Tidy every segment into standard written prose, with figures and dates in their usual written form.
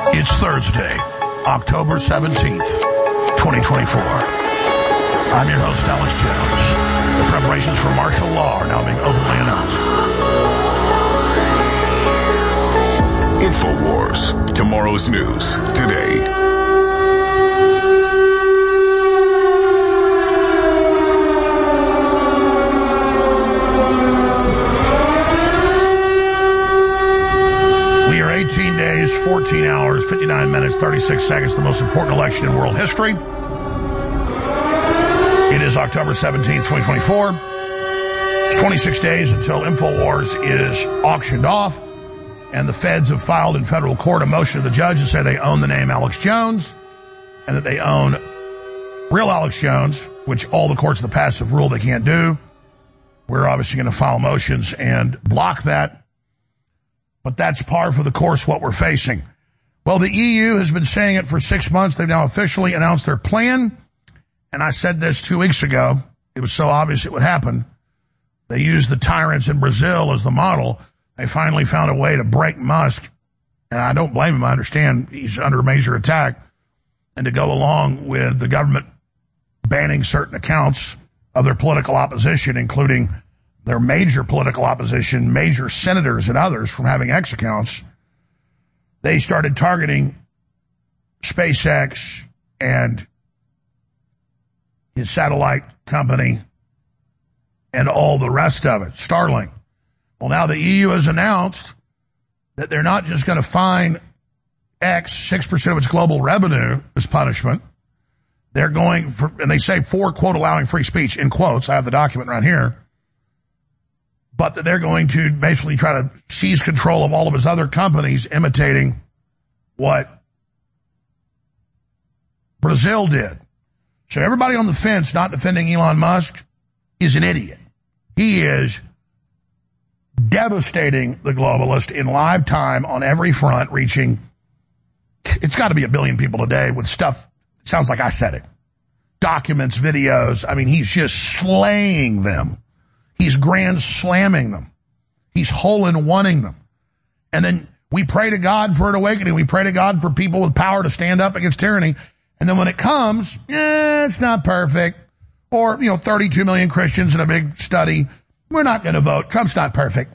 It's Thursday, October 17th, 2024. I'm your host, Alex Jones. The preparations for martial law are now being openly announced. InfoWars. Tomorrow's news today. We are 18 days, 14 hours, 59 minutes, 36 seconds, the most important election in world history. It is October 17th, 2024. It's 26 days until InfoWars is auctioned off, and the feds have filed in federal court a motion to the judge to say they own the name Alex Jones and that they own real Alex Jones, which all the courts of the past have ruled they can't do. We're obviously going to file motions and block that. But that's par for the course what we're facing. Well, the EU has been saying it for 6 months. They've now officially announced their plan. And I said this 2 weeks ago. It was so obvious it would happen. They used the tyrants in Brazil as the model. They finally found a way to break Musk. And I don't blame him. I understand he's under major attack. And to go along with the government banning certain accounts of their political opposition, including their major political opposition, major senators and others from having X accounts, they started targeting SpaceX and his satellite company and all the rest of it, Starlink. Well, now the EU has announced that they're not just going to fine X 6% of its global revenue as punishment. They're going for, and they say for, quote, allowing free speech, in quotes. I have the document right here. But that they're going to basically try to seize control of all of his other companies, imitating what Brazil did. So everybody on the fence not defending Elon Musk is an idiot. He is devastating the globalist in live time on every front, reaching, it's got to be 1 billion people a day with stuff, it sounds like I said it, documents, videos. I mean, he's just slaying them. He's grand slamming them. He's hole-in-oneing them. And then we pray to God for an awakening. We pray to God for people with power to stand up against tyranny. And then when it comes, it's not perfect. Or, 32 million Christians in a big study. We're not going to vote. Trump's not perfect.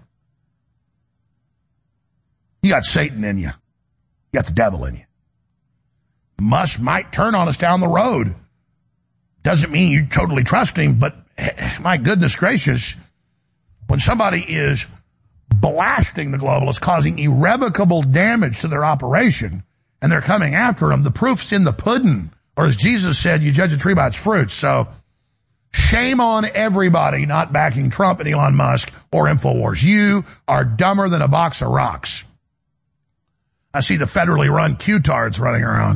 You got Satan in you. You got the devil in you. Musk might turn on us down the road. Doesn't mean you totally trust him, but my goodness gracious, when somebody is blasting the globalists, causing irrevocable damage to their operation, and they're coming after them, the proof's in the pudding. Or as Jesus said, you judge a tree by its fruits. So shame on everybody not backing Trump and Elon Musk or InfoWars. You are dumber than a box of rocks. I see the federally run Q-tards running around,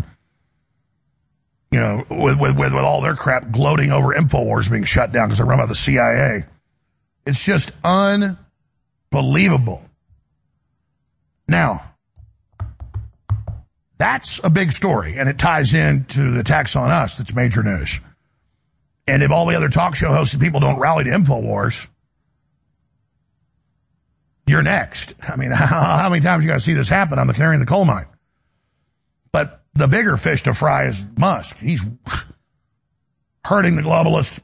with all their crap gloating over InfoWars being shut down because they're run by the CIA. It's just unbelievable. Now, that's a big story, and it ties into the attacks on us. That's major news. And if all the other talk show hosts and people don't rally to InfoWars, you're next. I mean, how many times you got to see this happen? I'm the canary in the coal mine. But the bigger fish to fry is Musk. He's hurting the globalists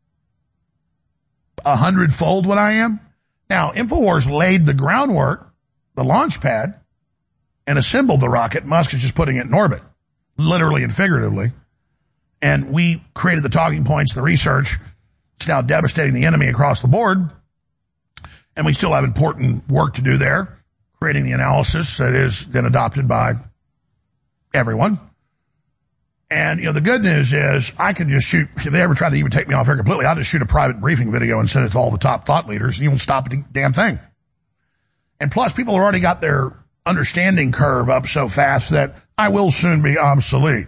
100-fold what I am. Now, InfoWars laid the groundwork, the launch pad, and assembled the rocket. Musk is just putting it in orbit, literally and figuratively. And we created the talking points, the research. It's now devastating the enemy across the board. And we still have important work to do there, creating the analysis that is then adopted by everyone. And, the good news is I can just shoot, if they ever try to even take me off here completely, I'll just shoot a private briefing video and send it to all the top thought leaders, and you won't stop a damn thing. And plus, people have already got their understanding curve up so fast that I will soon be obsolete.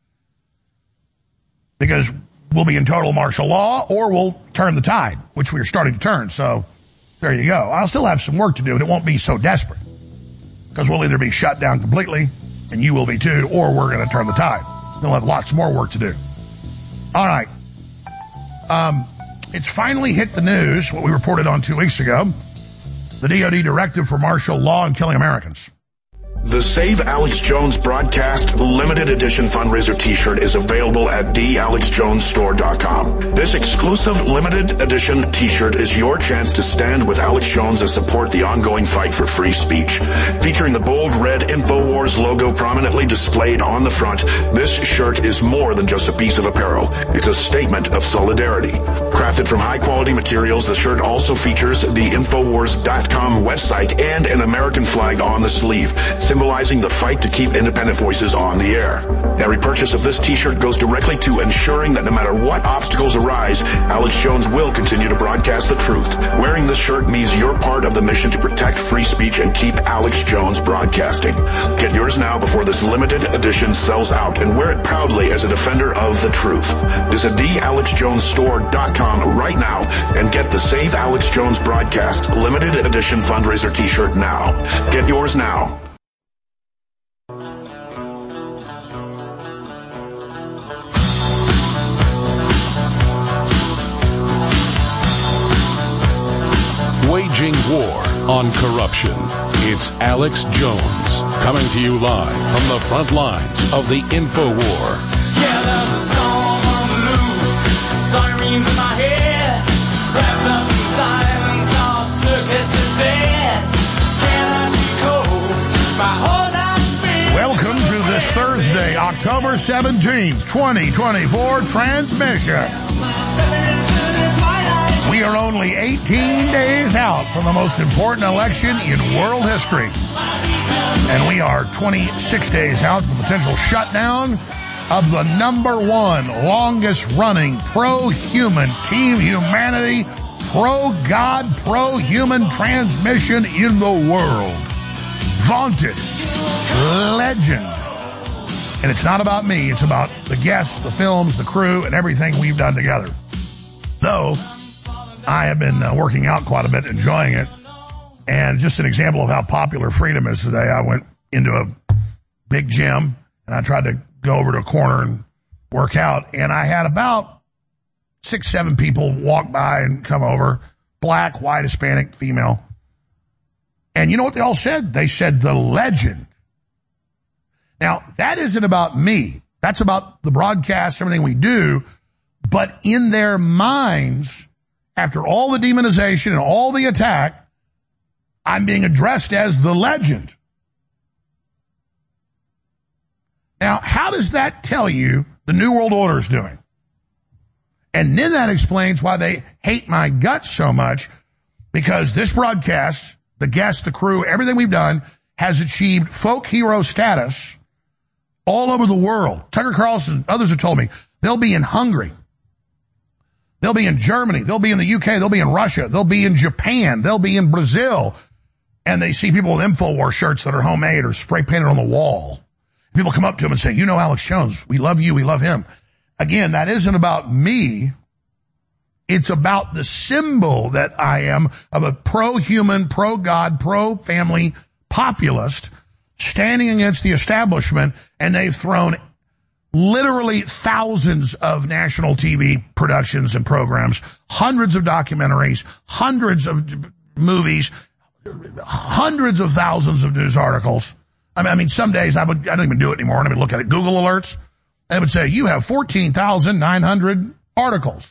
Because we'll be in total martial law or we'll turn the tide, which we are starting to turn. So there you go. I'll still have some work to do, but it won't be so desperate. Because we'll either be shut down completely, and you will be too, or we're going to turn the tide. We'll have lots more work to do. All right. It's finally hit the news, what we reported on 2 weeks ago, the DoD directive for martial law and killing Americans. The Save Alex Jones Broadcast Limited Edition Fundraiser t-shirt is available at thealexjonesstore.com. This exclusive limited edition t-shirt is your chance to stand with Alex Jones and support the ongoing fight for free speech. Featuring the bold red InfoWars logo prominently displayed on the front, this shirt is more than just a piece of apparel. It's a statement of solidarity. Crafted from high-quality materials, the shirt also features the InfoWars.com website and an American flag on the sleeve, symbolizing the fight to keep independent voices on the air. Every purchase of this t-shirt goes directly to ensuring that no matter what obstacles arise, Alex Jones will continue to broadcast the truth. Wearing this shirt means you're part of the mission to protect free speech and keep Alex Jones broadcasting. Get yours now before this limited edition sells out, and wear it proudly as a defender of the truth. Visit thealexjonesstore.com right now and get the Save Alex Jones Broadcast Limited Edition Fundraiser t-shirt now. Get yours now. Waging war on corruption. It's Alex Jones coming to you live from the front lines of the InfoWar. Yeah, there's a storm on the loose, sirens in my head, wrapped up in silence, our circuits are dead. Can I decode my whole life's been? Welcome to this Thursday, October 17th, 2024 transmission. We are only 18 days out from the most important election in world history. And we are 26 days out from the potential shutdown of the number one longest-running pro-human, Team Humanity, pro-God, pro-human transmission in the world. Vaunted legend. And it's not about me. It's about the guests, the films, the crew, and everything we've done together. Though I have been working out quite a bit, enjoying it. And just an example of how popular freedom is today, I went into a big gym and I tried to go over to a corner and work out. And I had about 6-7 people walk by and come over, black, white, Hispanic, female. And you know what they all said? They said, the legend. Now, that isn't about me. That's about the broadcast, everything we do. But in their minds, after all the demonization and all the attack, I'm being addressed as the legend. Now, how does that tell you the New World Order is doing? And then that explains why they hate my guts so much, because this broadcast, the guests, the crew, everything we've done has achieved folk hero status all over the world. Tucker Carlson, others have told me, they'll be in Hungary. They'll be in Germany. They'll be in the UK. They'll be in Russia. They'll be in Japan. They'll be in Brazil. And they see people with InfoWars shirts that are homemade or spray painted on the wall. People come up to them and say, you know Alex Jones. We love you. We love him. Again, that isn't about me. It's about the symbol that I am of a pro-human, pro-God, pro-family populist standing against the establishment, and they've thrown literally thousands of national TV productions and programs, hundreds of documentaries, hundreds of movies, hundreds of thousands of news articles. I mean, some days I don't even do it anymore. I would look at it, Google alerts. They would say, you have 14,900 articles.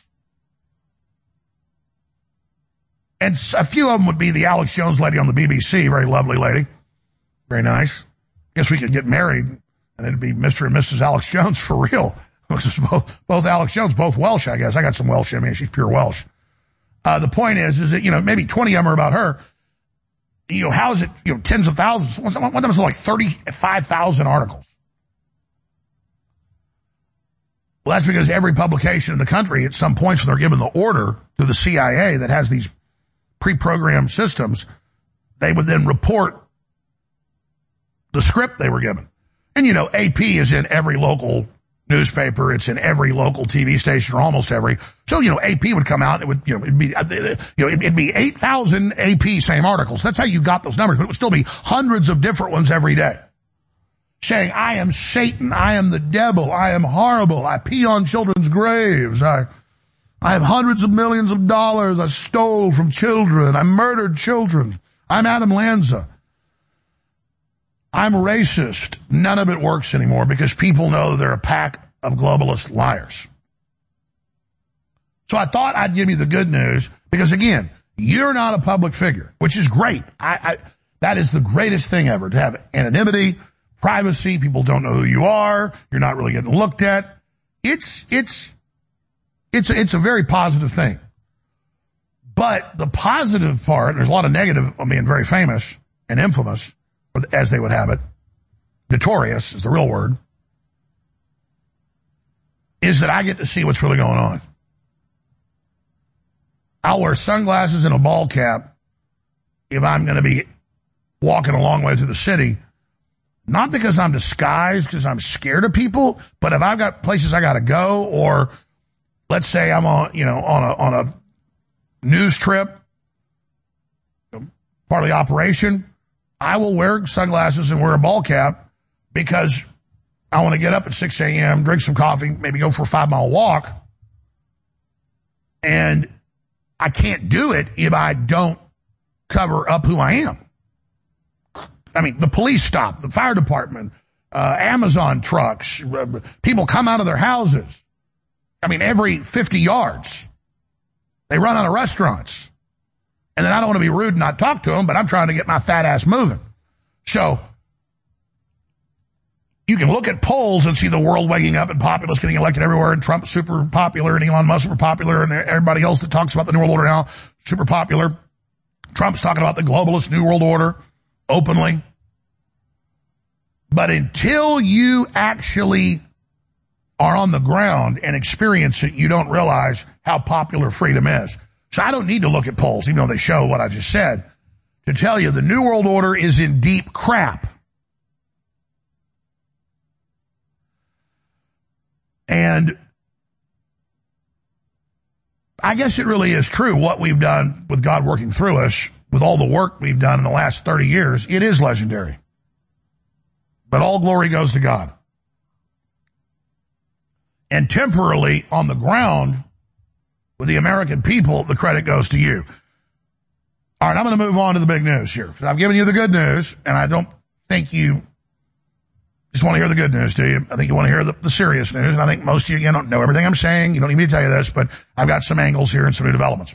And a few of them would be the Alex Jones lady on the BBC, very lovely lady. Very nice. Guess we could get married and it'd be Mr. and Mrs. Alex Jones for real. Both Alex Jones, both Welsh, I guess. I got some Welsh in me. She's pure Welsh. The point is that, maybe 20 of them are about her. How is it, tens of thousands? One of them was like 35,000 articles. Well, that's because every publication in the country, at some points when they're given the order to the CIA that has these pre-programmed systems, they would then report the script they were given. And, AP is in every local newspaper. It's in every local TV station, or almost every. So, AP would come out and it'd be 8,000 AP same articles. That's how you got those numbers, but it would still be hundreds of different ones every day. Saying, I am Satan, I am the devil, I am horrible, I pee on children's graves, I have hundreds of millions of dollars I stole from children, I murdered children, I'm Adam Lanza. I'm racist. None of it works anymore because people know they're a pack of globalist liars. So I thought I'd give you the good news because, again, you're not a public figure, which is great. That is the greatest thing ever, to have anonymity, privacy. People don't know who you are. You're not really getting looked at. It's a very positive thing. But the positive part, there's a lot of negative on being very famous and infamous, or as they would have it, notorious is the real word, is that I get to see what's really going on. I'll wear sunglasses and a ball cap if I'm going to be walking a long way through the city, not because I'm disguised, because I'm scared of people, but if I've got places I got to go, or let's say I'm on a news trip, part of the operation, I will wear sunglasses and wear a ball cap because I want to get up at 6 a.m., drink some coffee, maybe go for a 5-mile walk, and I can't do it if I don't cover up who I am. I mean, the police stop, the fire department, Amazon trucks, people come out of their houses. I mean, every 50 yards. They run out of restaurants. And then I don't want to be rude and not talk to them, but I'm trying to get my fat ass moving. So you can look at polls and see the world waking up and populists getting elected everywhere, and Trump's super popular, and Elon Musk super popular, and everybody else that talks about the New World Order now, super popular. Trump's talking about the globalist New World Order openly. But until you actually are on the ground and experience it, you don't realize how popular freedom is. So I don't need to look at polls, even though they show what I just said, to tell you the New World Order is in deep crap. And I guess it really is true what we've done with God working through us, with all the work we've done in the last 30 years. It is legendary. But all glory goes to God. And temporarily on the ground with the American people, the credit goes to you. All right, I'm going to move on to the big news here, because I've given you the good news, and I don't think you just want to hear the good news, do you? I think you want to hear the serious news, and I think most of you don't know everything I'm saying. You don't need me to tell you this, but I've got some angles here and some new developments.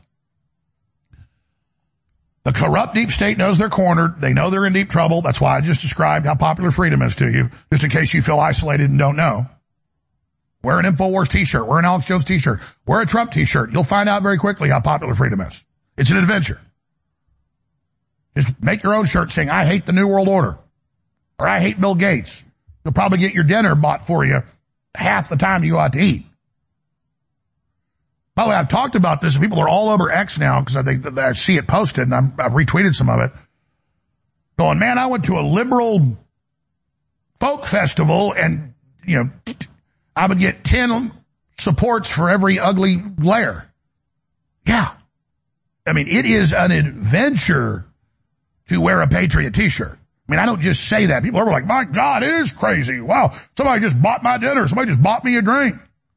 The corrupt deep state knows they're cornered. They know they're in deep trouble. That's why I just described how popular freedom is to you, just in case you feel isolated and don't know. Wear an InfoWars t-shirt. Wear an Alex Jones t-shirt. Wear a Trump t-shirt. You'll find out very quickly how popular freedom is. It's an adventure. Just make your own shirt saying, I hate the New World Order, or I hate Bill Gates. You'll probably get your dinner bought for you half the time you go out to eat. By the way, I've talked about this, and people are all over X now because I think that I see it posted, and I've retweeted some of it, going, man, I went to a liberal folk festival, and, I would get 10 supports for every ugly glare. Yeah. I mean, it is an adventure to wear a Patriot t-shirt. I mean, I don't just say that. People are like, my God, it is crazy. Wow, somebody just bought my dinner. Somebody just bought me a drink.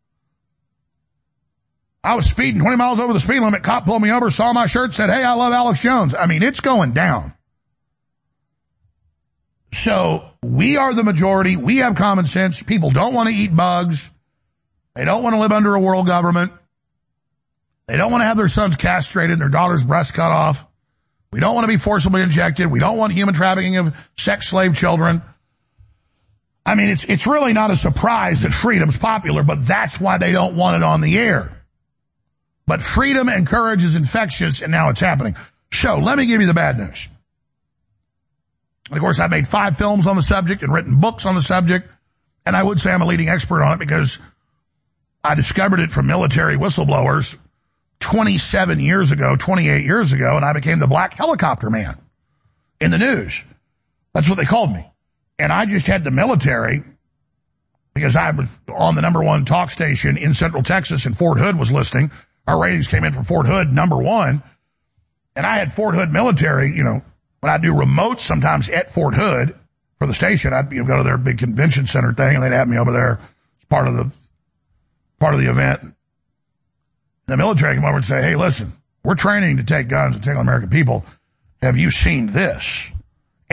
I was speeding 20 miles over the speed limit. Cop pulled me over, saw my shirt, said, hey, I love Alex Jones. I mean, it's going down. So we are the majority. We have common sense. People don't want to eat bugs. They don't want to live under a world government. They don't want to have their sons castrated and their daughters' breasts cut off. We don't want to be forcibly injected. We don't want human trafficking of sex slave children. I mean, it's really not a surprise that freedom's popular, but that's why they don't want it on the air. But freedom and courage is infectious, and now it's happening. So let me give you the bad news. Of course, I've made 5 films on the subject and written books on the subject, and I would say I'm a leading expert on it because I discovered it from military whistleblowers 28 years ago, and I became the black helicopter man in the news. That's what they called me. And I just had the military, because I was on the #1 talk station in Central Texas, and Fort Hood was listening. Our ratings came in from Fort Hood, #1. And I had Fort Hood military, when I do remotes sometimes at Fort Hood for the station, I'd go to their big convention center thing, and they'd have me over there as part of the event. The military come over and say, hey, listen, we're training to take guns and take on American people. Have you seen this?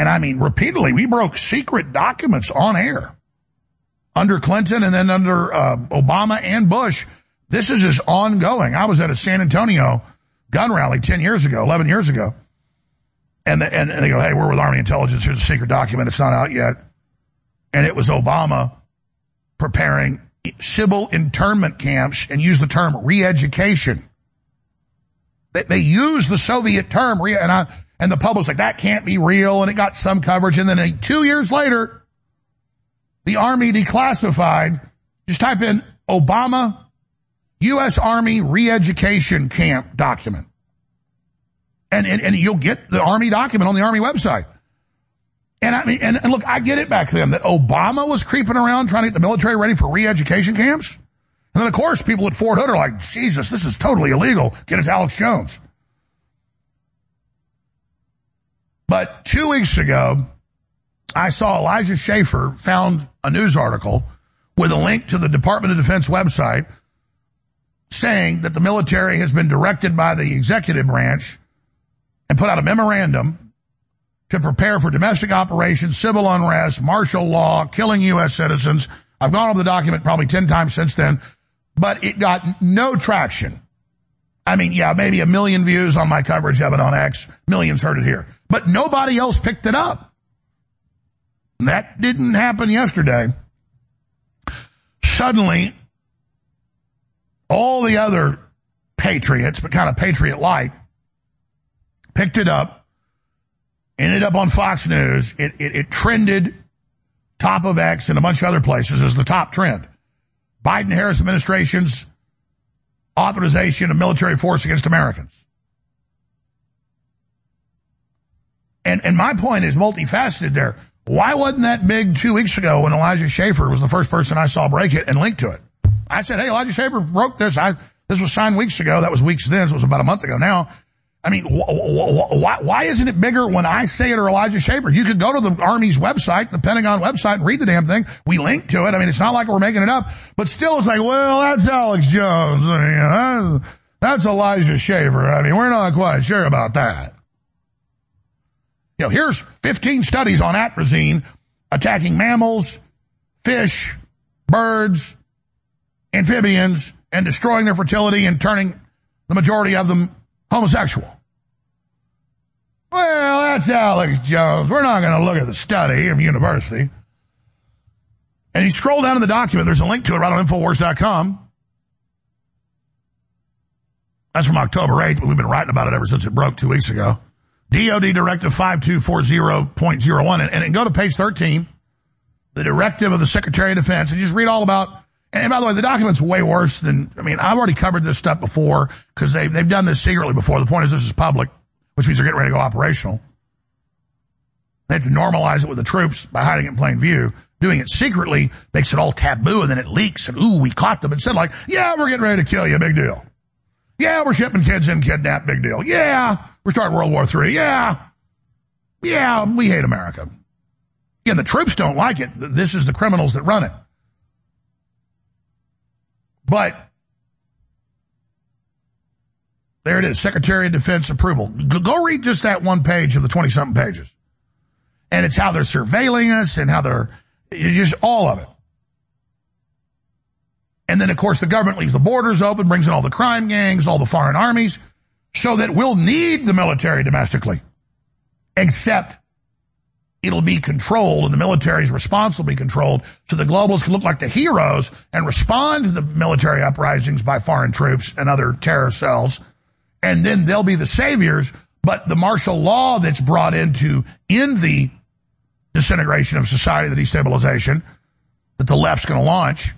And I mean, repeatedly, we broke secret documents on air. Under Clinton and then under Obama and Bush. This is just ongoing. I was at a San Antonio gun rally 11 years ago. And they go, hey, we're with Army Intelligence. Here's a secret document. It's not out yet. And it was Obama preparing civil internment camps and used the term re-education. They used the Soviet term, and the public's like, that can't be real, and it got some coverage. And then 2 years later, the Army declassified, just type in Obama, U.S. Army re-education camp document. And you'll get the Army document on the Army website. And I mean, and look, I get it back then that Obama was creeping around trying to get the military ready for re-education camps. And then, of course, people at Fort Hood are like, Jesus, this is totally illegal. Get it to Alex Jones. But 2 weeks ago, I saw Elijah Schaffer found a news article with a link to the Department of Defense website saying that the military has been directed by the executive branch and put out a memorandum to prepare for domestic operations, civil unrest, martial law, killing U.S. citizens. I've gone over the document probably 10 times since then, but it got no traction. I mean, yeah, maybe 1 million views on my coverage of it on X, millions heard it here, but nobody else picked it up. That didn't happen yesterday. Suddenly, all the other patriots, but kind of patriot-like, picked it up, ended up on Fox News. It trended top of X and a bunch of other places as the top trend. Biden-Harris administration's authorization of military force against Americans. And my point is multifaceted there. Why wasn't that big 2 weeks ago when Elijah Schaffer was the first person I saw break it and link to it? I said, hey, Elijah Schaffer broke this. This was signed weeks ago. That was weeks then. So it was about a month ago now. I mean, why isn't it bigger when I say it or Elijah Schaffer? You could go to the Army's website, the Pentagon website, and read the damn thing. We link to it. I mean, it's not like we're making it up. But still, it's like, well, that's Alex Jones. That's Elijah Schaffer. I mean, we're not quite sure about that. You know, here's 15 studies on atrazine attacking mammals, fish, birds, amphibians, and destroying their fertility and turning the majority of them homosexual. Well, that's Alex Jones. We're not going to look at the study from university. And you scroll down in the document, there's a link to it right on Infowars.com. That's from October 8th, but we've been writing about it ever since it broke 2 weeks ago. DOD Directive 5240.01. And go to page 13, the directive of the Secretary of Defense, and just read all about. And by the way, the document's way worse than, I mean, I've already covered this stuff before because they've done this secretly before. The point is this is public, which means they're getting ready to go operational. They have to normalize it with the troops by hiding it in plain view. Doing it secretly makes it all taboo, and then it leaks, and ooh, we caught them. Instead, like, yeah, we're getting ready to kill you, big deal. Yeah, we're shipping kids in kidnapped, big deal. Yeah, we're starting World War III. Yeah, we hate America. Yeah, the troops don't like it. This is the criminals that run it. But there it is, Secretary of Defense approval. Go read just that one page of the 20-something pages. And it's how they're surveilling us and how they're, just all of it. And then, of course, the government leaves the borders open, brings in all the crime gangs, all the foreign armies, so that we'll need the military domestically. Except it'll be controlled, and the military's response will be controlled, so the globals can look like the heroes and respond to the military uprisings by foreign troops and other terror cells, and then they'll be the saviors. But the martial law that's brought in to end the disintegration of society, the destabilization that the left's going to launch,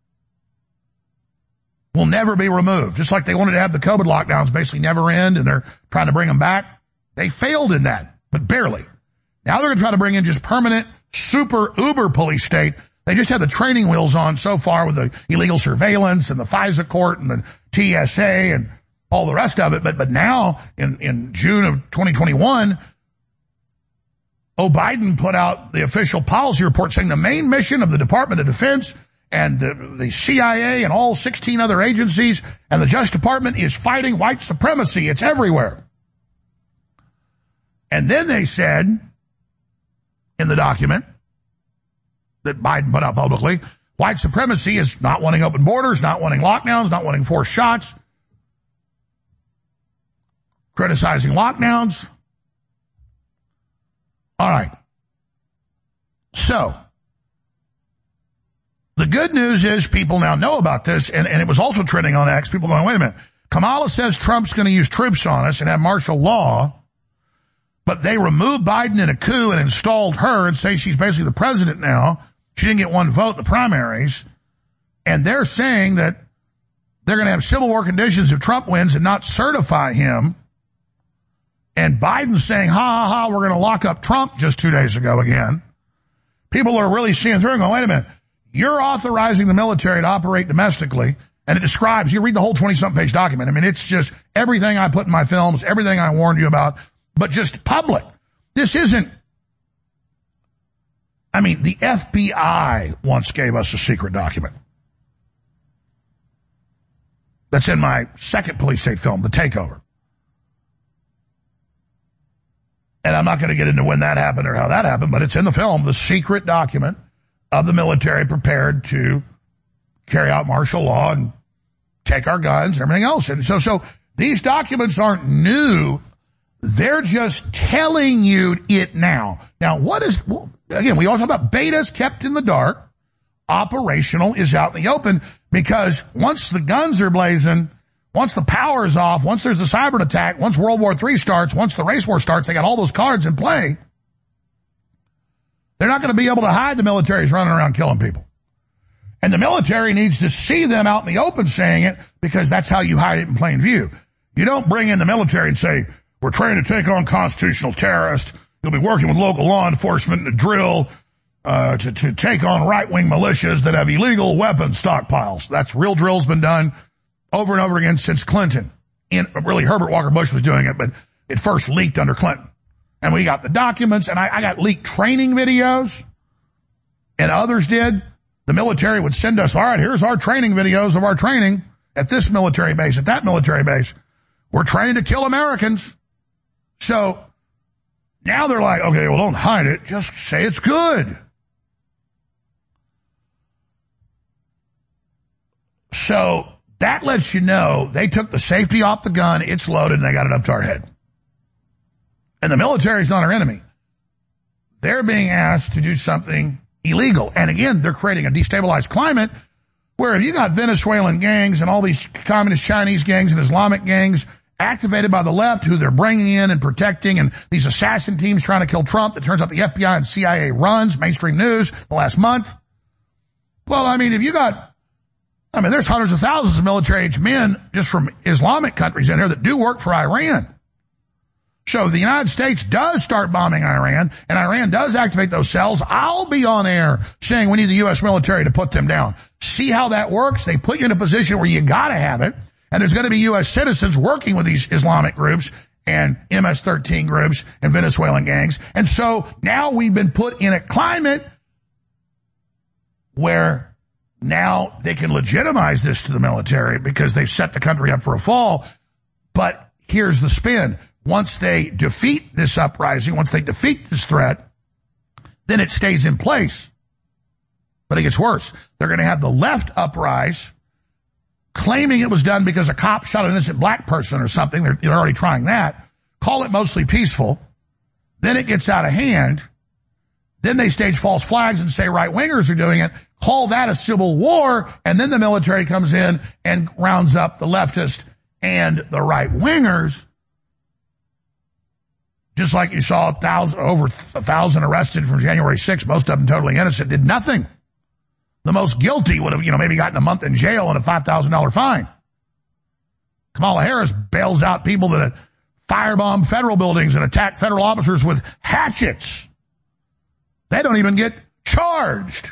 will never be removed. Just like they wanted to have the COVID lockdowns basically never end, and they're trying to bring them back. They failed in that, but barely. Now they're going to try to bring in just permanent, super uber police state. They just have the training wheels on so far with the illegal surveillance and the FISA court and the TSA and all the rest of it. But now, in June of 2021, Biden put out the official policy report saying the main mission of the Department of Defense and the CIA and all 16 other agencies and the Justice Department is fighting white supremacy. It's everywhere. And then they said in the document that Biden put out publicly. White supremacy is not wanting open borders, not wanting lockdowns, not wanting forced shots, criticizing lockdowns. All right. So, the good news is people now know about this, and it was also trending on X. People going, wait a minute. Kamala says Trump's going to use troops on us and have martial law, but they removed Biden in a coup and installed her and say she's basically the president now. She didn't get one vote in the primaries. And they're saying that they're going to have civil war conditions if Trump wins and not certify him. And Biden's saying, we're going to lock up Trump just 2 days ago again. People are really seeing through and going, wait a minute. You're authorizing the military to operate domestically, and it describes, you read the whole 20-something page document. I mean, it's just everything I put in my films, everything I warned you about, but just public. This isn't, I mean, the FBI once gave us a secret document. That's in my second police state film, The Takeover. And I'm not going to get into when that happened or how that happened, but it's in the film, the secret document of the military prepared to carry out martial law and take our guns and everything else. And so these documents aren't new. They're just telling you it now. Now, again, we always talk about betas kept in the dark. Operational is out in the open, because once the guns are blazing, once the power is off, once there's a cyber attack, once World War III starts, once the race war starts, they got all those cards in play. They're not going to be able to hide the military's running around killing people. And the military needs to see them out in the open saying it, because that's how you hide it in plain view. You don't bring in the military and say, we're trying to take on constitutional terrorists. You'll be working with local law enforcement to drill, to take on right-wing militias that have illegal weapons stockpiles. That's real drill's been done over and over again since Clinton. Really, Herbert Walker Bush was doing it, but it first leaked under Clinton. And we got the documents, and I got leaked training videos, and others did. The military would send us, all right, here's our training videos of our training at this military base, at that military base. We're trained to kill Americans. So now they're like, okay, well, don't hide it. Just say it's good. So that lets you know they took the safety off the gun, it's loaded, and they got it up to our head. And the military's not our enemy. They're being asked to do something illegal. And again, they're creating a destabilized climate where if you got Venezuelan gangs and all these communist Chinese gangs and Islamic gangs activated by the left who they're bringing in and protecting, and these assassin teams trying to kill Trump that turns out the FBI and CIA runs, mainstream news, the last month. Well, I mean, there's hundreds of thousands of military-aged men just from Islamic countries in here that do work for Iran. So if the United States does start bombing Iran, and Iran does activate those cells, I'll be on air saying we need the U.S. military to put them down. See how that works? They put you in a position where you gotta have it, and there's gonna be U.S. citizens working with these Islamic groups and MS-13 groups and Venezuelan gangs. And so now we've been put in a climate where now they can legitimize this to the military because they've set the country up for a fall. But here's the spin. Once they defeat this uprising, once they defeat this threat, then it stays in place. But it gets worse. They're going to have the left uprise, claiming it was done because a cop shot an innocent black person or something. They're already trying that. Call it mostly peaceful. Then it gets out of hand. Then they stage false flags and say right-wingers are doing it. Call that a civil war. And then the military comes in and rounds up the leftist and the right-wingers. Just like you saw over 1,000 arrested from January 6th, most of them totally innocent, did nothing. The most guilty would have, maybe gotten a month in jail and a $5,000 fine. Kamala Harris bails out people that firebomb federal buildings and attack federal officers with hatchets. They don't even get charged.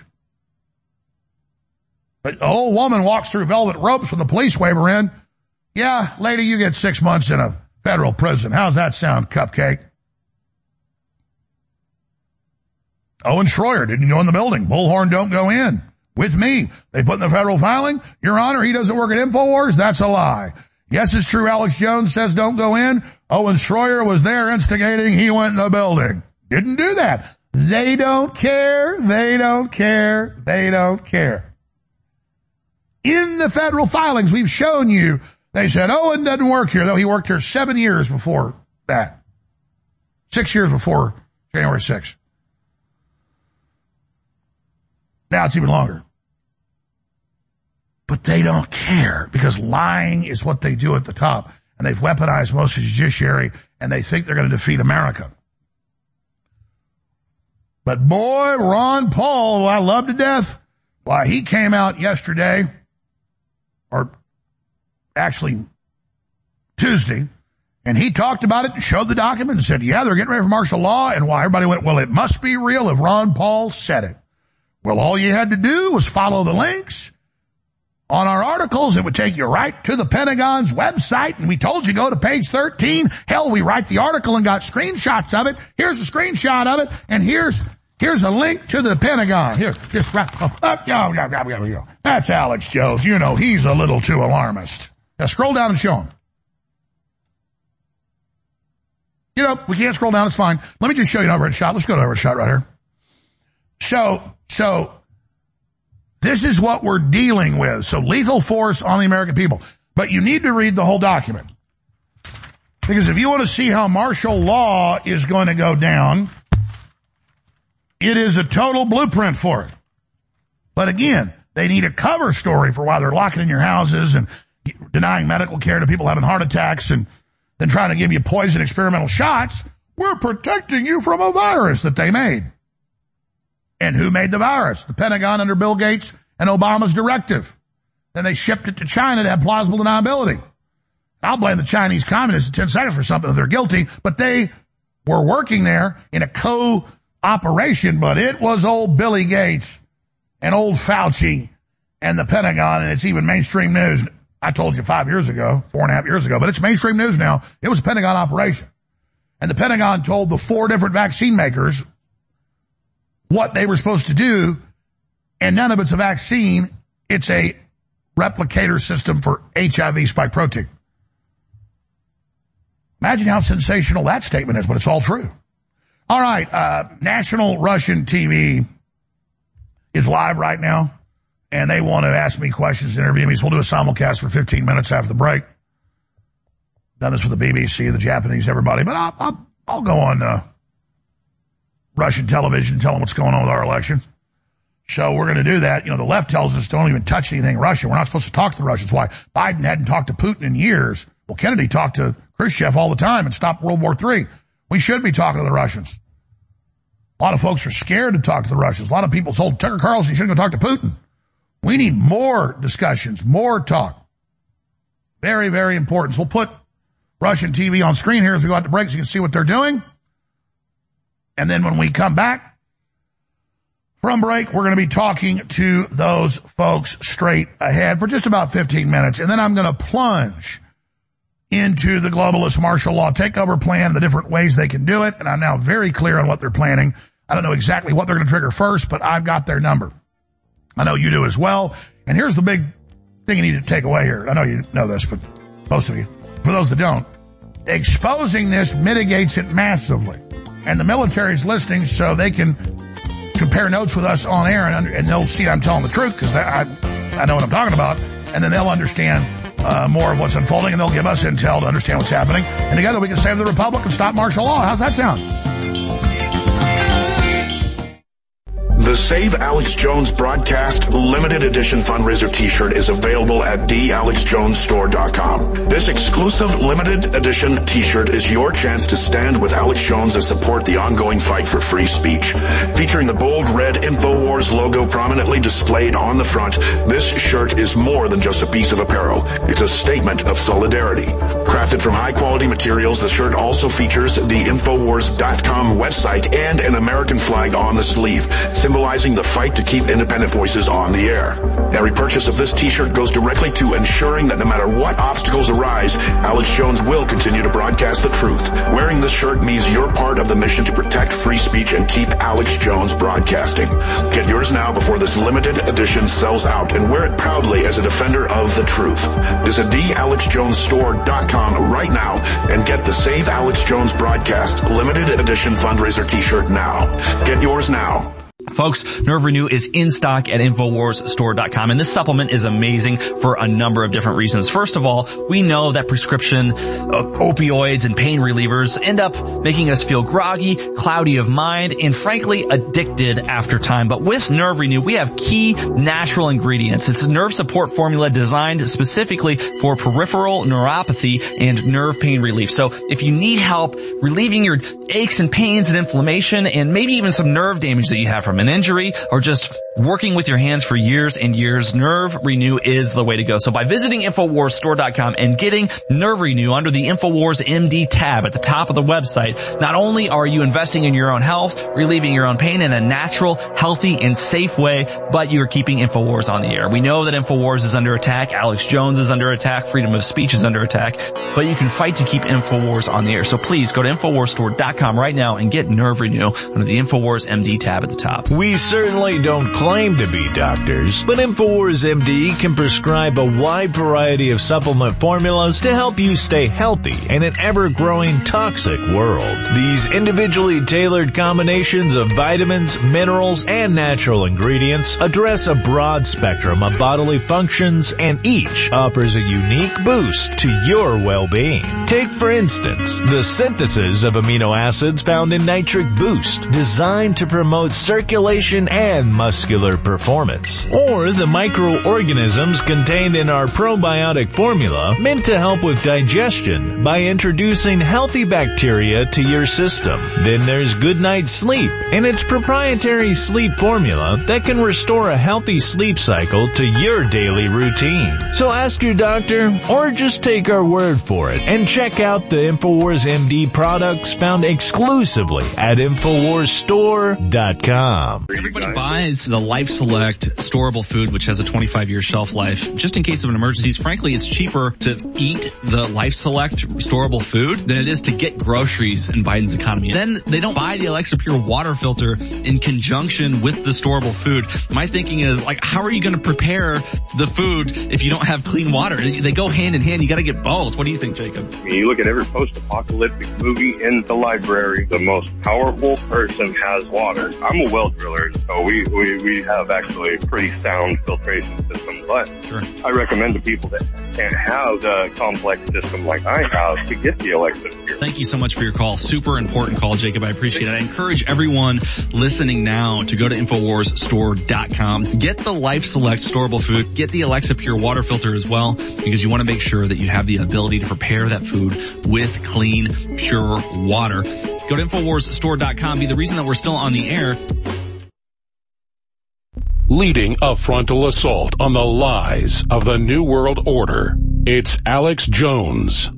But an old woman walks through velvet ropes with a police waiver in. Yeah, lady, you get 6 months in a federal prison. How's that sound, cupcake? Owen Schroyer didn't go in the building. Bullhorn don't go in. With me. They put in the federal filing. Your Honor, he doesn't work at InfoWars. That's a lie. Yes, it's true. Alex Jones says don't go in. Owen Schroyer was there instigating. He went in the building. Didn't do that. They don't care. They don't care. They don't care. In the federal filings, we've shown you, they said, Owen doesn't work here, though he worked here 7 years before that. 6 years before January 6th. Now it's even longer. But they don't care because lying is what they do at the top. And they've weaponized most of the judiciary and they think they're going to defeat America. But boy, Ron Paul, who I love to death, why, he came out yesterday, or actually Tuesday, and he talked about it and showed the document and said, yeah, they're getting ready for martial law. And why everybody went, well, it must be real if Ron Paul said it. Well, all you had to do was follow the links on our articles. It would take you right to the Pentagon's website, and we told you go to page 13. Hell, we write the article and got screenshots of it. Here's a screenshot of it, and here's a link to the Pentagon. Here, just that's Alex Jones. You know, he's a little too alarmist. Now scroll down and show him. You know, we can't scroll down, it's fine. Let me just show you an overhead shot. Let's go to overhead shot right here. So, this is what we're dealing with. So lethal force on the American people. But you need to read the whole document. Because if you want to see how martial law is going to go down, it is a total blueprint for it. But again, they need a cover story for why they're locking in your houses and denying medical care to people having heart attacks and then trying to give you poison experimental shots. We're protecting you from a virus that they made. And who made the virus? The Pentagon under Bill Gates and Obama's directive. Then they shipped it to China to have plausible deniability. I'll blame the Chinese communists in 10 seconds for something if they're guilty, but they were working there in a co-operation, but it was old Billy Gates and old Fauci and the Pentagon, and it's even mainstream news. I told you 5 years ago, 4.5 years ago, but it's mainstream news now. It was a Pentagon operation. And the Pentagon told the 4 different vaccine makers what they were supposed to do, and none of it's a vaccine. It's a replicator system for HIV spike protein. Imagine how sensational that statement is, but it's all true. All right, national Russian TV is live right now, and they want to ask me questions and interview me, so we'll do a simulcast for 15 minutes after the break. Done this with the BBC, the Japanese, everybody, but I'll go on Russian television and tell them what's going on with our elections. So we're going to do that. You know, the left tells us don't even touch anything Russian. We're not supposed to talk to the Russians. Why? Biden hadn't talked to Putin in years. Well, Kennedy talked to Khrushchev all the time and stopped World War III. We should be talking to the Russians. A lot of folks are scared to talk to the Russians. A lot of people told Tucker Carlson you shouldn't go talk to Putin. We need more discussions, more talk. Very, very important. So we'll put Russian TV on screen here as we go out to break so you can see what they're doing. And then when we come back from break, we're going to be talking to those folks straight ahead for just about 15 minutes. And then I'm going to plunge into the globalist martial law takeover plan, the different ways they can do it. And I'm now very clear on what they're planning. I don't know exactly what they're going to trigger first, but I've got their number. I know you do as well. And here's the big thing you need to take away here. I know you know this, but most of you, for those that don't, exposing this mitigates it massively. And the military's listening so they can compare notes with us on air and they'll see I'm telling the truth because I know what I'm talking about. And then they'll understand more of what's unfolding and they'll give us intel to understand what's happening. And together we can save the Republic and stop martial law. How's that sound? The Save Alex Jones Broadcast Limited Edition Fundraiser t-shirt is available at thealexjonesstore.com. This exclusive limited edition t-shirt is your chance to stand with Alex Jones and support the ongoing fight for free speech. Featuring the bold red InfoWars logo prominently displayed on the front, this shirt is more than just a piece of apparel. It's a statement of solidarity. Crafted from high-quality materials, the shirt also features the InfoWars.com website and an American flag on the sleeve, symbolizing symbolizing the fight to keep independent voices on the air. Every purchase of this t-shirt goes directly to ensuring that no matter what obstacles arise, Alex Jones will continue to broadcast the truth. Wearing this shirt means you're part of the mission to protect free speech and keep Alex Jones broadcasting. Get yours now before this limited edition sells out, and wear it proudly as a defender of the truth. Visit thealexjonesstore.com right now and get the Save Alex Jones Broadcast limited edition fundraiser t-shirt now. Get yours now. Folks, Nerve Renew is in stock at InfoWarsStore.com, and this supplement is amazing for a number of different reasons. First of all, we know that prescription opioids and pain relievers end up making us feel groggy, cloudy of mind, and frankly addicted after time. But with Nerve Renew, we have key natural ingredients. It's a nerve support formula designed specifically for peripheral neuropathy and nerve pain relief. So if you need help relieving your aches and pains and inflammation and maybe even some nerve damage that you have from an injury or just working with your hands for years and years, Nerve Renew is the way to go. So by visiting InfoWarsStore.com and getting Nerve Renew under the InfoWars MD tab at the top of the website, not only are you investing in your own health, relieving your own pain in a natural, healthy, and safe way, but you're keeping InfoWars on the air. We know that InfoWars is under attack, Alex Jones is under attack, freedom of speech is under attack, but you can fight to keep InfoWars on the air. So please go to InfoWarsStore.com right now and get Nerve Renew under the InfoWars MD tab at the top. We certainly don't claim to be doctors, but InfoWars MD can prescribe a wide variety of supplement formulas to help you stay healthy in an ever-growing toxic world. These individually tailored combinations of vitamins, minerals, and natural ingredients address a broad spectrum of bodily functions, and each offers a unique boost to your well-being. Take, for instance, the synthesis of amino acids found in Nitric Boost, designed to promote circulation and muscular performance. Or the microorganisms contained in our probiotic formula, meant to help with digestion by introducing healthy bacteria to your system. Then there's Good Night Sleep and its proprietary sleep formula that can restore a healthy sleep cycle to your daily routine. So ask your doctor or just take our word for it and check out the InfoWars MD products found exclusively at InfoWarsStore.com. Everybody buys the Life Select storable food, which has a 25-year shelf life, just in case of an emergency. Frankly, it's cheaper to eat the Life Select storable food than it is to get groceries in Biden's economy. Then they don't buy the Alexa Pure water filter in conjunction with the storable food. My thinking is, like, how are you going to prepare the food if you don't have clean water? They go hand in hand. You got to get both. What do you think, Jacob? You look at every post-apocalyptic movie in the library, the most powerful person has water. I'm a well driller, so we have actually a pretty sound filtration system, but sure, I recommend to people that can't have the complex system like I have to get the Alexa Pure. Thank you so much for your call. Super important call, Jacob. I appreciate it. I encourage everyone listening now to go to InfoWarsStore.com. Get the Life Select storable food. Get the Alexa Pure water filter as well, because you want to make sure that you have the ability to prepare that food with clean, pure water. Go to InfoWarsStore.com. Be the reason that we're still on the air. Leading a frontal assault on the lies of the New World Order, it's Alex Jones.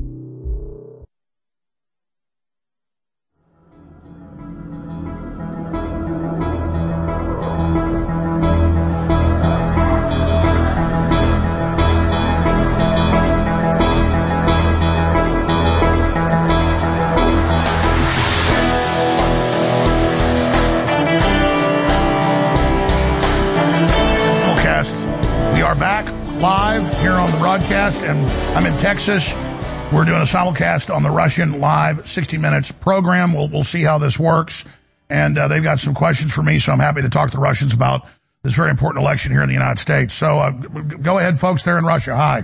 Live here on the broadcast, and I'm in Texas. We're doing a simulcast on the Russian live 60 Minutes program. We'll see how this works, and they've got some questions for me, so I'm happy to talk to the Russians about this very important election here in the United States. So go ahead, folks there in Russia. Hi.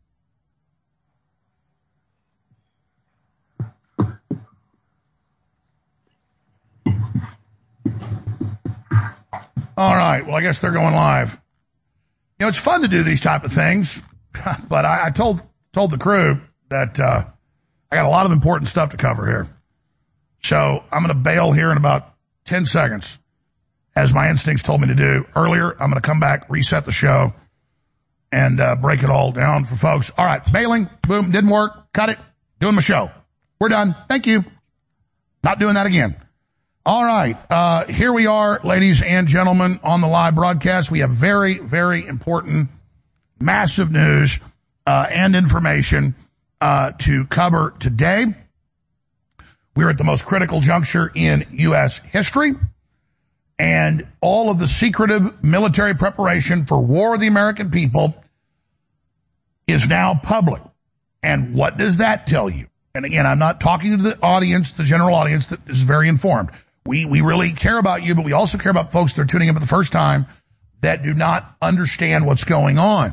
All right, well, I guess they're going live. You know, it's fun to do these type of things, but I told the crew that I got a lot of important stuff to cover here. So I'm going to bail here in about 10 seconds, as my instincts told me to do earlier. I'm going to come back, reset the show, and break it all down for folks. All right, bailing, boom, didn't work, cut it, doing my show. We're done. Thank you. Not doing that again. All right. Here we are, ladies and gentlemen, on the live broadcast. We have very, very important, massive news and information to cover today. We're at the most critical juncture in U.S. history, and all of the secretive military preparation for war with the American people is now public. And what does that tell you? And again, I'm not talking to the audience, the general audience that is very informed. We really care about you, but we also care about folks that are tuning in for the first time that do not understand what's going on.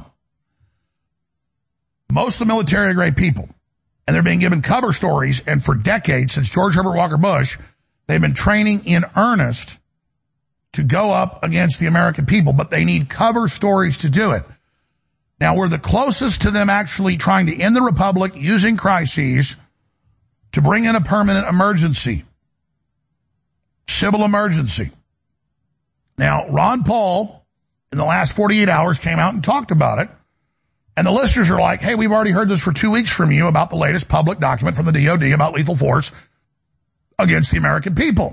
Most of the military are great people, and they're being given cover stories, and for decades, since George Herbert Walker Bush, they've been training in earnest to go up against the American people, but they need cover stories to do it. Now, we're the closest to them actually trying to end the republic using crises to bring in a permanent emergency, civil emergency. Now, Ron Paul, in the last 48 hours, came out and talked about it. And the listeners are like, hey, we've already heard this for 2 weeks from you about the latest public document from the DOD about lethal force against the American people.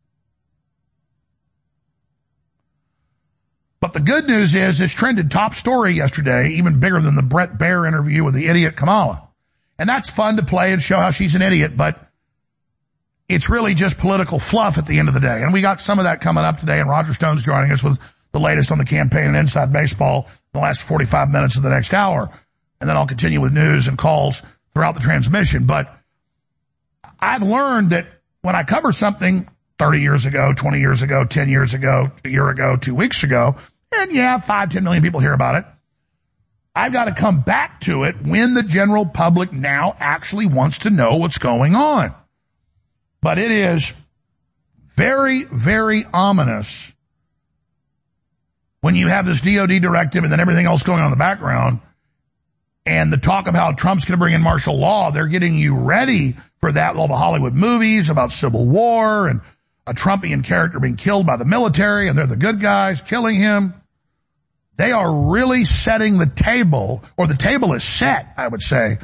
But the good news is it's trended top story yesterday, even bigger than the Brett Baer interview with the idiot Kamala. And that's fun to play and show how she's an idiot, but it's really just political fluff at the end of the day. And we got some of that coming up today, and Roger Stone's joining us with the latest on the campaign and Inside Baseball in the last 45 minutes of the next hour. And then I'll continue with news and calls throughout the transmission. But I've learned that when I cover something 30 years ago, 20 years ago, 10 years ago, a year ago, 2 weeks ago, and 5-10 million people hear about it, I've got to come back to it when the general public now actually wants to know what's going on. But it is very, very ominous when you have this DOD directive and then everything else going on in the background, and the talk of how Trump's going to bring in martial law. They're getting you ready for that. All the Hollywood movies about civil war and a Trumpian character being killed by the military, and they're the good guys killing him. They are really setting the table, or the table is set, I would say,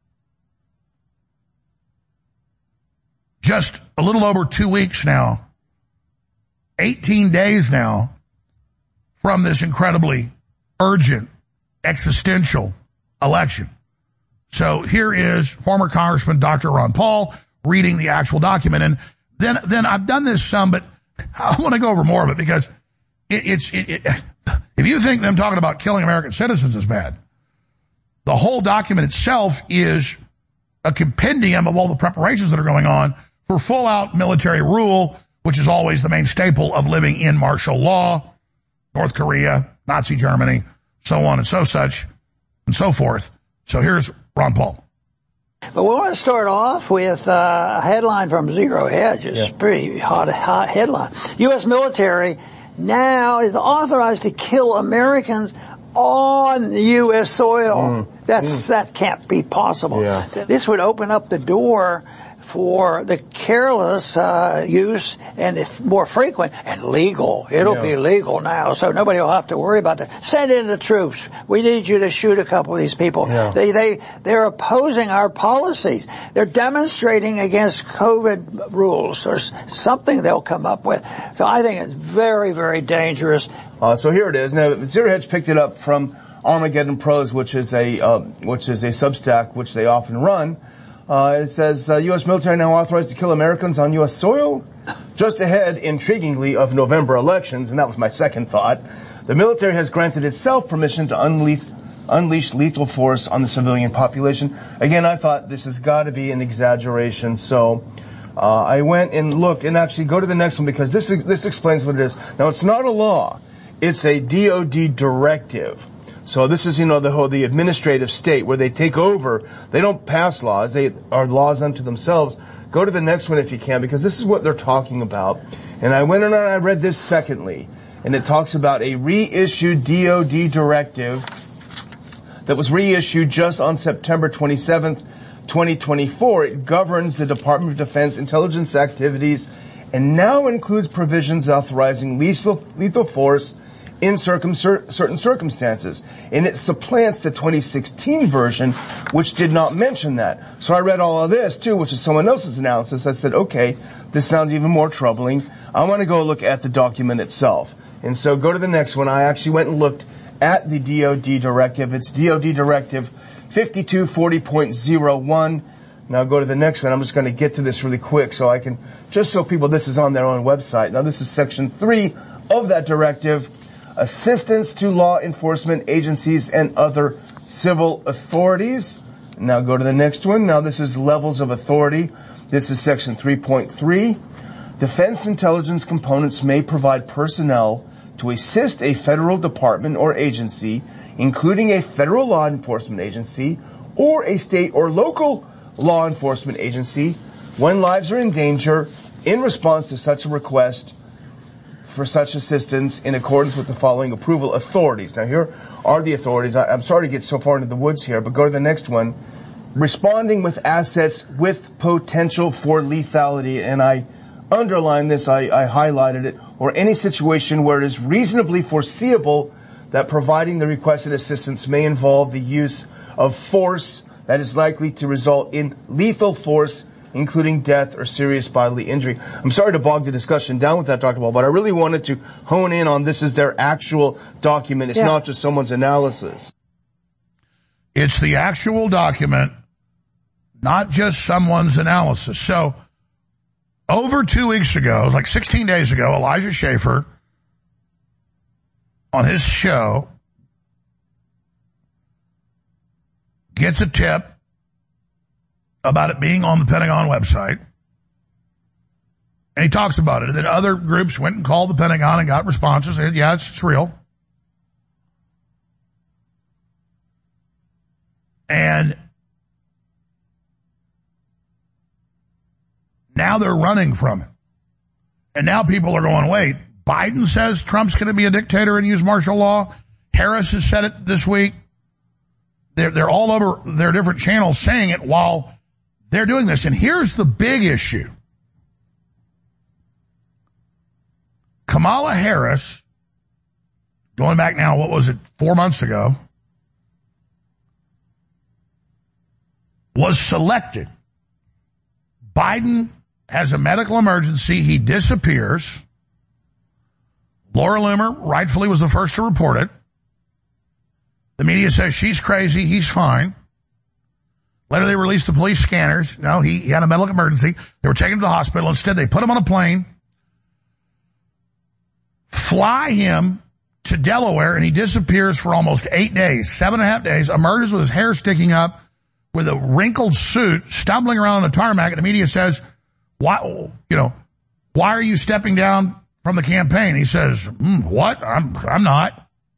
just a little over 2 weeks now, 18 days now, from this incredibly urgent, existential election. So here is former Congressman Dr. Ron Paul reading the actual document. And then I've done this some, but I want to go over more of it because if you think them talking about killing American citizens is bad, the whole document itself is a compendium of all the preparations that are going on for full-out military rule, which is always the main staple of living in martial law. North Korea, Nazi Germany, so on and so such and so forth. So here's Ron Paul. But we want to start off with a headline from Zero Hedge. It's a pretty hot headline. U.S. military now is authorized to kill Americans on U.S. soil. That can't be possible. Yeah. This would open up the door for the careless use, and if more frequent and legal. It'll be legal now, so nobody will have to worry about that. Send in the troops. We need you to shoot a couple of these people. Yeah. They're opposing our policies. They're demonstrating against COVID rules or something they'll come up with. So I think it's very, very dangerous. So here it is. Now, Zero Hedge picked it up from Armageddon Pros, which is a Substack which they often run. It says, U.S. military now authorized to kill Americans on U.S. soil? Just ahead, intriguingly, of November elections, and that was my second thought, the military has granted itself permission to unleash lethal force on the civilian population. Again, I thought this has got to be an exaggeration, so I went and looked, and actually go to the next one, because this explains what it is. Now, it's not a law. It's a DOD directive. So this is, the administrative state where they take over. They don't pass laws. They are laws unto themselves. Go to the next one if you can, because this is what they're talking about. And I went and I read this secondly. And it talks about a reissued DOD directive that was reissued just on September 27th, 2024. It governs the Department of Defense intelligence activities and now includes provisions authorizing lethal force in certain circumstances. And it supplants the 2016 version, which did not mention that. So I read all of this, too, which is someone else's analysis. I said, okay, this sounds even more troubling. I want to go look at the document itself. And so go to the next one. I actually went and looked at the DOD directive. It's DOD Directive 5240.01. Now go to the next one. I'm just going to get to this really quick so I can just show people this is on their own website. Now this is Section 3 of that directive. Assistance to law enforcement agencies and other civil authorities. Now go to the next one. Now this is levels of authority. This is Section 3.3. Defense intelligence components may provide personnel to assist a federal department or agency, including a federal law enforcement agency or a state or local law enforcement agency, when lives are in danger in response to such a request for such assistance in accordance with the following approval authorities. Now here are the authorities. I'm sorry to get so far into the woods here, but go to the next one. Responding with assets with potential for lethality, and I underlined this, I highlighted it, or any situation where it is reasonably foreseeable that providing the requested assistance may involve the use of force that is likely to result in lethal force, including death or serious bodily injury. I'm sorry to bog the discussion down with that, Dr. Ball, but I really wanted to hone in on this is their actual document. It's not just someone's analysis. It's the actual document, not just someone's analysis. So, over 2 weeks ago, like 16 days ago, Elijah Schaffer, on his show, gets a tip about it being on the Pentagon website, and he talks about it. And then other groups went and called the Pentagon and got responses. And yeah, it's real. And now they're running from it. And now people are going, wait, Biden says Trump's going to be a dictator and use martial law. Harris has said it this week. They're all over their different channels saying it while they're doing this. And here's the big issue. Kamala Harris, going back now, what was it, 4 months ago, was selected. Biden has a medical emergency. He disappears. Laura Loomer rightfully was the first to report it. The media says she's crazy. He's fine. Later they released the police scanners. No, he had a medical emergency. They were taking him to the hospital. Instead, they put him on a plane, fly him to Delaware, and he disappears for almost 8 days, 7.5 days, emerges with his hair sticking up, with a wrinkled suit, stumbling around on the tarmac, and the media says, why are you stepping down from the campaign? He says, what? I'm not.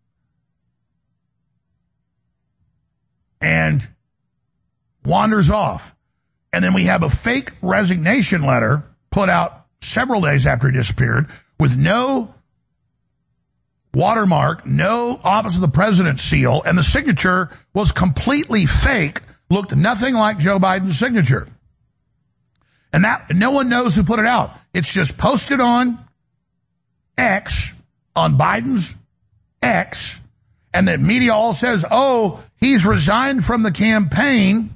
And wanders off. And then we have a fake resignation letter put out several days after he disappeared with no watermark, no Office of the President seal, and the signature was completely fake, looked nothing like Joe Biden's signature. And that no one knows who put it out. It's just posted on X, on Biden's X, and the media all says, oh, he's resigned from the campaign.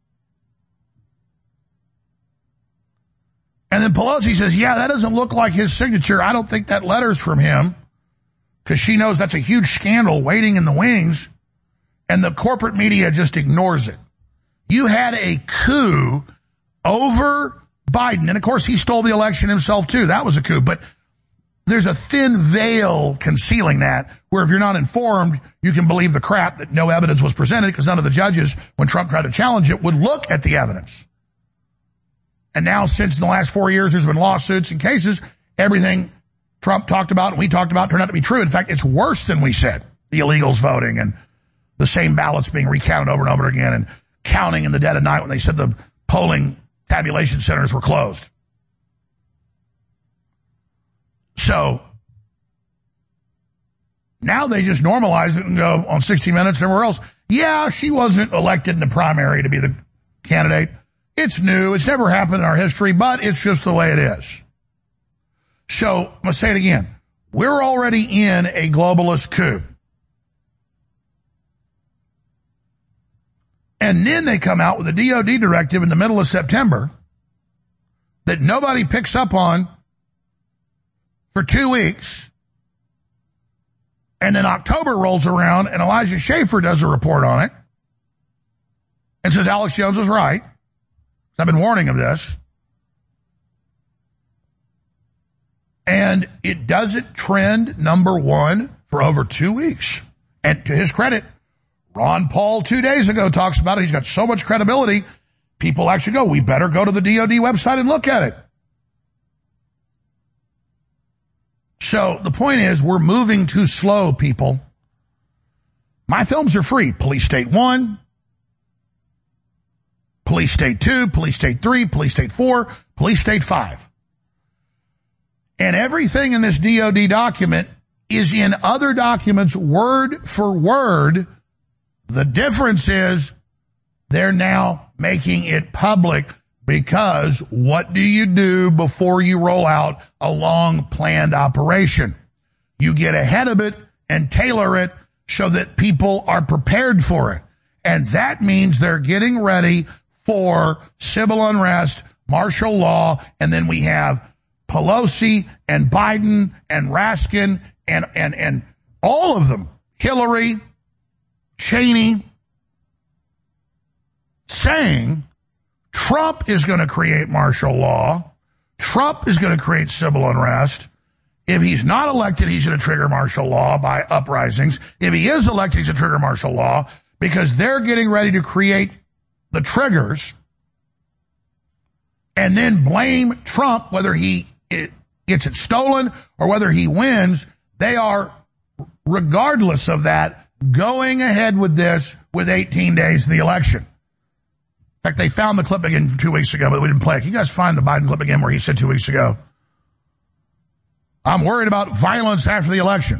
And then Pelosi says, yeah, that doesn't look like his signature. I don't think that letter's from him, because she knows that's a huge scandal waiting in the wings, and the corporate media just ignores it. You had a coup over Biden, and of course he stole the election himself too. That was a coup, but there's a thin veil concealing that, where if you're not informed, you can believe the crap that no evidence was presented, because none of the judges, when Trump tried to challenge it, would look at the evidence. And now, since the last 4 years, there's been lawsuits and cases, everything Trump talked about and we talked about turned out to be true. In fact, it's worse than we said. The illegals voting and the same ballots being recounted over and over again, and counting in the dead of night when they said the polling tabulation centers were closed. So now they just normalize it and go on 60 Minutes and everywhere else. Yeah, she wasn't elected in the primary to be the candidate. It's new. It's never happened in our history, but it's just the way it is. So I'm going to say it again. We're already in a globalist coup. And then they come out with a DOD directive in the middle of September that nobody picks up on for 2 weeks. And then October rolls around and Elijah Schaffer does a report on it and says Alex Jones was right. I've been warning of this. And it doesn't trend number one for over 2 weeks. And to his credit, Ron Paul 2 days ago talks about it. He's got so much credibility, people actually go, we better go to the DOD website and look at it. So the point is, we're moving too slow, people. My films are free. Police State 1, Police State 2, Police State 3, Police State 4, Police State 5. And everything in this DOD document is in other documents word for word. The difference is they're now making it public, because what do you do before you roll out a long planned operation? You get ahead of it and tailor it so that people are prepared for it. And that means they're getting ready for civil unrest, martial law, and then we have Pelosi and Biden and Raskin and all of them, Hillary, Cheney, saying Trump is going to create martial law. Trump is going to create civil unrest. If he's not elected, he's going to trigger martial law by uprisings. If he is elected, he's going to trigger martial law, because they're getting ready to create the triggers and then blame Trump, whether he gets it stolen or whether he wins. They are, regardless of that, going ahead with this with 18 days to the election. In fact, they found the clip again 2 weeks ago, but we didn't play it. Can you guys find the Biden clip again where he said 2 weeks ago, I'm worried about violence after the election?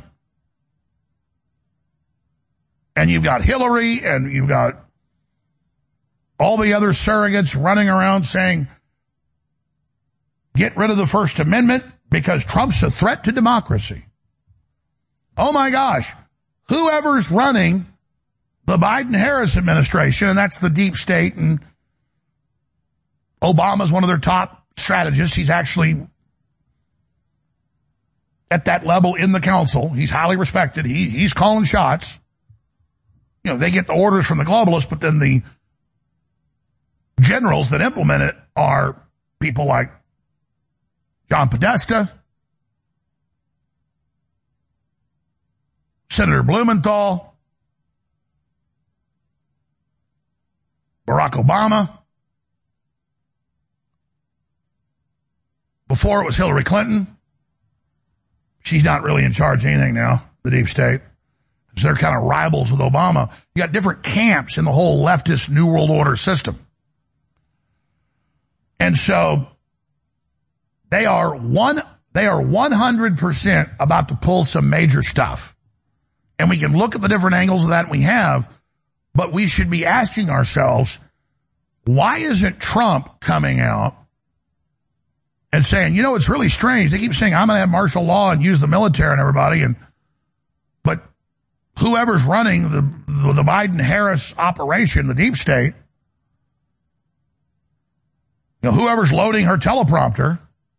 And you've got Hillary and you've got all the other surrogates running around saying, get rid of the First Amendment because Trump's a threat to democracy. Oh my gosh. Whoever's running the Biden-Harris administration, and that's the deep state, and Obama's one of their top strategists. He's actually at that level in the council. He's highly respected. He's calling shots. You know, they get the orders from the globalists, but then the generals that implement it are people like John Podesta, Senator Blumenthal, Barack Obama. Before it was Hillary Clinton. She's not really in charge of anything now, the deep state. So they're kind of rivals with Obama. You got different camps in the whole leftist New World Order system. And so they are 100% about to pull some major stuff. And we can look at the different angles of that, and we have, but we should be asking ourselves, why isn't Trump coming out and saying, you know, it's really strange. They keep saying, I'm going to have martial law and use the military and everybody. But whoever's running the Biden-Harris operation, the deep state, you know, whoever's loading her teleprompter,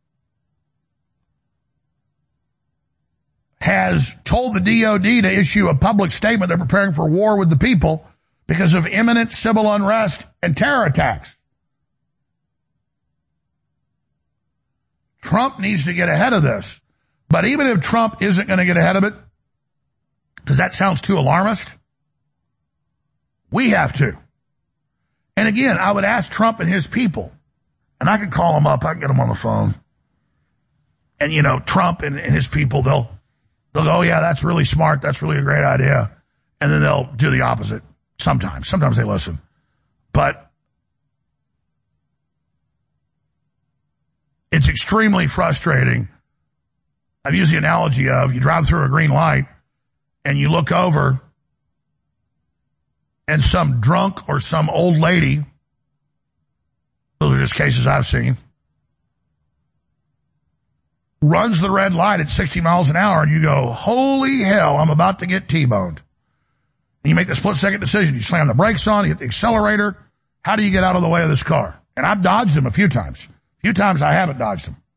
has told the DOD to issue a public statement they're preparing for war with the people because of imminent civil unrest and terror attacks. Trump needs to get ahead of this. But even if Trump isn't going to get ahead of it, because that sounds too alarmist, we have to. And again, I would ask Trump and his people, and I can call them up, I can get them on the phone. And, you know, Trump and his people, they'll go, oh yeah, that's really smart, that's really a great idea. And then they'll do the opposite sometimes. Sometimes they listen. But it's extremely frustrating. I've used the analogy of you drive through a green light and you look over and some drunk or some old lady, those are just cases I've seen, runs the red light at 60 miles an hour, and you go, holy hell, I'm about to get T-boned. And you make the split-second decision. You slam the brakes on, you hit the accelerator. How do you get out of the way of this car? And I've dodged him a few times. A few times I haven't dodged him.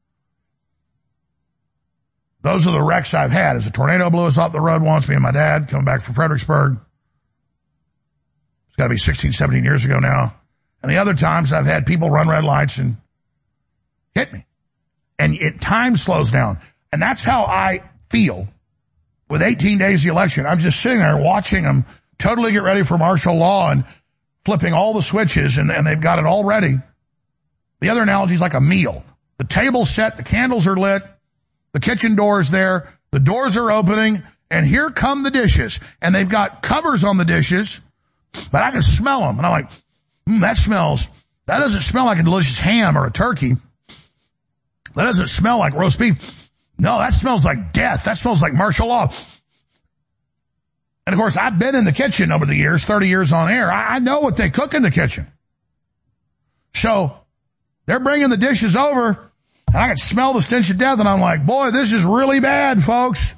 Those are the wrecks I've had. As a tornado blew us off the road once, me and my dad, coming back from Fredericksburg. It's got to be 16, 17 years ago now. And the other times I've had people run red lights and hit me. And time slows down. And that's how I feel with 18 days of the election. I'm just sitting there watching them totally get ready for martial law and flipping all the switches, and they've got it all ready. The other analogy is like a meal. The table's set, the candles are lit, the kitchen door is there, the doors are opening, and here come the dishes. And they've got covers on the dishes, but I can smell them. And I'm like, that doesn't smell like a delicious ham or a turkey. That doesn't smell like roast beef. No, that smells like death. That smells like martial law. And of course, I've been in the kitchen over the years, 30 years on air. I know what they cook in the kitchen. So they're bringing the dishes over, and I can smell the stench of death, and I'm like, boy, this is really bad, folks.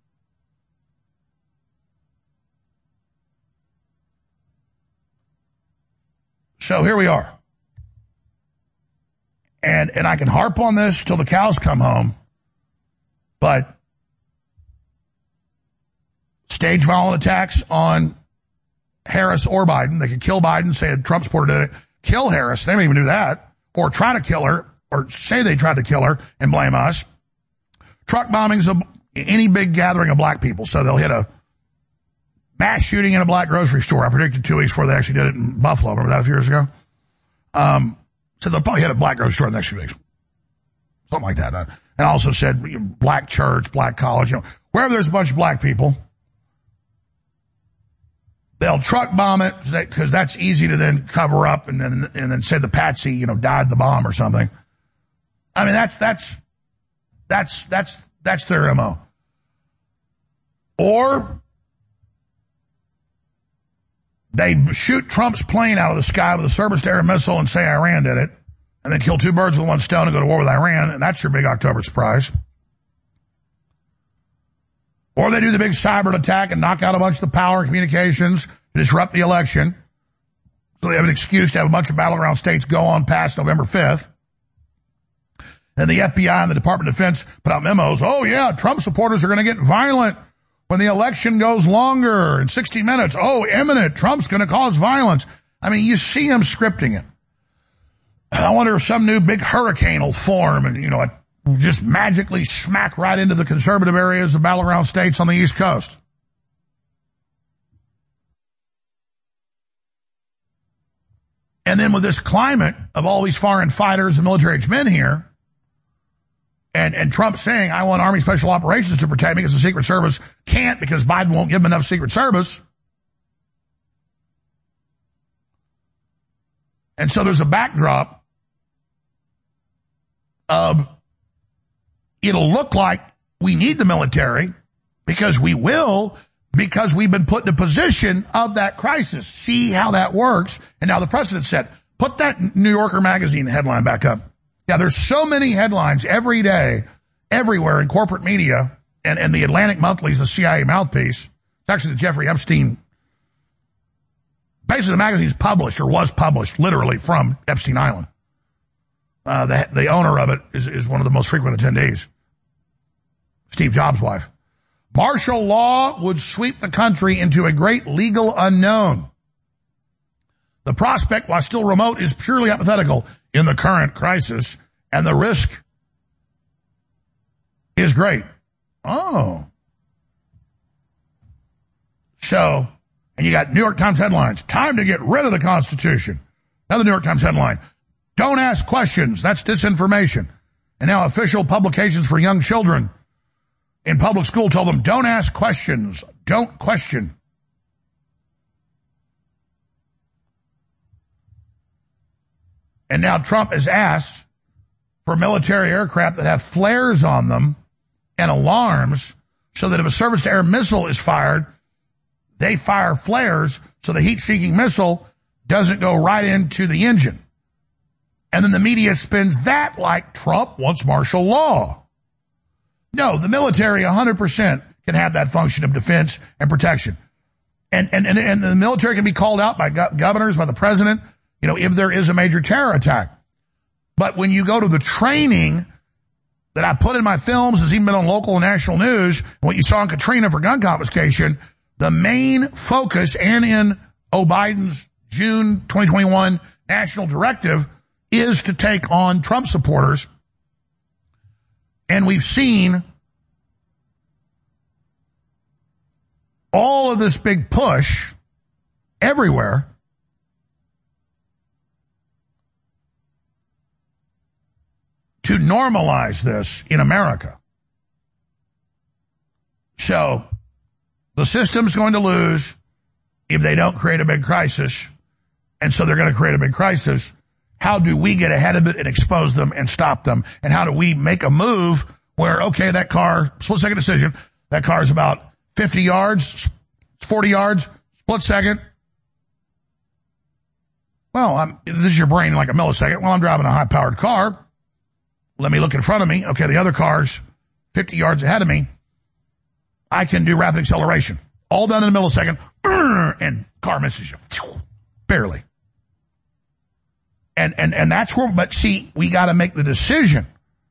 So here we are. And I can harp on this till the cows come home, but stage violent attacks on Harris or Biden. They could kill Biden, say a Trump supporter did it, kill Harris. They don't even do that. Or try to kill her, or say they tried to kill her and blame us. Truck bombings of any big gathering of black people. So they'll hit a mass shooting in a black grocery store. I predicted 2 weeks before they actually did it in Buffalo. Remember that a few years ago? So they'll probably hit a black grocery store in the next few weeks. Something like that. And I also said black church, black college, wherever there's a bunch of black people, they'll truck bomb it because that's easy to then cover up and then say the patsy, died in the bomb or something. I mean, that's their MO. Or they shoot Trump's plane out of the sky with a surface-to-air missile and say Iran did it, and then kill two birds with one stone and go to war with Iran, and that's your big October surprise. Or they do the big cyber attack and knock out a bunch of the power and communications to disrupt the election. So they have an excuse to have a bunch of battleground states go on past November 5th. Then the FBI and the Department of Defense put out memos. Oh, yeah, Trump supporters are going to get violent when the election goes longer in 60 minutes. Oh, imminent. Trump's going to cause violence. I mean, you see him scripting it. I wonder if some new big hurricane will form and, just magically smack right into the conservative areas of battleground states on the East Coast. And then with this climate of all these foreign fighters and military-aged men here, and Trump saying, I want Army Special Operations to protect me because the Secret Service can't because Biden won't give them enough Secret Service. And so there's a backdrop of it'll look like we need the military because we will, because we've been put in a position of that crisis. See how that works. And now the president said, put that New Yorker magazine headline back up. Yeah, there's so many headlines every day, everywhere in corporate media, and the Atlantic Monthly is the CIA mouthpiece. It's actually the Jeffrey Epstein. Basically, the magazine's published or was published literally from Epstein Island. The owner of it is one of the most frequent attendees. Steve Jobs' wife. Martial law would sweep the country into a great legal unknown. The prospect, while still remote, is purely hypothetical in the current crisis, and the risk is great. Oh. So, and you got New York Times headlines, time to get rid of the Constitution. Another New York Times headline, don't ask questions, that's disinformation. And now official publications for young children in public school tell them, don't ask questions, don't question. And now Trump has asked for military aircraft that have flares on them and alarms so that if a surface-to-air missile is fired, they fire flares so the heat-seeking missile doesn't go right into the engine. And then the media spins that like Trump wants martial law. No, the military 100% can have that function of defense and protection. And the military can be called out by governors, by the president, if there is a major terror attack. But when you go to the training that I put in my films, has even been on local and national news, and what you saw in Katrina for gun confiscation, the main focus, and in Biden's June 2021 national directive, is to take on Trump supporters. And we've seen all of this big push everywhere to normalize this in America. So the system's going to lose if they don't create a big crisis, and so they're going to create a big crisis. How do we get ahead of it and expose them and stop them? And how do we make a move where, okay, that car, split-second decision, that car is about 50 yards, 40 yards, split second. Well, this is your brain in like a millisecond. Well, I'm driving a high-powered car. Let me look in front of me. Okay, the other car's 50 yards ahead of me. I can do rapid acceleration. All done in a millisecond. And car misses you. Barely. And that's where, but see, we got to make the decision.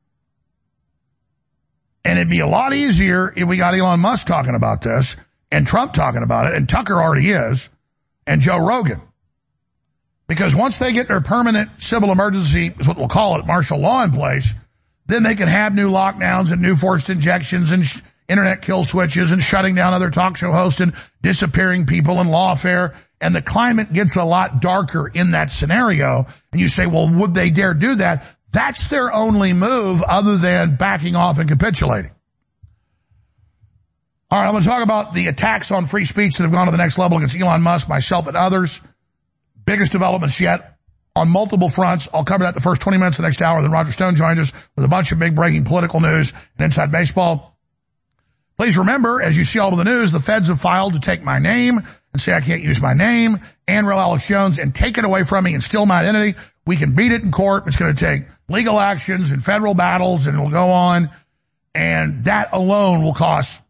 And it'd be a lot easier if we got Elon Musk talking about this, and Trump talking about it, and Tucker already is, and Joe Rogan. Because once they get their permanent civil emergency, is what we'll call it, martial law in place, then they can have new lockdowns and new forced injections and internet kill switches and shutting down other talk show hosts and disappearing people and lawfare. And the climate gets a lot darker in that scenario. And you say, well, would they dare do that? That's their only move other than backing off and capitulating. All right, I'm going to talk about the attacks on free speech that have gone to the next level against Elon Musk, myself, and others. Biggest developments yet on multiple fronts. I'll cover that the first 20 minutes of the next hour. Then Roger Stone joins us with a bunch of big breaking political news and inside baseball. Please remember, as you see all of the news, the feds have filed to take my name and say I can't use my name and Real Alex Jones and take it away from me and steal my identity. We can beat it in court. It's going to take legal actions and federal battles, and it'll go on. And that alone will cost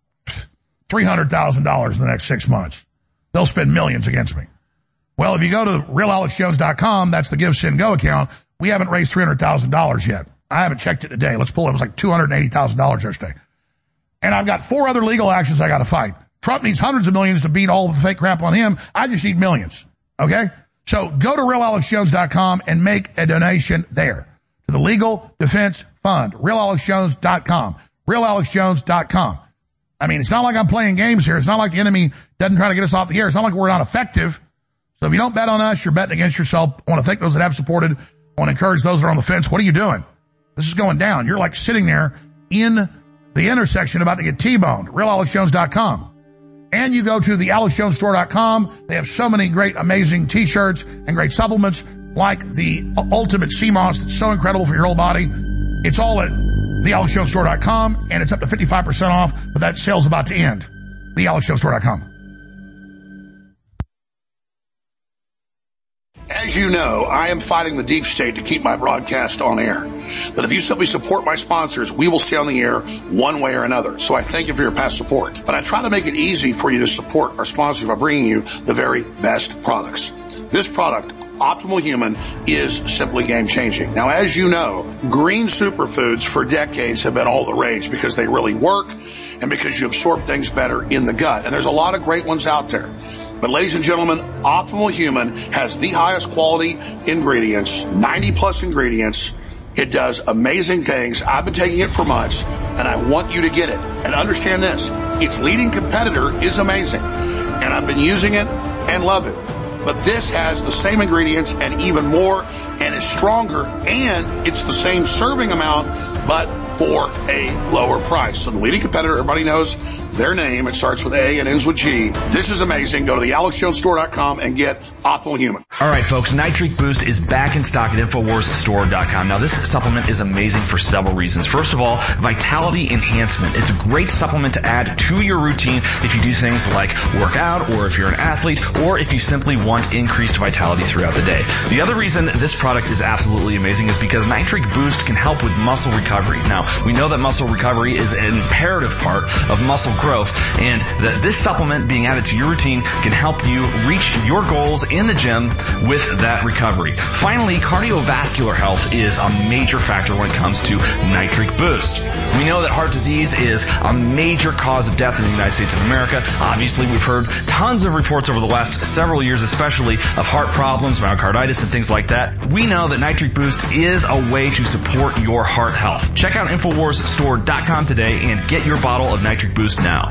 $300,000 in the next 6 months. They'll spend millions against me. Well, if you go to realalexjones.com, that's the Give, Send, Go account, we haven't raised $300,000 yet. I haven't checked it today. Let's pull it. It was like $280,000 yesterday. And I've got 4 other legal actions I got to fight. Trump needs hundreds of millions to beat all the fake crap on him. I just need millions. Okay? So go to realalexjones.com and make a donation there to the Legal Defense Fund. realalexjones.com. realalexjones.com. I mean, it's not like I'm playing games here. It's not like the enemy doesn't try to get us off the air. It's not like we're not effective. So if you don't bet on us, you're betting against yourself. I want to thank those that have supported. I want to encourage those that are on the fence. What are you doing? This is going down. You're like sitting there in the intersection about to get T-boned. realalexjones.com. And you go to the AlexJonesStore.com. They have so many great, amazing T-shirts and great supplements like the Ultimate CMOS that's so incredible for your whole body. It's all at thealexjonesstore.com, and it's up to 55% off, but that sale's about to end. thealexjonesstore.com. As you know, I am fighting the deep state to keep my broadcast on air. But if you simply support my sponsors, we will stay on the air one way or another. So I thank you for your past support. But I try to make it easy for you to support our sponsors by bringing you the very best products. This product, Optimal Human, is simply game-changing. Now, as you know, green superfoods for decades have been all the rage because they really work and because you absorb things better in the gut. And there's a lot of great ones out there. But ladies and gentlemen, Optimal Human has the highest quality ingredients, 90-plus ingredients. It does amazing things. I've been taking it for months, and I want you to get it. And understand this, its leading competitor is amazing, and I've been using it and love it. But this has the same ingredients and even more, and is stronger, and it's the same serving amount, but for a lower price. So the leading competitor, everybody knows their name. It starts with A and ends with G. This is amazing. Go to the AlexJonesStore.com and get Optimal Human. All right, folks. Nitric Boost is back in stock at InfoWarsStore.com. Now, this supplement is amazing for several reasons. First of all, vitality enhancement. It's a great supplement to add to your routine if you do things like work out, or if you're an athlete, or if you simply want increased vitality throughout the day. The other reason this product product is absolutely amazing is because Nitric Boost can help with muscle recovery. Now, we know that muscle recovery is an imperative part of muscle growth, and that this supplement being added to your routine can help you reach your goals in the gym with that recovery. Finally, cardiovascular health is a major factor when it comes to Nitric Boost. We know that heart disease is a major cause of death in the United States of America. Obviously, we've heard tons of reports over the last several years, especially of heart problems, myocarditis, and things like that. We know that Nitric Boost is a way to support your heart health. Check out InfoWarsStore.com today and get your bottle of Nitric Boost now.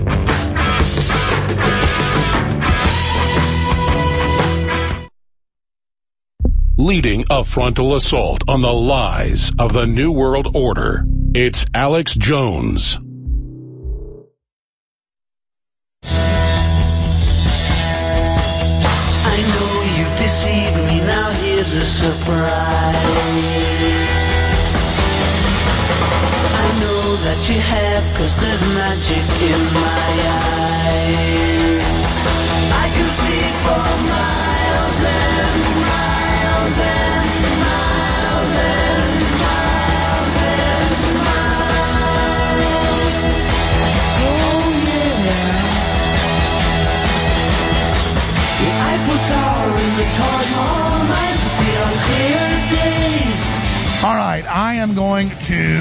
Leading a frontal assault on the lies of the New World Order, it's Alex Jones. I know you've deceived me, now here's a surprise. I know that you have, 'cause there's magic in my eyes. I can see for miles and miles and miles and miles and miles. Oh yeah. The Eiffel Tower in the Taj Mahal nights, see on clear days. All right, I am going to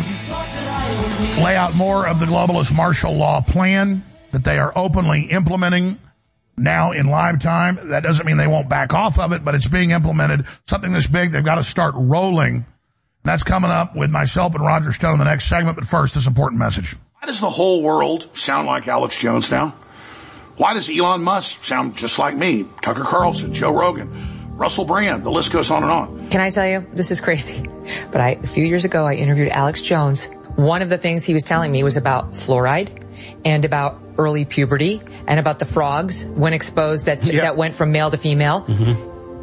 lay out more of the globalist martial law plan that they are openly implementing now in live time. That doesn't mean they won't back off of it, but it's being implemented. Something this big, they've got to start rolling. That's coming up with myself and Roger Stone in the next segment, but first, this important message. Why does the whole world sound like Alex Jones now? Why does Elon Musk sound just like me? Tucker Carlson, Joe Rogan, Russell Brand, the list goes on and on. Can I tell you, this is crazy, but a few years ago I interviewed Alex Jones. One of the things he was telling me was about fluoride and about early puberty and about the frogs when exposed that went from male to female. Mm-hmm.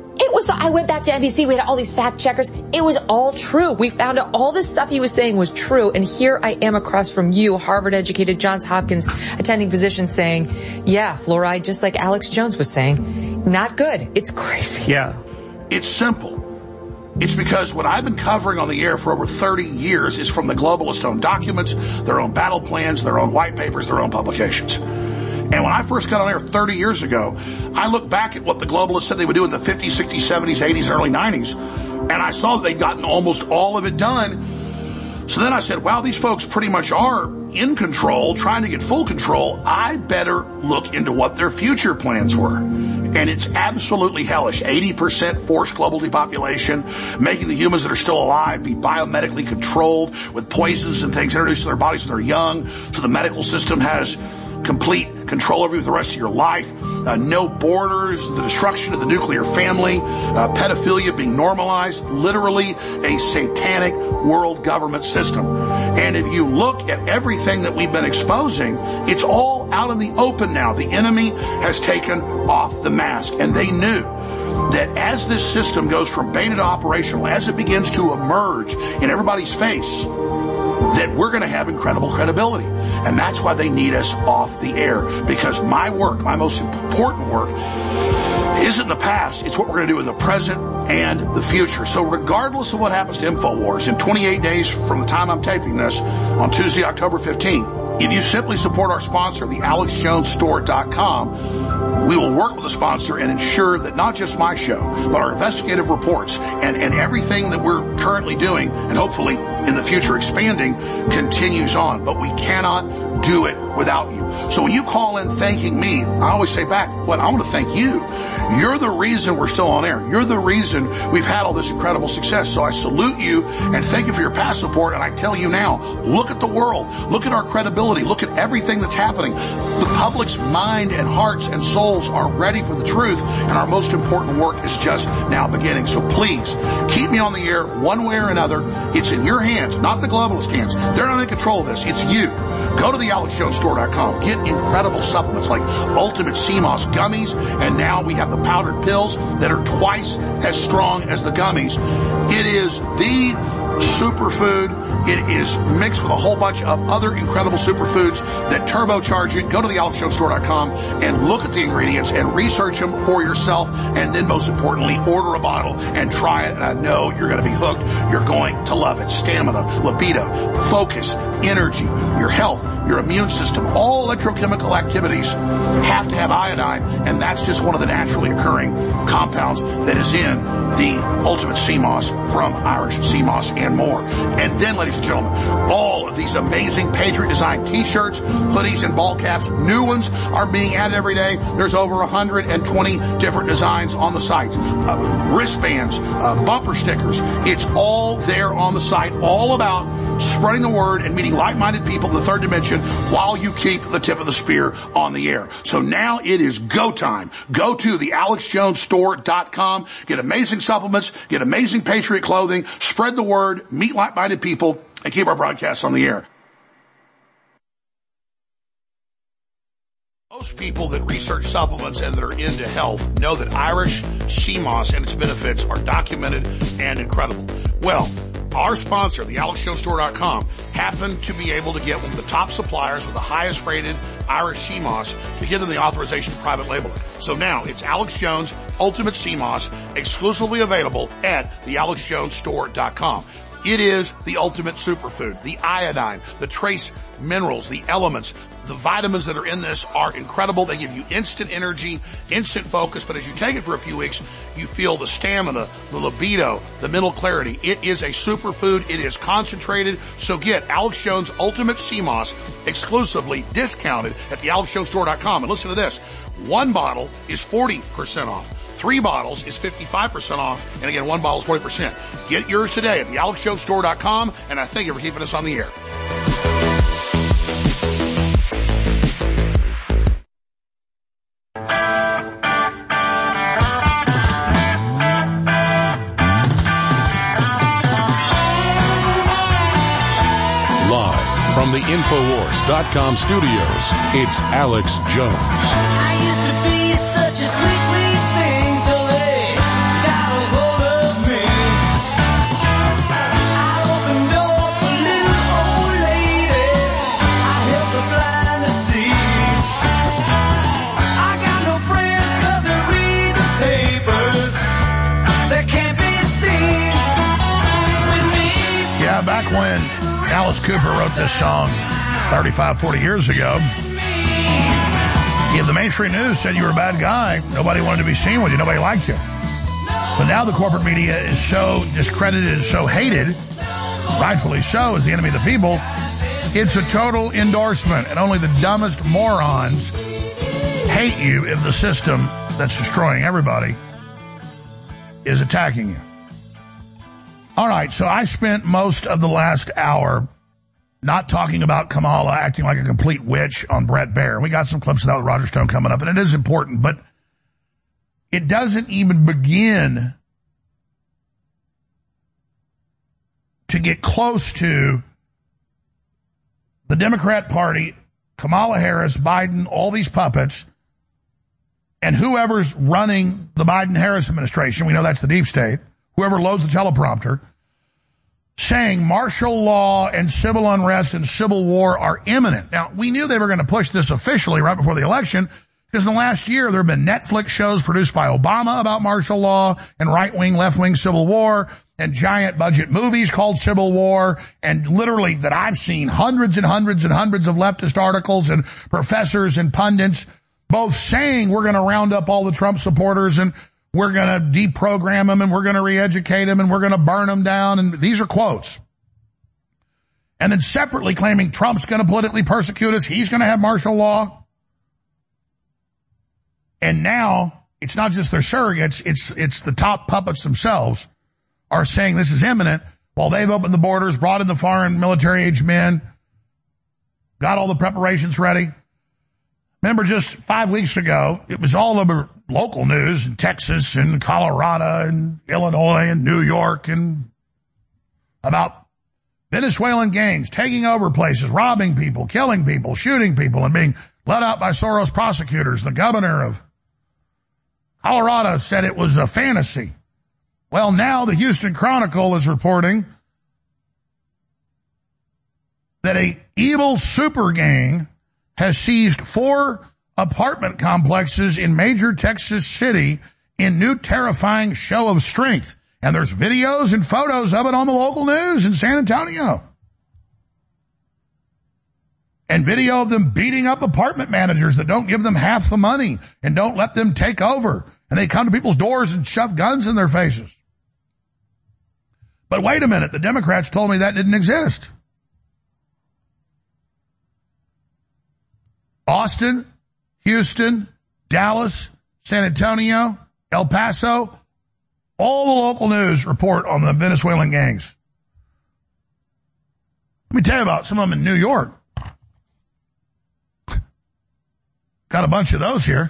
I went back to NBC, we had all these fact checkers. It was all true. We found out all this stuff he was saying was true. And here I am across from you, Harvard educated, Johns Hopkins attending physician saying, yeah, fluoride, just like Alex Jones was saying, not good. It's crazy. Yeah. It's simple. It's because what I've been covering on the air for over 30 years is from the globalists' own documents, their own battle plans, their own white papers, their own publications. And when I first got on air 30 years ago, I looked back at what the globalists said they would do in the 50s, 60s, 70s, 80s, and early 90s, and I saw that they'd gotten almost all of it done. So then I said, wow, these folks pretty much are in control, trying to get full control. I better look into what their future plans were. And it's absolutely hellish. 80% forced global depopulation, making the humans that are still alive be biomedically controlled with poisons and things introduced to their bodies when they're young, so the medical system has complete control over you for the rest of your life. No borders, the destruction of the nuclear family, pedophilia being normalized, literally a satanic world government system. And if you look at everything that we've been exposing, it's all out in the open now. The enemy has taken off the mask, and they knew that as this system goes from beta to operational, as it begins to emerge in everybody's face, that we're going to have incredible credibility. And that's why they need us off the air. Because my work, my most important work, isn't the past. It's what we're going to do in the present and the future. So regardless of what happens to InfoWars, in 28 days from the time I'm taping this, on Tuesday, October 15th, if you simply support our sponsor, the AlexJonesStore.com, we will work with the sponsor and ensure that not just my show, but our investigative reports and everything that we're currently doing, and hopefully in the future expanding, continues on. But we cannot do it without you. So when you call in thanking me, I always say back, I want to thank you. You're the reason we're still on air. You're the reason we've had all this incredible success. So I salute you and thank you for your past support. And I tell you now, look at the world. Look at our credibility. Look at everything that's happening. The public's mind and hearts and souls are ready for the truth. And our most important work is just now beginning. So please keep me on the air one way or another. It's in your hands, not the globalist hands. They're not in control of this. It's you. Go to the AlexJonesStore.com. Get incredible supplements like Ultimate CMOS gummies, and now we have the powdered pills that are twice as strong as the gummies. It is the superfood. It is mixed with a whole bunch of other incredible superfoods that turbocharge it. Go to the AlexJonesStore.com and look at the ingredients and research them for yourself. And then most importantly, order a bottle and try it. And I know you're going to be hooked. You're going to love it. Stamina, libido, focus, energy, your health, your immune system, all electrochemical activities have to have iodine, and that's just one of the naturally occurring compounds that is in the Ultimate Sea Moss from Irish Sea Moss and more. And then, ladies and gentlemen, all of these amazing Patriot design t-shirts, hoodies, and ball caps, new ones are being added every day. There's over 120 different designs on the site. Wristbands, bumper stickers. It's all there on the site, all about spreading the word and meeting like-minded people in the third dimension while you keep the tip of the spear on the air. So now it is go time. Go to the AlexJonesStore.com. Get amazing supplements, get amazing Patriot clothing, spread the word, meet like-minded people, and keep our broadcasts on the air. Most people that research supplements and that are into health know that Irish Sea Moss and its benefits are documented and incredible. Well, our sponsor, the AlexJonesStore.com, happened to be able to get one of the top suppliers with the highest rated Irish Sea Moss to give them the authorization to private label it. So now it's Alex Jones Ultimate Sea Moss, exclusively available at the AlexJonesStore.com. It is the ultimate superfood. The iodine, the trace minerals, the elements, the vitamins that are in this are incredible. They give you instant energy, instant focus, but as you take it for a few weeks, you feel the stamina, the libido, the mental clarity. It is a superfood. It is concentrated. So get Alex Jones Ultimate Sea Moss exclusively discounted at the AlexJonesStore.com. And listen to this. One bottle is 40% off. 3 bottles is 55% off. And again, 1 bottle is 40%. Get yours today at the AlexJonesStore.com. And I thank you for keeping us on the air. Live from the Infowars.com studios, it's Alex Jones. I used to be such a sweet, sweet thing till they got a hold of me. I opened doors for little old ladies. I helped the blind to see. I got no friends 'cause they read the papers. They can't be seen with me. Yeah, back when Alice Cooper wrote this song 35, 40 years ago, if the mainstream news said you were a bad guy, nobody wanted to be seen with you, nobody liked you. But now the corporate media is so discredited, so hated, rightfully so, as the enemy of the people, it's a total endorsement, and only the dumbest morons hate you if the system that's destroying everybody is attacking you. All right, so I spent most of the last hour not talking about Kamala acting like a complete witch on Bret Baier. We got some clips of that with Roger Stone coming up, and it is important, but it doesn't even begin to get close to the Democrat Party, Kamala Harris, Biden, all these puppets, and whoever's running the Biden-Harris administration, we know that's the deep state, whoever loads the teleprompter, saying martial law and civil unrest and civil war are imminent. Now, we knew they were going to push this officially right before the election, because in the last year there have been Netflix shows produced by Obama about martial law and right-wing, left-wing civil war, and giant budget movies called Civil War, and literally that I've seen hundreds and hundreds and hundreds of leftist articles and professors and pundits both saying we're going to round up all the Trump supporters and we're going to deprogram them and we're going to re-educate them and we're going to burn them down. And these are quotes. And then separately claiming Trump's going to politically persecute us. He's going to have martial law. And now it's not just their surrogates. It's the top puppets themselves are saying this is imminent while they've opened the borders, brought in the foreign military-age men, got all the preparations ready. Remember just 5 weeks ago, it was all over local news in Texas and Colorado and Illinois and New York and about Venezuelan gangs taking over places, robbing people, killing people, shooting people, and being let out by Soros prosecutors. The governor of Colorado said it was a fantasy. Well, now the Houston Chronicle is reporting that a evil super gang has seized 4 apartment complexes in major Texas city in new terrifying show of strength. And there's videos and photos of it on the local news in San Antonio. And video of them beating up apartment managers that don't give them half the money and don't let them take over. And they come to people's doors and shove guns in their faces. But wait a minute, the Democrats told me that didn't exist. Austin, Houston, Dallas, San Antonio, El Paso, all the local news report on the Venezuelan gangs. Let me tell you about some of them in New York. Got a bunch of those here.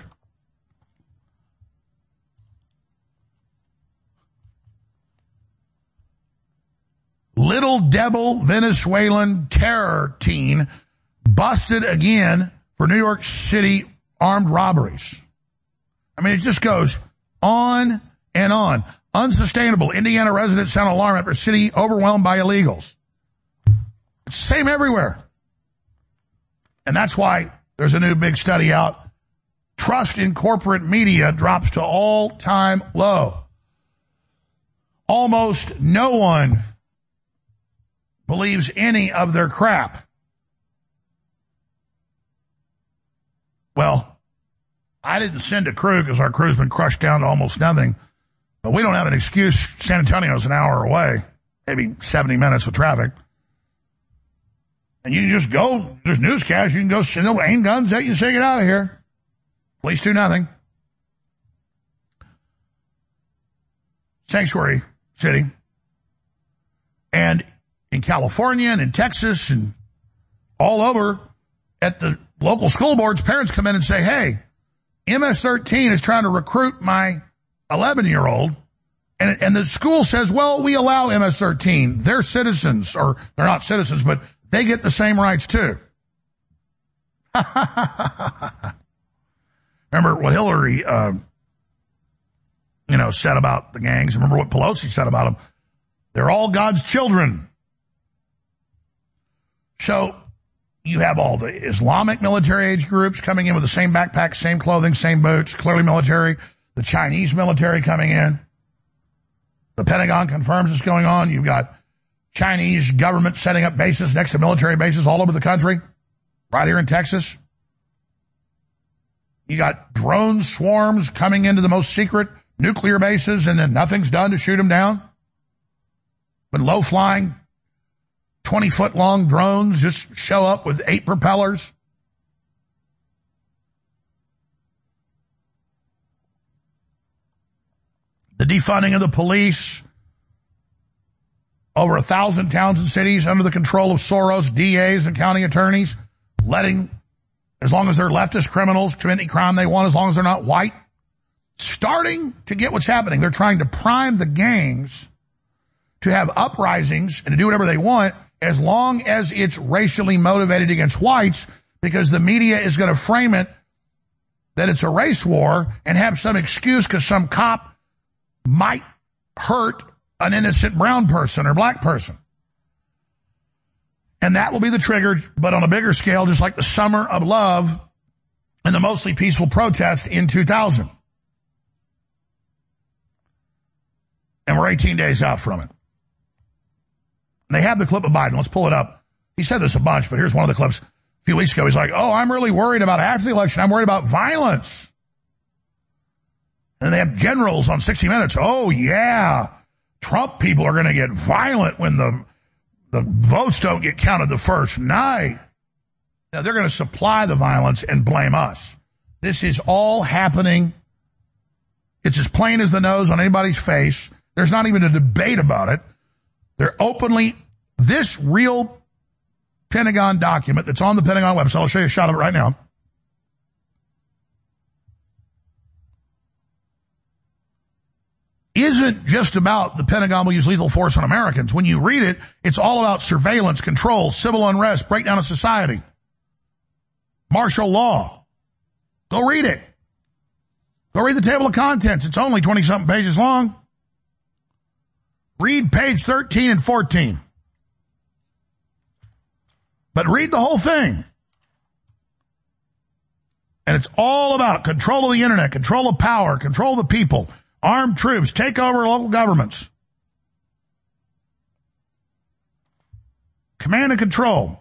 Little Devil Venezuelan terror teen busted again for New York City armed robberies. I mean, it just goes on and on. Unsustainable. Indiana residents sound alarm after city overwhelmed by illegals. It's the same everywhere. And that's why there's a new big study out. Trust in corporate media drops to all-time low. Almost no one believes any of their crap. Well, I didn't send a crew because our crew's been crushed down to almost nothing. But we don't have an excuse. San Antonio's an hour away, maybe 70 minutes with traffic. And you can just go, there's newscasts, you can go send them aim guns at you and say, get out of here. Police do nothing. Sanctuary city. And in California and in Texas and all over at the local school boards, parents come in and say, hey, MS-13 is trying to recruit my 11-year-old. And the school says, well, we allow MS-13. They're citizens, or they're not citizens, but they get the same rights too. Remember what Hillary, said about the gangs. Remember what Pelosi said about them. They're all God's children. So you have all the Islamic military age groups coming in with the same backpack, same clothing, same boots, clearly military. The Chinese military coming in. The Pentagon confirms it's going on. You've got Chinese government setting up bases next to military bases all over the country, right here in Texas. You got drone swarms coming into the most secret nuclear bases, and then nothing's done to shoot them down. When low-flying, 20-foot-long drones just show up with 8 propellers. The defunding of the police. Over 1,000 towns and cities under the control of Soros, DAs, and county attorneys, letting, as long as they're leftist criminals, commit any crime they want, as long as they're not white. Starting to get what's happening. They're trying to prime the gangs to have uprisings and to do whatever they want as long as it's racially motivated against whites, because the media is going to frame it that it's a race war and have some excuse because some cop might hurt an innocent brown person or black person. And that will be the trigger, but on a bigger scale, just like the Summer of Love and the mostly peaceful protest in 2000. And we're 18 days out from it. And they have the clip of Biden. Let's pull it up. He said this a bunch, but here's one of the clips. A few weeks ago, he's like, oh, I'm really worried about after the election. I'm worried about violence. And they have generals on 60 Minutes. Oh, yeah. Trump people are going to get violent when the votes don't get counted the first night. Now, they're going to supply the violence and blame us. This is all happening. It's as plain as the nose on anybody's face. There's not even a debate about it. They're openly, this real Pentagon document that's on the Pentagon website, I'll show you a shot of it right now, isn't just about the Pentagon will use lethal force on Americans. When you read it, it's all about surveillance, control, civil unrest, breakdown of society, martial law. Go read it. Go read the table of contents. It's only 20-something pages long. Read page 13 and 14. But read the whole thing. And it's all about control of the internet, control of power, control of the people, armed troops, take over local governments. Command and control.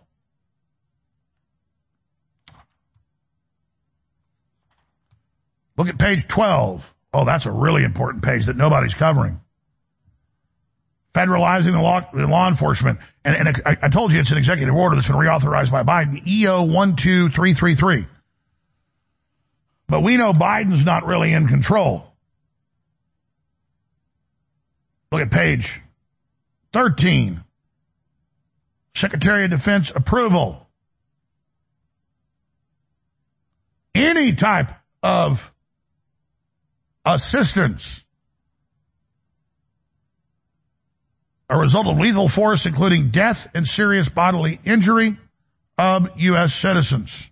Look at page 12. Oh, that's a really important page that nobody's covering. Federalizing the law enforcement. And I told you it's an executive order that's been reauthorized by Biden, EO 12333. But we know Biden's not really in control. Look at page 13. Secretary of Defense approval. Any type of assistance, a result of lethal force, including death and serious bodily injury of U.S. citizens.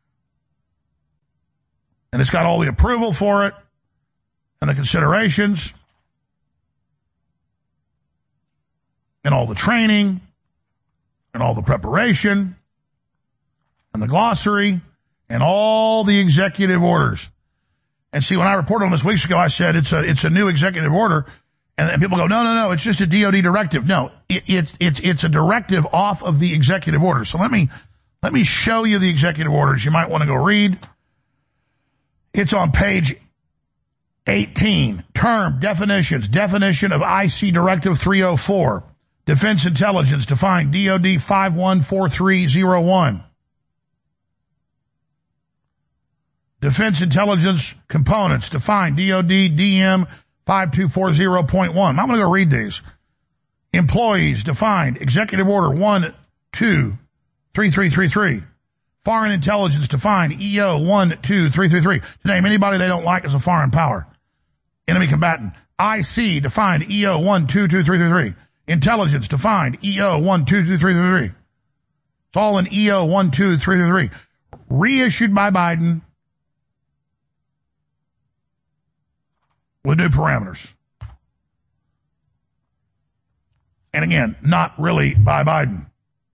And it's got all the approval for it and the considerations and all the training and all the preparation and the glossary and all the executive orders. And see, when I reported on this weeks ago, I said it's a new executive order, and people go, no, it's just a DOD directive. No, it's a directive off of the executive order. So let me show you the executive orders. You might want to go read. It's on page 18. Term definitions. Definition of IC Directive 304. Defense Intelligence defined DOD 514301. Defense Intelligence Components defined DOD DM 5240.1. I'm going to go read these. Employees defined Executive Order 123333. Foreign Intelligence defined EO 12333. To name anybody they don't like as a foreign power. Enemy combatant. IC defined EO 122333. Intelligence defined EO 122333. It's all in EO 12333. Reissued by Biden with new parameters. And again, not really by Biden.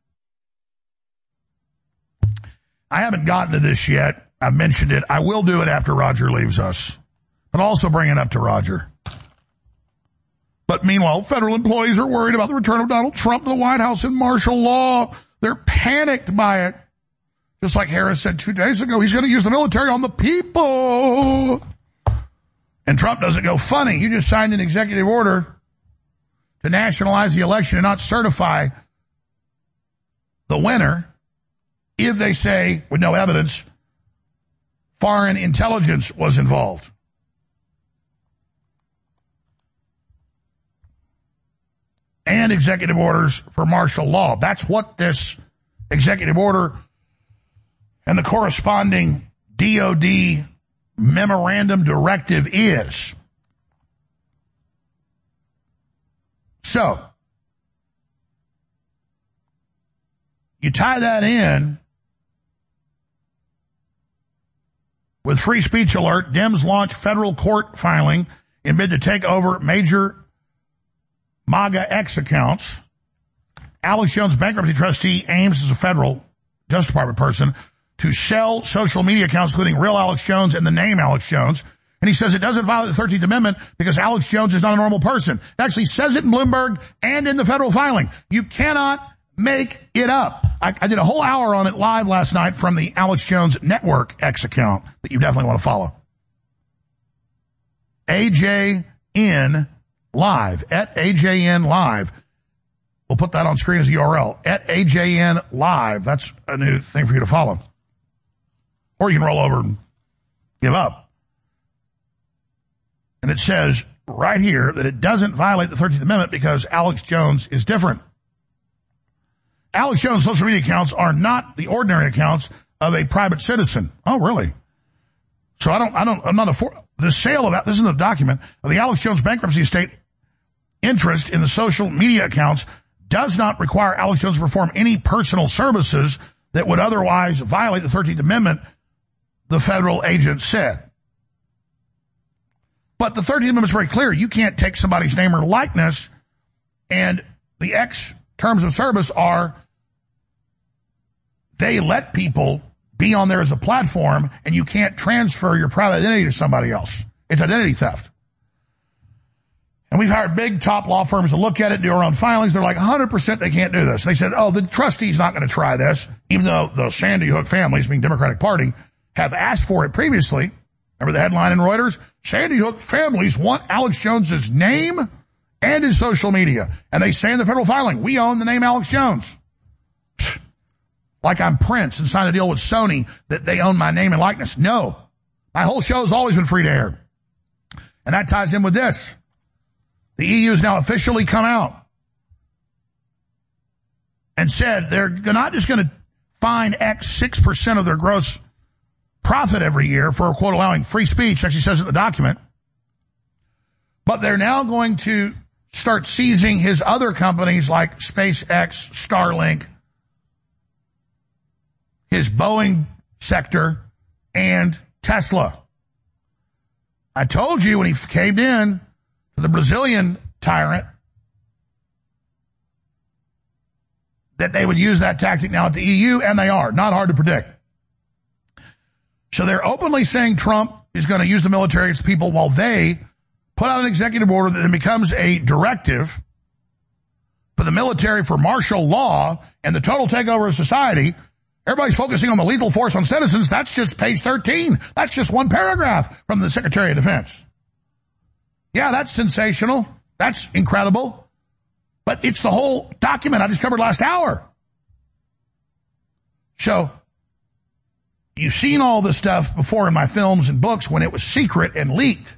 I haven't gotten to this yet. I've mentioned it. I will do it after Roger leaves us. But also bring it up to Roger. But meanwhile, federal employees are worried about the return of Donald Trump to the White House and martial law. They're panicked by it. Just like Harris said 2 days ago, he's going to use the military on the people. And Trump doesn't go, funny, you just signed an executive order to nationalize the election and not certify the winner if they say, with no evidence, foreign intelligence was involved. And executive orders for martial law. That's what this executive order and the corresponding DOD memorandum directive is. So, you tie that in with free speech alert, Dems launch federal court filing in bid to take over major MAGA X accounts. Alex Jones, bankruptcy trustee, aims as a federal Justice Department person to sell social media accounts, including real Alex Jones and the name Alex Jones. And he says it doesn't violate the 13th Amendment because Alex Jones is not a normal person. It actually says it in Bloomberg and in the federal filing. You cannot make it up. I did a whole hour on it live last night from the Alex Jones Network X account that you definitely want to follow. AJN Live, at AJN Live. We'll put that on screen as a URL. At AJN Live. That's a new thing for you to follow. Or you can roll over and give up. And it says right here that it doesn't violate the 13th Amendment because Alex Jones is different. Alex Jones' social media accounts are not the ordinary accounts of a private citizen. Oh, really? So I'm not the sale of that, this is the document, of the Alex Jones bankruptcy estate interest in the social media accounts does not require Alex Jones to perform any personal services that would otherwise violate the 13th Amendment, the federal agent said. But the 13th Amendment is very clear. You can't take somebody's name or likeness, and the X terms of service are they let people be on there as a platform, and you can't transfer your private identity to somebody else. It's identity theft. And we've hired big top law firms to look at it, do our own filings. They're like 100% they can't do this. They said, the trustee's not going to try this, even though the Sandy Hook families, being Democratic Party, have asked for it previously. Remember the headline in Reuters? Sandy Hook families want Alex Jones's name and his social media. And they say in the federal filing, we own the name Alex Jones. Like I'm Prince and signed a deal with Sony that they own my name and likeness. No. My whole show's always been free to air. And that ties in with this. The EU has now officially come out and said they're not just going to fine X 6% of their gross profit every year for, quote, allowing free speech, actually says it in the document, but they're now going to start seizing his other companies like SpaceX, Starlink, his Boeing sector, and Tesla. I told you when he caved in to the Brazilian tyrant that they would use that tactic now at the EU, and they are. Not hard to predict. So they're openly saying Trump is going to use the military against people while they put out an executive order that then becomes a directive for the military for martial law and the total takeover of society. Everybody's focusing on the lethal force on citizens. That's just page 13. That's just one paragraph from the Secretary of Defense. Yeah, that's sensational. That's incredible. But it's the whole document I just covered last hour. So, you've seen all this stuff before in my films and books when it was secret and leaked.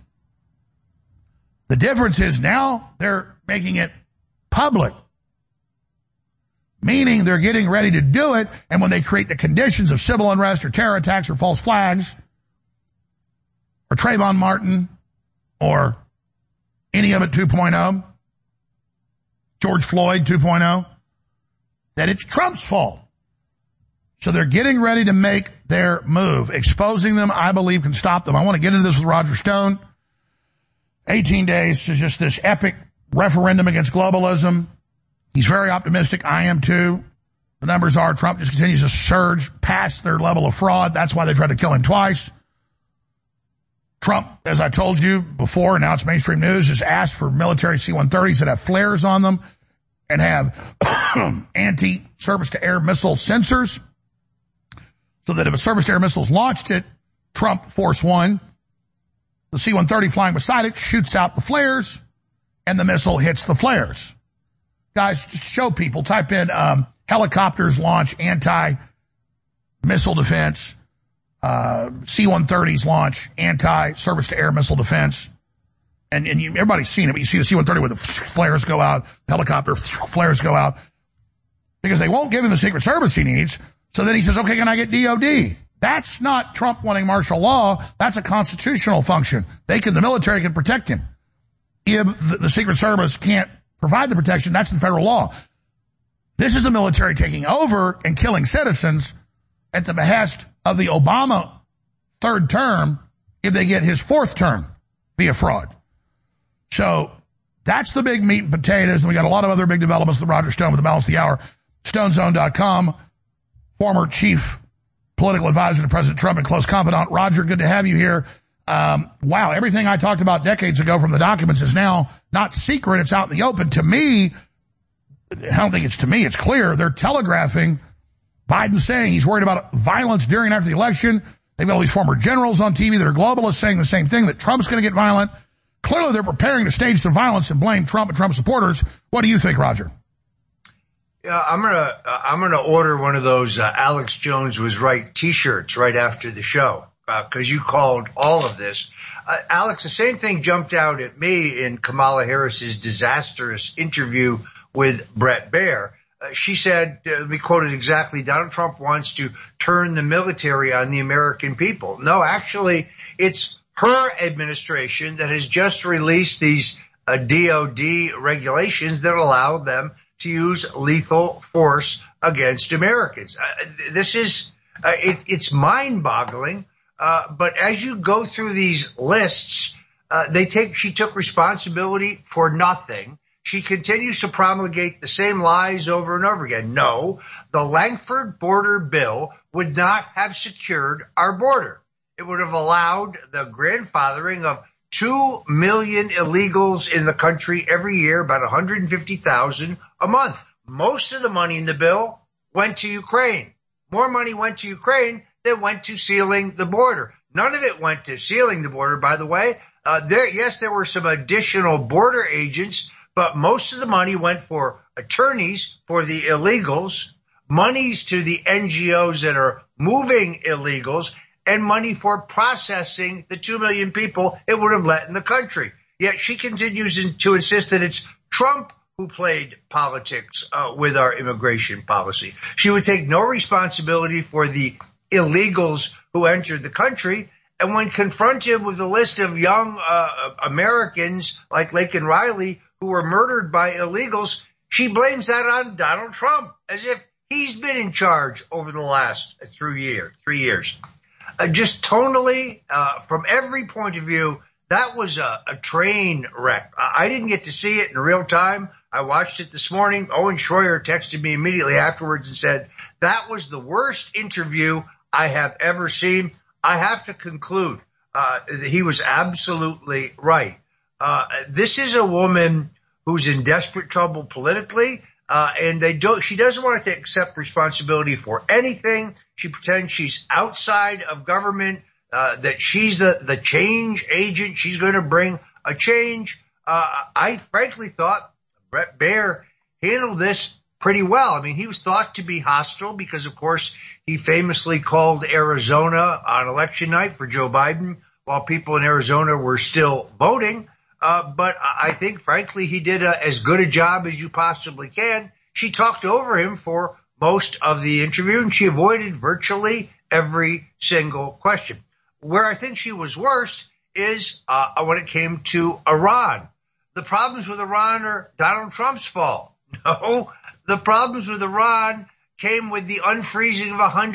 The difference is now they're making it public. Meaning they're getting ready to do it, and when they create the conditions of civil unrest or terror attacks or false flags, or Trayvon Martin, or any of it 2.0, George Floyd 2.0, that it's Trump's fault. So they're getting ready to make their move. Exposing them, I believe, can stop them. I want to get into this with Roger Stone. 18 days to just this epic referendum against globalism. He's very optimistic. I am too. The numbers are Trump just continues to surge past their level of fraud. That's why they tried to kill him twice. Trump, as I told you before, and now it's mainstream news, has asked for military C-130s that have flares on them and have anti-surface-to-air missile sensors so that if a surface-to-air missile is launched at Trump Force One, the C-130 flying beside it shoots out the flares and the missile hits the flares. Guys, just show people, type in helicopters launch anti-missile defense, C-130s launch anti-surface-to-air missile defense. And everybody's seen it, but you see the C-130 where the flares go out, the helicopter flares go out. Because they won't give him the Secret Service he needs, so then he says, okay, can I get DOD? That's not Trump wanting martial law, that's a constitutional function. The military can protect him. If the Secret Service can't provide the protection, that's in federal law. This is the military taking over and killing citizens at the behest of the Obama third term if they get his fourth term via fraud. So that's the big meat and potatoes, and we got a lot of other big developments with Roger Stone with the balance of the hour. StoneZone.com, former chief political advisor to President Trump and close confidant. Roger, good to have you here. Wow, everything I talked about decades ago from the documents is now not secret. It's out in the open. To me, I don't think it's to me. It's clear. They're telegraphing Biden saying he's worried about violence during and after the election. They've got all these former generals on TV that are globalists saying the same thing, that Trump's going to get violent. Clearly, they're preparing to stage some violence and blame Trump and Trump supporters. What do you think, Roger? Yeah, I'm gonna order one of those Alex Jones was right T-shirts right after the show. Because you called all of this. Alex, the same thing jumped out at me in Kamala Harris's disastrous interview with Bret Baier. She said, let me quote it exactly, Donald Trump wants to turn the military on the American people. No, actually, it's her administration that has just released these DOD regulations that allow them to use lethal force against Americans. This is, it's mind-boggling. But as you go through these lists, she took responsibility for nothing. she continues to promulgate the same lies over and over again. No, the Langford border bill would not have secured our border. It would have allowed the grandfathering of 2 million illegals in the country every year, about 150,000 a month. Most of the money in the bill went to Ukraine. More money went to Ukraine than went to sealing the border. None of it went to sealing the border, by the way. There were some additional border agents, but most of the money went for attorneys for the illegals, monies to the NGOs that are moving illegals, and money for processing the 2 million people it would have let in the country. Yet she continues to insist that it's Trump who played politics with our immigration policy. She would take no responsibility for the illegals who entered the country. And when confronted with a list of young Americans like Laken Riley who were murdered by illegals, she blames that on Donald Trump, as if he's been in charge over the last 3 years. Just tonally, from every point of view, that was a train wreck. I didn't get to see it in real time. I watched it this morning. Owen Schroyer texted me immediately afterwards and said, that was the worst interview I have ever seen. I have to conclude that he was absolutely right. This is a woman who's in desperate trouble politically, and she doesn't want to accept responsibility for anything. She pretends she's outside of government, that she's the change agent. She's going to bring a change. I frankly thought Bret Baier handled this pretty well. I mean, he was thought to be hostile because, of course, he famously called Arizona on election night for Joe Biden while people in Arizona were still voting. But I think, frankly, he did as good a job as you possibly can. She talked over him for most of the interview, and she avoided virtually every single question. Where I think she was worse is when it came to Iran. The problems with Iran are Donald Trump's fault. No, the problems with Iran came with the unfreezing of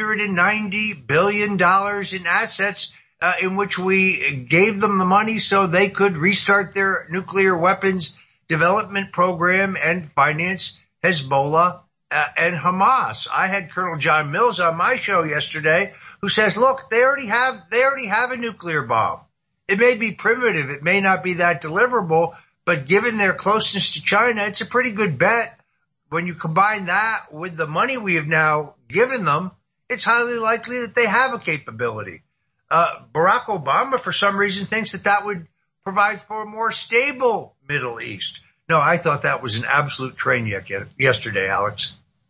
$190 billion in assets in which we gave them the money so they could restart their nuclear weapons development program and finance Hezbollah and Hamas. I had Colonel John Mills on my show yesterday who says, look, they already have a nuclear bomb. It may be primitive. It may not be that deliverable, but given their closeness to China, it's a pretty good bet. When you combine that with the money we have now given them, it's highly likely that they have a capability. Barack Obama, for some reason, thinks that would provide for a more stable Middle East. No, I thought that was an absolute train wreck yesterday, Alex.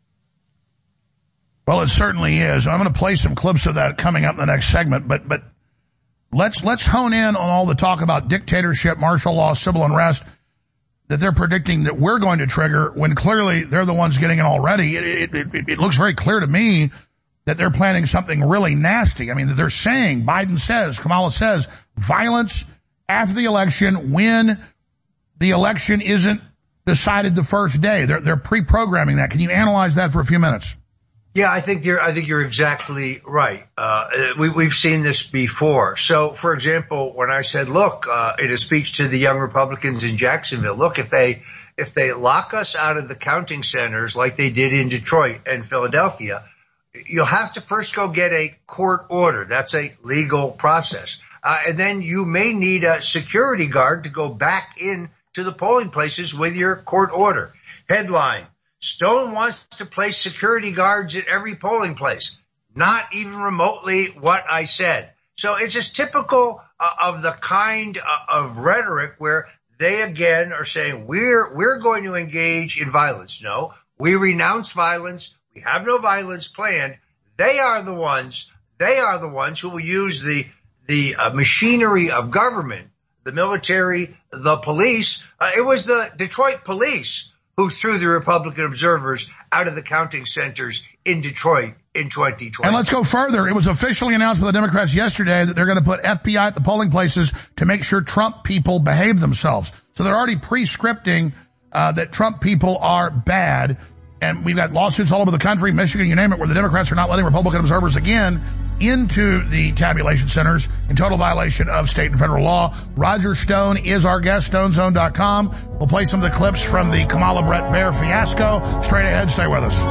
Well, it certainly is. I'm going to play some clips of that coming up in the next segment, but let's hone in on all the talk about dictatorship, martial law, civil unrest that they're predicting that we're going to trigger when clearly they're the ones getting it already. It looks very clear to me that they're planning something really nasty. I mean, they're saying, Biden says, Kamala says, violence after the election when the election isn't decided the first day. They're pre-programming that. Can you analyze that for a few minutes? Yeah, I think you're exactly right. We've seen this before. So, for example, when I said, look, in a speech to the young Republicans in Jacksonville, look, if they lock us out of the counting centers like they did in Detroit and Philadelphia, you'll have to first go get a court order. That's a legal process. And then you may need a security guard to go back in to the polling places with your court order. Headline: Stone wants to place security guards at every polling place. Not even remotely what I said. So it's just typical of the kind of rhetoric where they again are saying we're going to engage in violence. No, we renounce violence. We have no violence planned. They are the ones who will use the machinery of government, the military, the police. It was the Detroit police who threw the Republican observers out of the counting centers in Detroit in 2020. And let's go further. It was officially announced by the Democrats yesterday that they're going to put FBI at the polling places to make sure Trump people behave themselves. So they're already pre-scripting that Trump people are bad. And we've got lawsuits all over the country, Michigan, you name it, where the Democrats are not letting Republican observers again. into the tabulation centers in total violation of state and federal law. Roger Stone is our guest, StoneZone.com. We'll play some of the clips from the Kamala Brett Baer fiasco. Straight ahead, stay with us.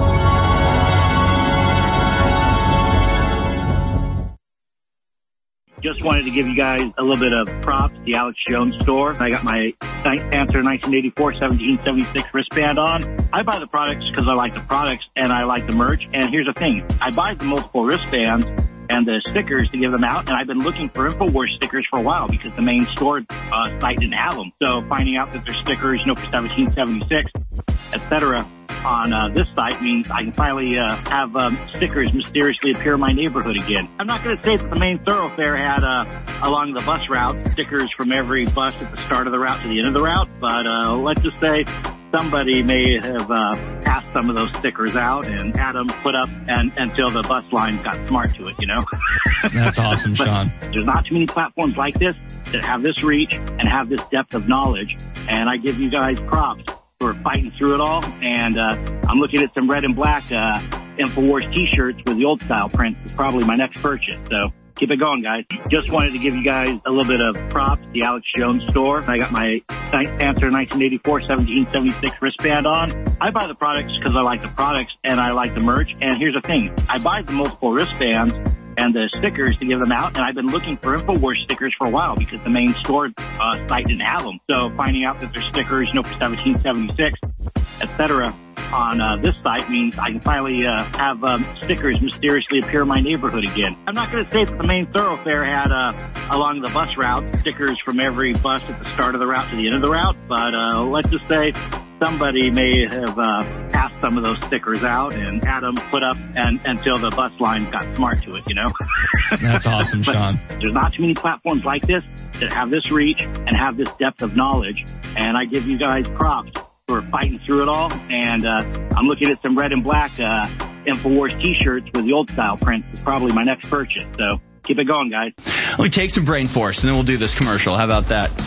Just wanted to give you guys a little bit of props. The Alex Jones store. I got my Panther 1984 1776 wristband on. I buy the products because I like the products and I like the merch. And here's the thing. I buy the multiple wristbands and the stickers to give them out. And I've been looking for InfoWars stickers for a while because the main store site didn't have them. So finding out that there's stickers, for 1776, etc. on this site means I can finally have stickers mysteriously appear in my neighborhood again. I'm not going to say that the main thoroughfare had along the bus route stickers from every bus at the start of the route to the end of the route, but let's just say somebody may have passed some of those stickers out and had them put up until the bus lines got smart to it, That's awesome, Sean. There's not too many platforms like this that have this reach and have this depth of knowledge, and I give you guys props for fighting through it all. And I'm looking at some red and black InfoWars t-shirts with the old style print. It's probably my next purchase. So keep it going, guys. Just wanted to give you guys a little bit of props. The Alex Jones store. I got my Panther 1984 1776 wristband on. I buy the products because I like the products and I like the merch. And here's the thing. I buy the multiple wristbands and the stickers to give them out. And I've been looking for InfoWars stickers for a while because the main store site didn't have them. So finding out that there's stickers, for 1776, etc. on this site means I can finally have stickers mysteriously appear in my neighborhood again. I'm not going to say that the main thoroughfare had along the bus route stickers from every bus at the start of the route to the end of the route, but let's just say somebody may have passed some of those stickers out and had them put up until the bus lines got smart to it, That's awesome, Sean. There's not too many platforms like this that have this reach and have this depth of knowledge, and I give you guys props for fighting through it all. And I'm looking at some red and black InfoWars t-shirts with the old style print. It's probably my next purchase. So keep it going, guys. Let me take some Brain Force and then we'll do this commercial. How about that?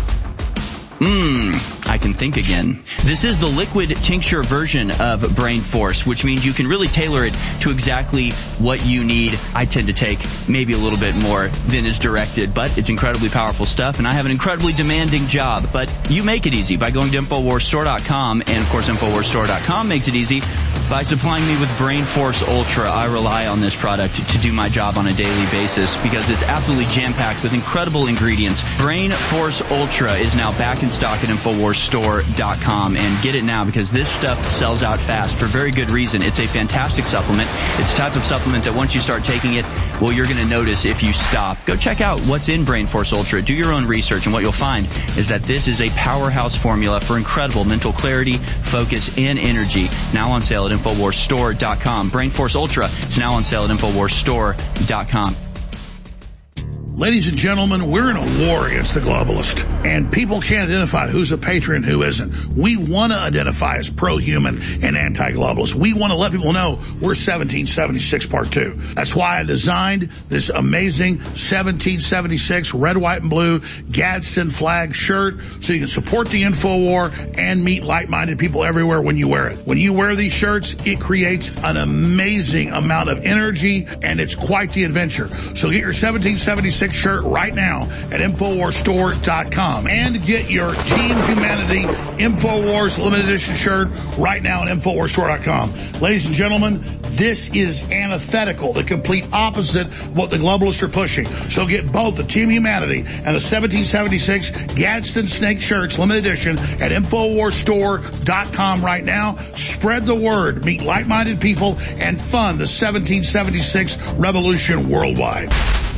I can think again. This is the liquid tincture version of Brain Force, which means you can really tailor it to exactly what you need. I tend to take maybe a little bit more than is directed, but it's incredibly powerful stuff, and I have an incredibly demanding job. But you make it easy by going to InfoWarsStore.com, and of course InfoWarsStore.com makes it easy by supplying me with Brain Force Ultra. I rely on this product to do my job on a daily basis because it's absolutely jam-packed with incredible ingredients. Brain Force Ultra is now back in stock at InfoWarsStore.com, and get it now because this stuff sells out fast for very good reason. It's a fantastic supplement. It's the type of supplement that once you start taking it, well, you're going to notice if you stop. Go check out what's in Brain Force Ultra. Do your own research, and what you'll find is that this is a powerhouse formula for incredible mental clarity, focus, and energy. Now on sale at InfoWarsStore.com. Brain Force Ultra is now on sale at InfoWarsStore.com. Ladies and gentlemen, we're in a war against the globalist, and people can't identify who's a patriot and who isn't. We want to identify as pro-human and anti-globalist. We want to let people know we're 1776 Part 2. That's why I designed this amazing 1776 red, white, and blue Gadsden flag shirt so you can support the InfoWar and meet like-minded people everywhere when you wear it. When you wear these shirts, it creates an amazing amount of energy, and it's quite the adventure. So get your 1776 shirt right now at InfoWarsStore.com and get your Team Humanity InfoWars limited edition shirt right now at InfoWarsStore.com. Ladies and gentlemen, this is antithetical, the complete opposite of what the globalists are pushing. So get both the Team Humanity and the 1776 Gadsden Snake shirts limited edition at InfoWarsStore.com right now. Spread the word, meet like-minded people, and fund the 1776 revolution worldwide.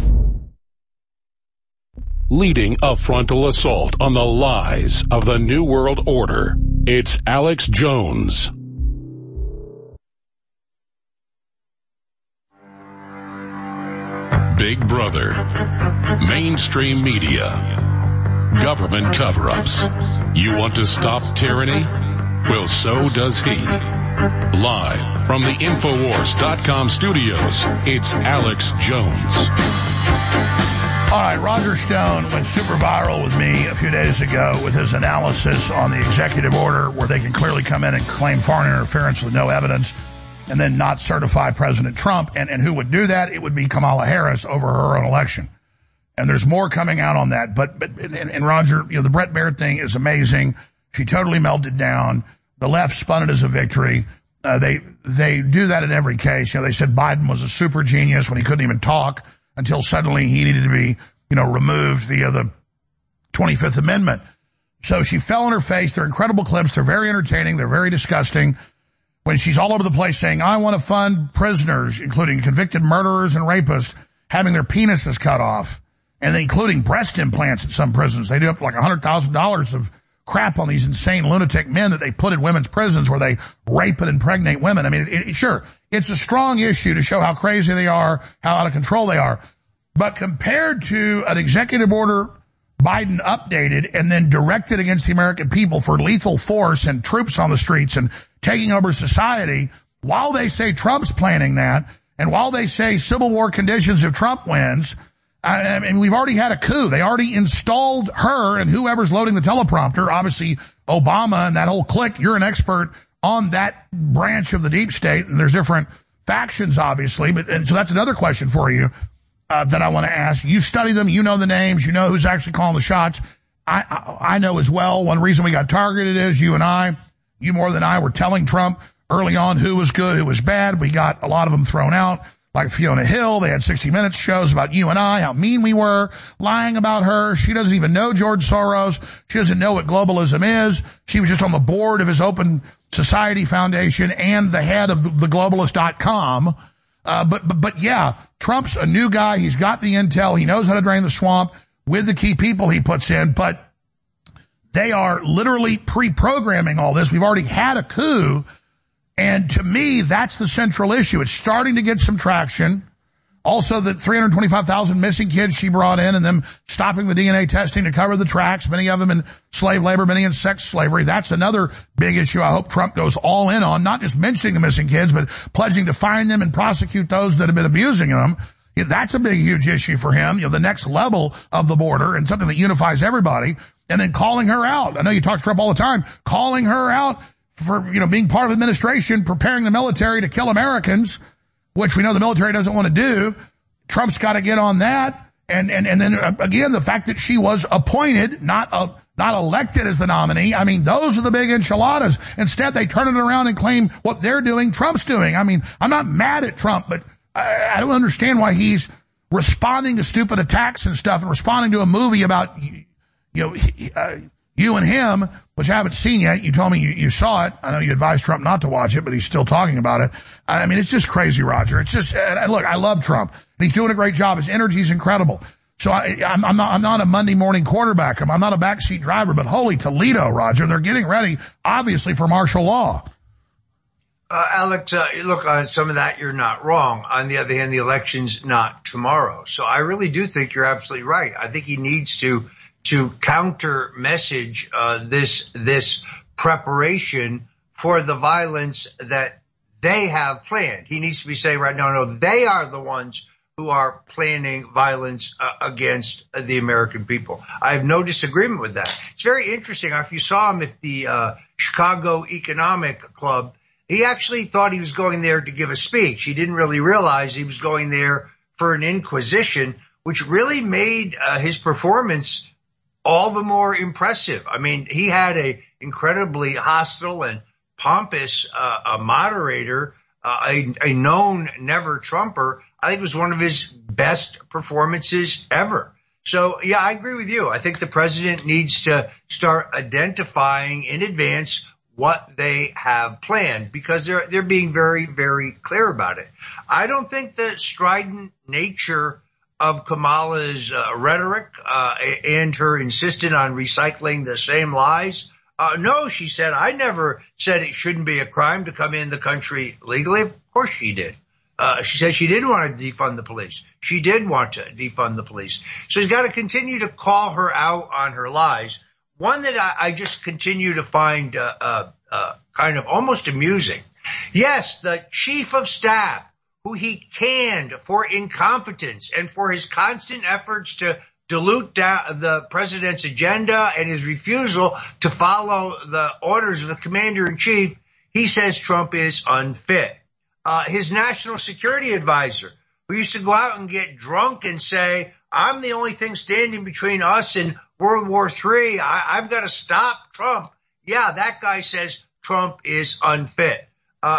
Leading a frontal assault on the lies of the New World Order, it's Alex Jones. Big Brother, mainstream media, government cover-ups. You want to stop tyranny? Well, so does he. Live from the Infowars.com studios, it's Alex Jones. All right, Roger Stone went super viral with me a few days ago with his analysis on the executive order where they can clearly come in and claim foreign interference with no evidence. and then not certify President Trump. And who would do that? It would be Kamala Harris over her own election. And there's more coming out on that. But Roger, the Brett Baird thing is amazing. She totally melted down. The left spun it as a victory. They do that in every case. They said Biden was a super genius when he couldn't even talk until suddenly he needed to be, removed via the 25th Amendment. So she fell on her face. They're incredible clips. They're very entertaining. They're very disgusting. When she's all over the place saying, I want to fund prisoners, including convicted murderers and rapists, having their penises cut off, and including breast implants at some prisons. They do up like $100,000 of crap on these insane lunatic men that they put in women's prisons where they rape and impregnate women. I mean, sure, it's a strong issue to show how crazy they are, how out of control they are. But compared to an executive order Biden updated and then directed against the American people for lethal force and troops on the streets and taking over society, while they say Trump's planning that, and while they say civil war conditions if Trump wins, I mean, we've already had a coup. They already installed her and whoever's loading the teleprompter, obviously Obama and that whole clique. You're an expert on that branch of the deep state, and there's different factions, obviously. So that's another question for you that I want to ask. You study them. You know the names. You know who's actually calling the shots. I know as well. One reason we got targeted is you more than I were telling Trump early on who was good, who was bad. We got a lot of them thrown out. Like Fiona Hill, they had 60 Minutes shows about you and I, how mean we were, lying about her. She doesn't even know George Soros. She doesn't know what globalism is. She was just on the board of his Open Society Foundation and the head of theglobalist.com. But yeah, Trump's a new guy. He's got the intel. He knows how to drain the swamp with the key people he puts in, but they are literally pre-programming all this. We've already had a coup. And to me, that's the central issue. It's starting to get some traction. Also, the 325,000 missing kids she brought in and them stopping the DNA testing to cover the tracks, many of them in slave labor, many in sex slavery. That's another big issue I hope Trump goes all in on, not just mentioning the missing kids, but pledging to find them and prosecute those that have been abusing them. That's a big, huge issue for him, the next level of the border and something that unifies everybody. And then calling her out. I know you talk to Trump all the time, calling her out for, being part of administration, preparing the military to kill Americans, which we know the military doesn't want to do. Trump's got to get on that. And then again, the fact that she was appointed, not elected as the nominee. I mean, those are the big enchiladas. Instead, they turn it around and claim what they're doing, Trump's doing. I mean, I'm not mad at Trump, but I don't understand why he's responding to stupid attacks and stuff and responding to a movie about, you and him, which I haven't seen yet. You told me you saw it. I know you advised Trump not to watch it, but he's still talking about it. I mean, it's just crazy, Roger. It's just, look, I love Trump. And he's doing a great job. His energy's incredible. So I'm not a Monday morning quarterback. I'm not a backseat driver, but holy Toledo, Roger. They're getting ready, obviously, for martial law. Alex, look, on some of that, you're not wrong. On the other hand, the election's not tomorrow. So I really do think you're absolutely right. I think he needs to counter message this preparation for the violence that they have planned. He needs to be saying right now, no, they are the ones who are planning violence against the American people. I have no disagreement with that. It's very interesting. If you saw him at the Chicago Economic Club, he actually thought he was going there to give a speech. He didn't really realize he was going there for an inquisition, which really made his performance all the more impressive. I mean, he had a incredibly hostile and pompous a moderator, a known never-Trumper. I think it was one of his best performances ever. So, yeah, I agree with you. I think the president needs to start identifying in advance what they have planned, because they're being very, very clear about it. I don't think the strident nature of Kamala's rhetoric and her insistence on recycling the same lies. No, she said, I never said it shouldn't be a crime to come in the country legally. Of course she did. She said she didn't want to defund the police. She did want to defund the police. So he's got to continue to call her out on her lies. One that I just continue to find kind of almost amusing. Yes, the chief of staff, who he canned for incompetence and for his constant efforts to dilute down the president's agenda and his refusal to follow the orders of the commander-in-chief, he says Trump is unfit. his national security advisor, who used to go out and get drunk and say, I'm the only thing standing between us and World War III. I've got to stop Trump. Yeah, that guy says Trump is unfit.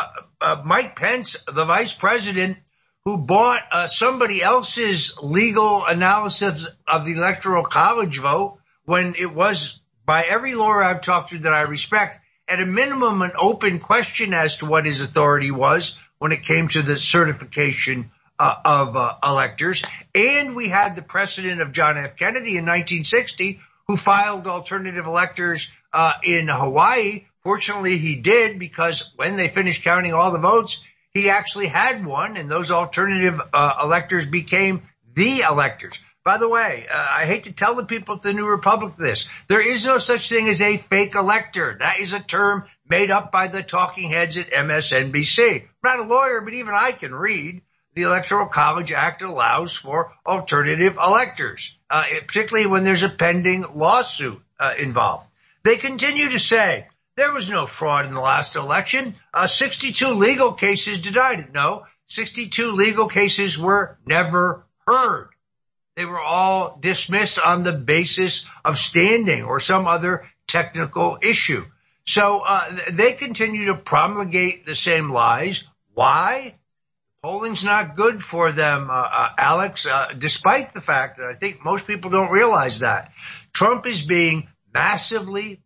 Mike Pence, the vice president, who bought somebody else's legal analysis of the Electoral College vote when it was, by every lawyer I've talked to that I respect, at a minimum an open question as to what his authority was when it came to the certification of electors. And we had the precedent of John F. Kennedy in 1960, who filed alternative electors in Hawaii. Fortunately, he did, because when they finished counting all the votes, he actually had one, and those alternative electors became the electors. By the way, I hate to tell the people at the New Republic this. There is no such thing as a fake elector. That is a term made up by the talking heads at MSNBC. I'm not a lawyer, but even I can read. The Electoral College Act allows for alternative electors, particularly when there's a pending lawsuit involved. They continue to say there was no fraud in the last election. 62 legal cases denied it. No, 62 legal cases were never heard. They were all dismissed on the basis of standing or some other technical issue. So they continue to promulgate the same lies. Why? Polling's not good for them, Alex, despite the fact that I think most people don't realize that. Trump is being massively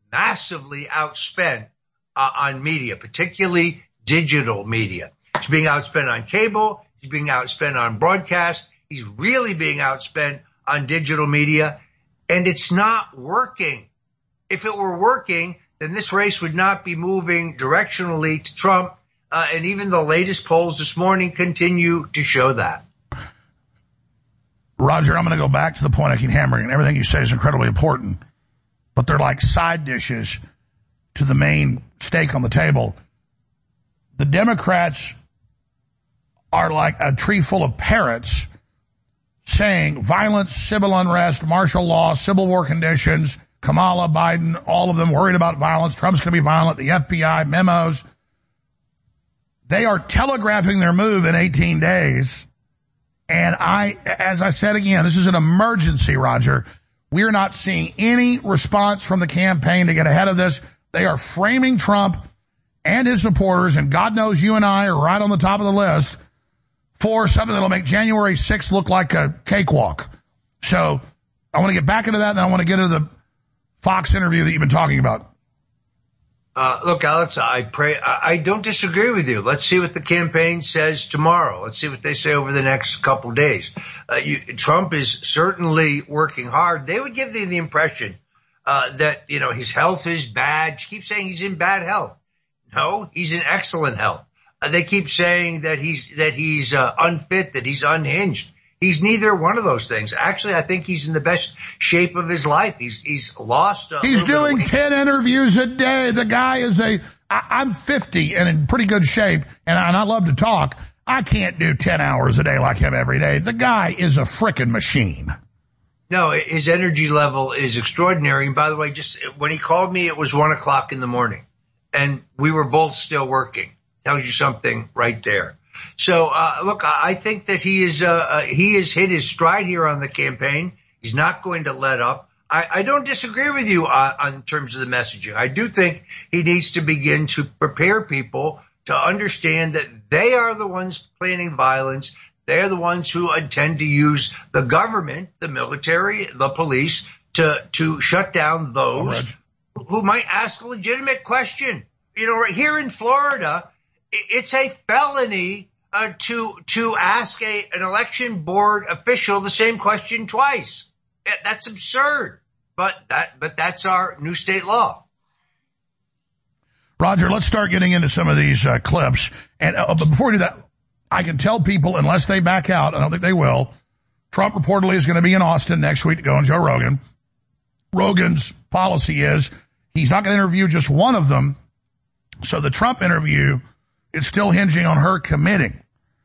outspent on media, particularly digital media. He's being outspent on cable. He's being outspent on broadcast. He's really being outspent on digital media, and it's not working. If it were working, then this race would not be moving directionally to Trump. And even the latest polls this morning continue to show that. Roger, I'm going to go back to the point I keep hammering, and everything you say is incredibly important, but they're like side dishes to the main steak on the table. The Democrats are like a tree full of parrots saying violence, civil unrest, martial law, civil war conditions, Kamala, Biden, all of them worried about violence. Trump's going to be violent, the FBI, memos. They are telegraphing their move in 18 days. And as I said again, this is an emergency, Roger. We are not seeing any response from the campaign to get ahead of this. They are framing Trump and his supporters, and God knows you and I are right on the top of the list, for something that'll make January 6th look like a cakewalk. So I want to get back into that, and then I want to get into the Fox interview that you've been talking about. Look, Alex, I don't disagree with you. Let's see what the campaign says tomorrow. Let's see what they say over the next couple of days. Trump is certainly working hard. They would give the impression that, his health is bad. She keeps saying he's in bad health. No, he's in excellent health. They keep saying that he's unfit, that he's unhinged. He's neither one of those things. Actually, I think he's in the best shape of his life. He's lost. He's doing 10 interviews a day. The guy is I'm 50 and in pretty good shape, and I love to talk. I can't do 10 hours a day like him every day. The guy is a frickin' machine. No, his energy level is extraordinary. And by the way, just when he called me, it was 1 o'clock in the morning, and we were both still working. Tells you something right there. So, look, I think that he has hit his stride here on the campaign. He's not going to let up. I don't disagree with you on terms of the messaging. I do think he needs to begin to prepare people to understand that they are the ones planning violence. They're the ones who intend to use the government, the military, the police to shut down those who might ask a legitimate question. Here in Florida, it's a felony to ask an election board official the same question twice. That's absurd. But that's our new state law. Roger, let's start getting into some of these clips. And but before we do that, I can tell people, unless they back out, I don't think they will, Trump reportedly is going to be in Austin next week to go on Joe Rogan. Rogan's policy is he's not going to interview just one of them. So the Trump interview is still hinging on her committing.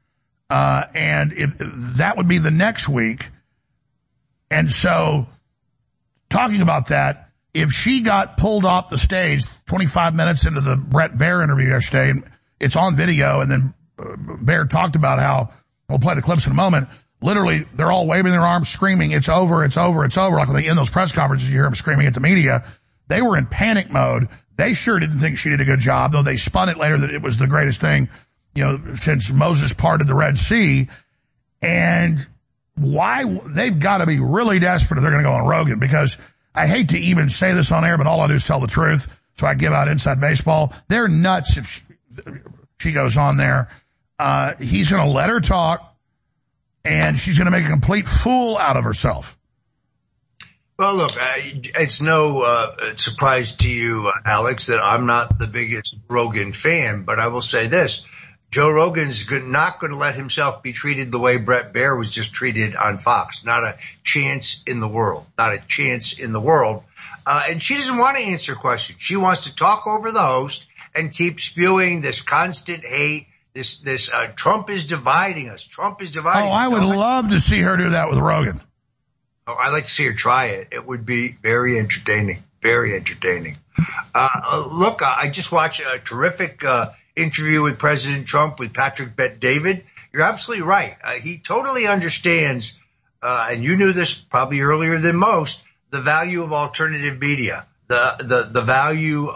And that would be the next week. And so talking about that, if she got pulled off the stage 25 minutes into the Brett Baier interview yesterday, and it's on video, and then Baer talked about how, we'll play the clips in a moment, literally they're all waving their arms, screaming, it's over, it's over, it's over. Like when they end those press conferences, you hear them screaming at the media. They were in panic mode. They sure didn't think she did a good job, though they spun it later that it was the greatest thing, since Moses parted the Red Sea. And why? They've got to be really desperate if they're going to go on Rogan, because I hate to even say this on air, but all I do is tell the truth. So I give out inside baseball. They're nuts if she goes on there. He's going to let her talk, and she's going to make a complete fool out of herself. Well, look, it's no surprise to you, Alex, that I'm not the biggest Rogan fan, but I will say this. Joe Rogan's not going to let himself be treated the way Bret Baier was just treated on Fox. Not a chance in the world. Not a chance in the world. And she doesn't want to answer questions. She wants to talk over the host and keep spewing this constant hate. This Trump is dividing us. Trump is dividing us. Oh, I would love to see her do that with Rogan. Oh, I'd like to see her try it. It would be very entertaining. Very entertaining. Look, I just watched a terrific interview with President Trump with Patrick Bet-David. You're absolutely right. He totally understands, and you knew this probably earlier than most, the value of alternative media, the value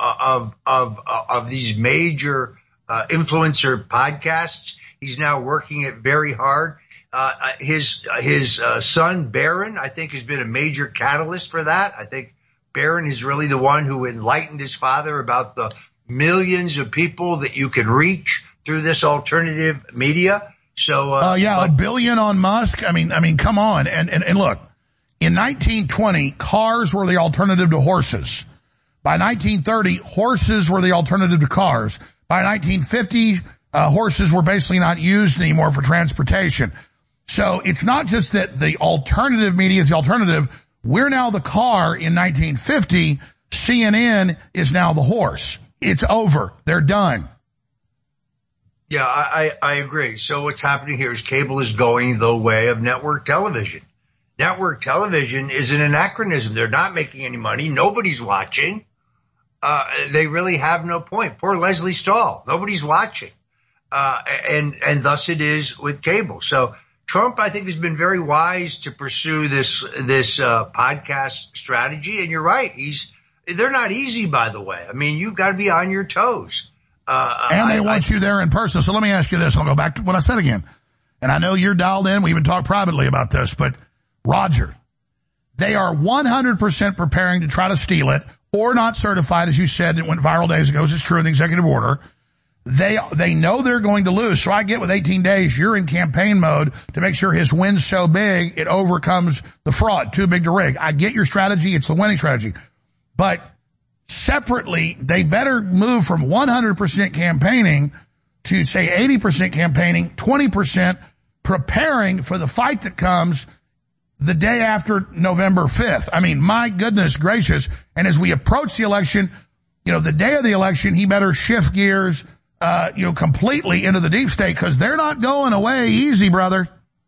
of these major influencer podcasts. He's now working it very hard. His son, Barron, I think has been a major catalyst for that. I think Barron is really the one who enlightened his father about the millions of people that you can reach through this alternative media. So, $1 billion on Musk. I mean, come on. And look, in 1920, cars were the alternative to horses. By 1930, horses were the alternative to cars. By 1950, horses were basically not used anymore for transportation. So it's not just that the alternative media is the alternative. We're now the car in 1950. CNN is now the horse. It's over. They're done. Yeah, I agree. So what's happening here is cable is going the way of network television. Network television is an anachronism. They're not making any money. Nobody's watching. They really have no point. Poor Leslie Stahl. Nobody's watching. And thus it is with cable. So Trump, I think, has been very wise to pursue this podcast strategy. And you're right. They're not easy, by the way. I mean, you've got to be on your toes. And they want you there in person. So let me ask you this. I'll go back to what I said again. And I know you're dialed in. We even talked privately about this, but Roger, they are 100% preparing to try to steal it, or not certified, as you said. It went viral days ago. It's true in the executive order. They know they're going to lose. So I get with 18 days, you're in campaign mode to make sure his win's so big, it overcomes the fraud. Too big to rig. I get your strategy. It's the winning strategy. But separately, they better move from 100% campaigning to, say, 80% campaigning, 20% preparing for the fight that comes the day after November 5th. I mean, my goodness gracious. And as we approach the election, the day of the election, he better shift gears, completely into the deep state, because they're not going away easy, brother.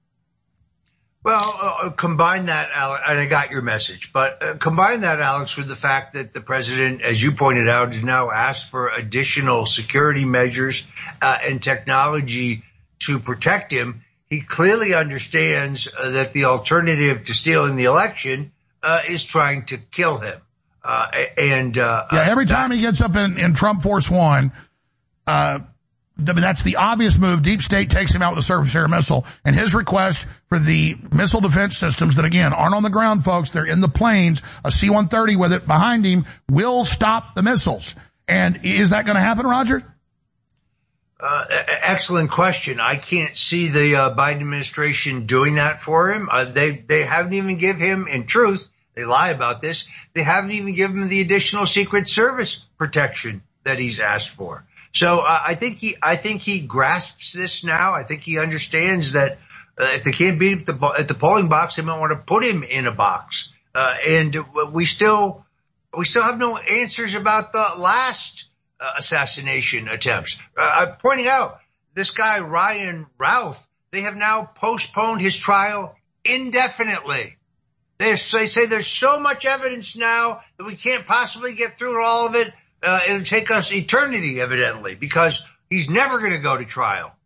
Well, combine that, Alex, and I got your message, but combine that, Alex, with the fact that the president, as you pointed out, has now asked for additional security measures and technology to protect him. He clearly understands that the alternative to stealing the election is trying to kill him. Every time he gets up in Trump Force One, that's the obvious move. Deep State takes him out with a surface-to-air missile, and his request for the missile defense systems that, again, aren't on the ground, folks. They're in the planes. A C-130 with it behind him will stop the missiles. And is that going to happen, Roger? Excellent question. I can't see the Biden administration doing that for him. They haven't even give him, in truth, they lie about this, they haven't even given him the additional Secret Service protection that he's asked for. So I think he grasps this now. I think he understands that if they can't beat him at the polling box, they might want to put him in a box. And we still have no answers about the last assassination attempts. I'm pointing out this guy, Ryan Routh, they have now postponed his trial indefinitely. They say there's so much evidence now that we can't possibly get through all of it. It'll take us eternity, evidently, because he's never going to go to trial.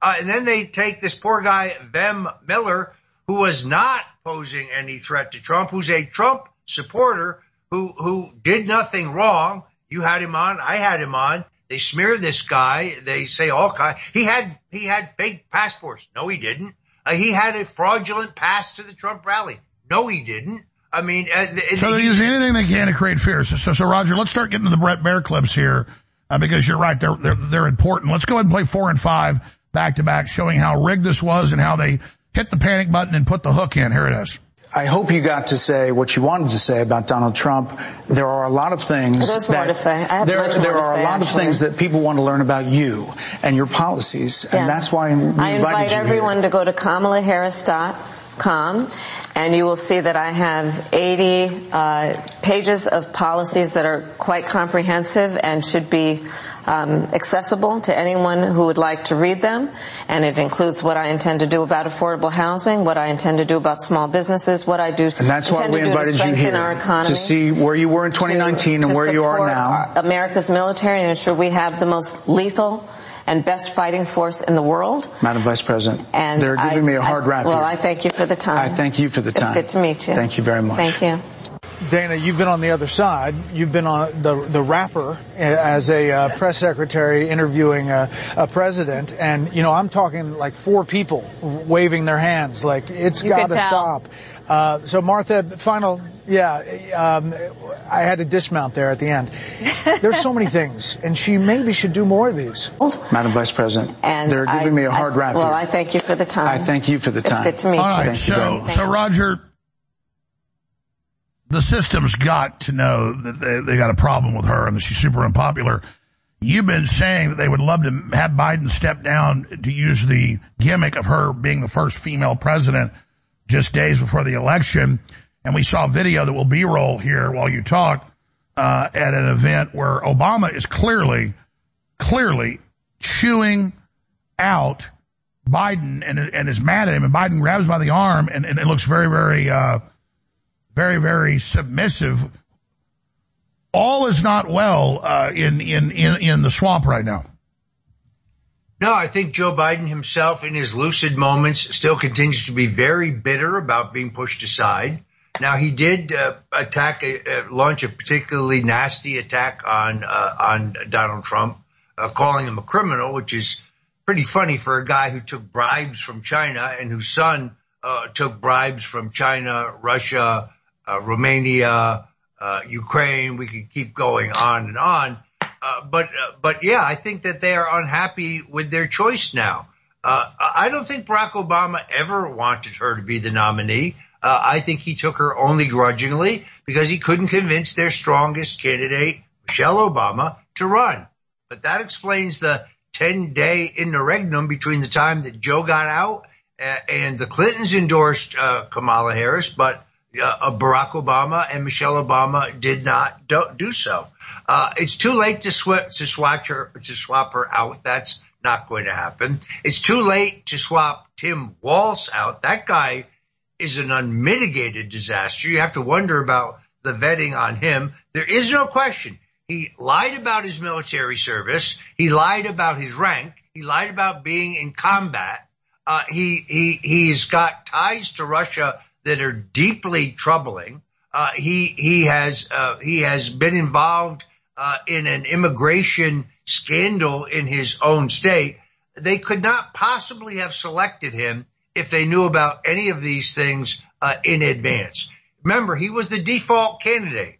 And then they take this poor guy, Vem Miller, who was not posing any threat to Trump, who's a Trump supporter who did nothing wrong. You had him on. I had him on. They smear this guy. They say all kinds. He had fake passports. No, he didn't. He had a fraudulent pass to the Trump rally. No, he didn't. I mean, so they're using anything they can to create fear. So Roger, let's start getting to the Brett Baer clips here, because you're right. They're important. Let's go ahead and play 4 and 5 back to back, showing how rigged this was and how they hit the panic button and put the hook in. Here it is. I hope you got to say what you wanted to say about Donald Trump. There are a lot of things. There's more to say. I have much more to say. There are a lot of things that people want to learn about you and your policies, and that's why I invite everyone to go to KamalaHarris.com, and you will see that I have 80 pages of policies that are quite comprehensive and should be accessible to anyone who would like to read them. And it includes what I intend to do about affordable housing, what I intend to do about small businesses, what I do and that's why we invited you here our economy, to see where you were in 2019 and where you are now. America's military and ensure we have the most lethal and best fighting force in the world. Madam Vice President, and they're giving me a hard rap Well, here. I thank you for the time. I thank you for the time. It's good to meet you. Thank you very much. Thank you. Dana, you've been on the other side. You've been on the rapper as a press secretary interviewing a president. And, you know, I'm talking like 4 people waving their hands like it's got to stop. So, Martha, I had to dismount there at the end. There's so many things, and she maybe should do more of these. Madam Vice President, they're giving me a hard rap here. Well, I thank you for the time. I thank you for the time. It's good to meet you. All right, so Roger, the system's got to know that they got a problem with her and that she's super unpopular. You've been saying that they would love to have Biden step down to use the gimmick of her being the first female president just days before the election. And we saw a video that will B-roll here while you talk at an event where Obama is clearly chewing out Biden and is mad at him. And Biden grabs him by the arm and it looks very, very submissive. All is not well in the swamp right now. No, I think Joe Biden himself in his lucid moments still continues to be very bitter about being pushed aside. Now, he did launch a particularly nasty attack on Donald Trump, calling him a criminal, which is pretty funny for a guy who took bribes from China and whose son took bribes from China, Russia, Romania, Ukraine. We could keep going on and on. But yeah, I think that they are unhappy with their choice now. I don't think Barack Obama ever wanted her to be the nominee. I think he took her only grudgingly because he couldn't convince their strongest candidate, Michelle Obama, to run. But that explains the 10-day interregnum between the time that Joe got out and the Clintons endorsed Kamala Harris, but Barack Obama and Michelle Obama did not do so. It's too late to swap her out. That's not going to happen. It's too late to swap Tim Walz out. That guy is an unmitigated disaster. You have to wonder about the vetting on him. There is no question. He lied about his military service. He lied about his rank. He lied about being in combat. He's got ties to Russia that are deeply troubling. He has been involved in an immigration scandal in his own state. They could not possibly have selected him if they knew about any of these things in advance. Remember, he was the default candidate.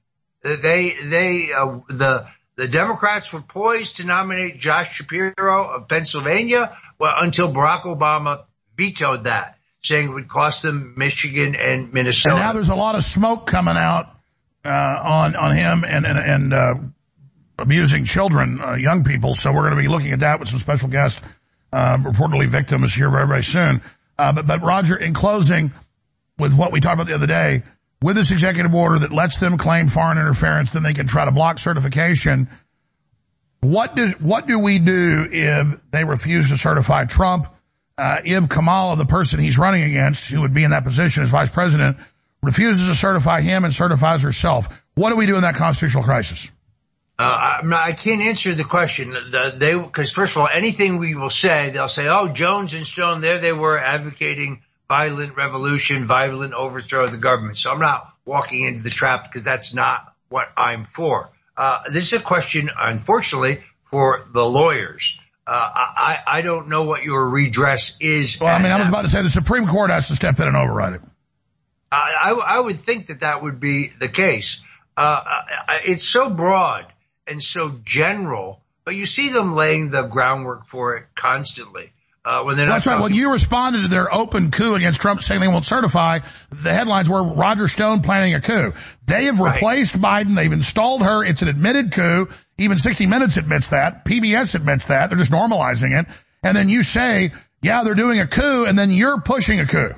The Democrats were poised to nominate Josh Shapiro of Pennsylvania until Barack Obama vetoed that, saying it would cost them Michigan and Minnesota. And now there's a lot of smoke coming out on him and abusing children, young people. So we're going to be looking at that with some special guests, reportedly victims here very, very soon. But Roger, in closing, with what we talked about the other day, with this executive order that lets them claim foreign interference, then they can try to block certification. What do we do if they refuse to certify Trump? If Kamala, the person he's running against, who would be in that position as vice president, refuses to certify him and certifies herself? What do we do in that constitutional crisis? I can't answer the question. Because first of all, anything we will say, they'll say, oh, Jones and Stone, there they were advocating violent revolution, violent overthrow of the government. So I'm not walking into the trap because that's not what I'm for. This is a question, unfortunately, for the lawyers. I don't know what your redress is. Well, I was about to say the Supreme Court has to step in and override it. I would think that would be the case. It's so broad and so general, but you see them laying the groundwork for it constantly. When they're That's right. When you responded to their open coup against Trump saying they won't certify, the headlines were Roger Stone planning a coup. They have replaced Biden. They've installed her. It's an admitted coup. Even 60 Minutes admits that. PBS admits that. They're just normalizing it. And then you say, yeah, they're doing a coup, and then you're pushing a coup.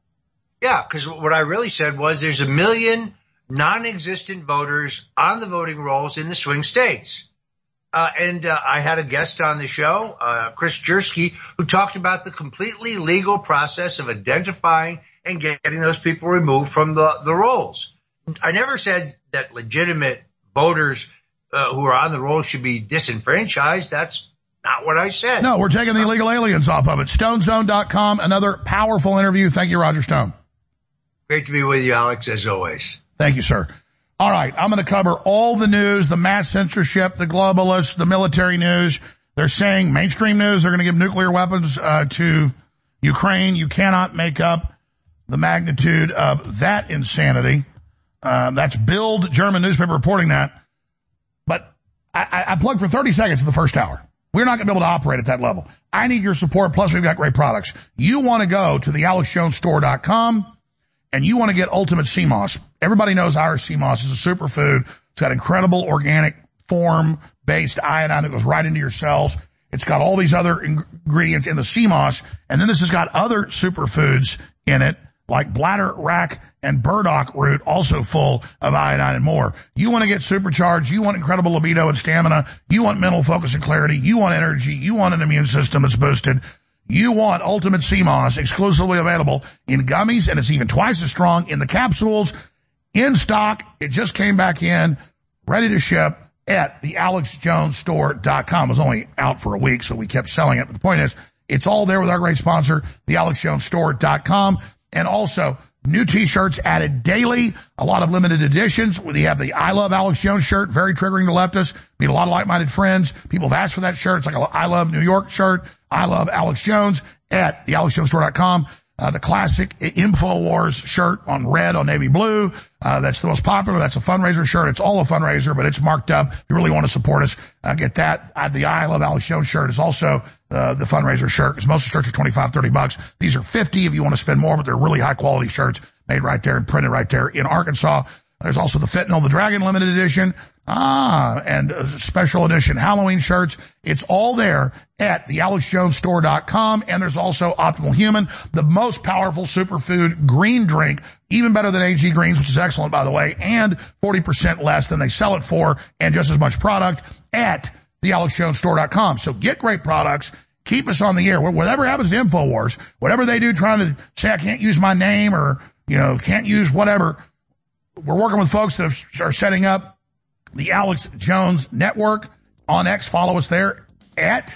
Yeah, because what I really said was there's 1 million non-existent voters on the voting rolls in the swing states. And I had a guest on the show, Chris Jersky, who talked about the completely legal process of identifying and getting those people removed from the rolls. I never said that legitimate voters who are on the rolls should be disenfranchised. That's not what I said. No, we're taking the illegal aliens off of it. StoneZone.com, another powerful interview. Thank you, Roger Stone. Great to be with you, Alex, as always. Thank you, sir. All right, I'm going to cover all the news, the mass censorship, the globalists, the military news. They're saying mainstream news, they're going to give nuclear weapons to Ukraine. You cannot make up the magnitude of that insanity. That's Bild, German newspaper, reporting that. But I plugged for 30 seconds in the first hour. We're not going to be able to operate at that level. I need your support, plus we've got great products. You want to go to the AlexJonesStore.com. And you want to get Ultimate Sea Moss. Everybody knows Irish sea moss is a superfood. It's got incredible organic form-based iodine that goes right into your cells. It's got all these other ingredients in the sea moss. And then this has got other superfoods in it, like bladder wrack and burdock root, also full of iodine and more. You want to get supercharged. You want incredible libido and stamina. You want mental focus and clarity. You want energy. You want an immune system that's boosted. You want Ultimate Sea Moss, exclusively available in gummies, and it's even twice as strong in the capsules. In stock. It just came back in, ready to ship at the AlexJonesStore.com. It was only out for a week, so we kept selling it. But the point is, it's all there with our great sponsor, the AlexJonesStore.com. And also, new t-shirts added daily, a lot of limited editions. We have the I Love Alex Jones shirt, very triggering to leftists. Meet a lot of like-minded friends. People have asked for that shirt. It's like a I Love New York shirt. I Love Alex Jones at the AlexJonesStore.com. The classic InfoWars shirt on red on navy blue. That's the most popular. That's a fundraiser shirt. It's all a fundraiser, but it's marked up. If you really want to support us, get that. The I Love Alex Jones shirt is also the fundraiser shirt, because most of the shirts are $25, $30. These are $50 if you want to spend more, but they're really high quality shirts made right there and printed right there in Arkansas. There's also the Fentanyl the Dragon limited edition. And special edition Halloween shirts. It's all there at the AlexJonesStore.com. And there's also Optimal Human, the most powerful superfood green drink, even better than AG Greens, which is excellent, by the way, and 40% less than they sell it for, and just as much product at the AlexJonesStore.com. So get great products. Keep us on the air. Whatever happens to InfoWars, whatever they do trying to say I can't use my name or, can't use whatever, we're working with folks that are setting up the Alex Jones Network on X. Follow us there at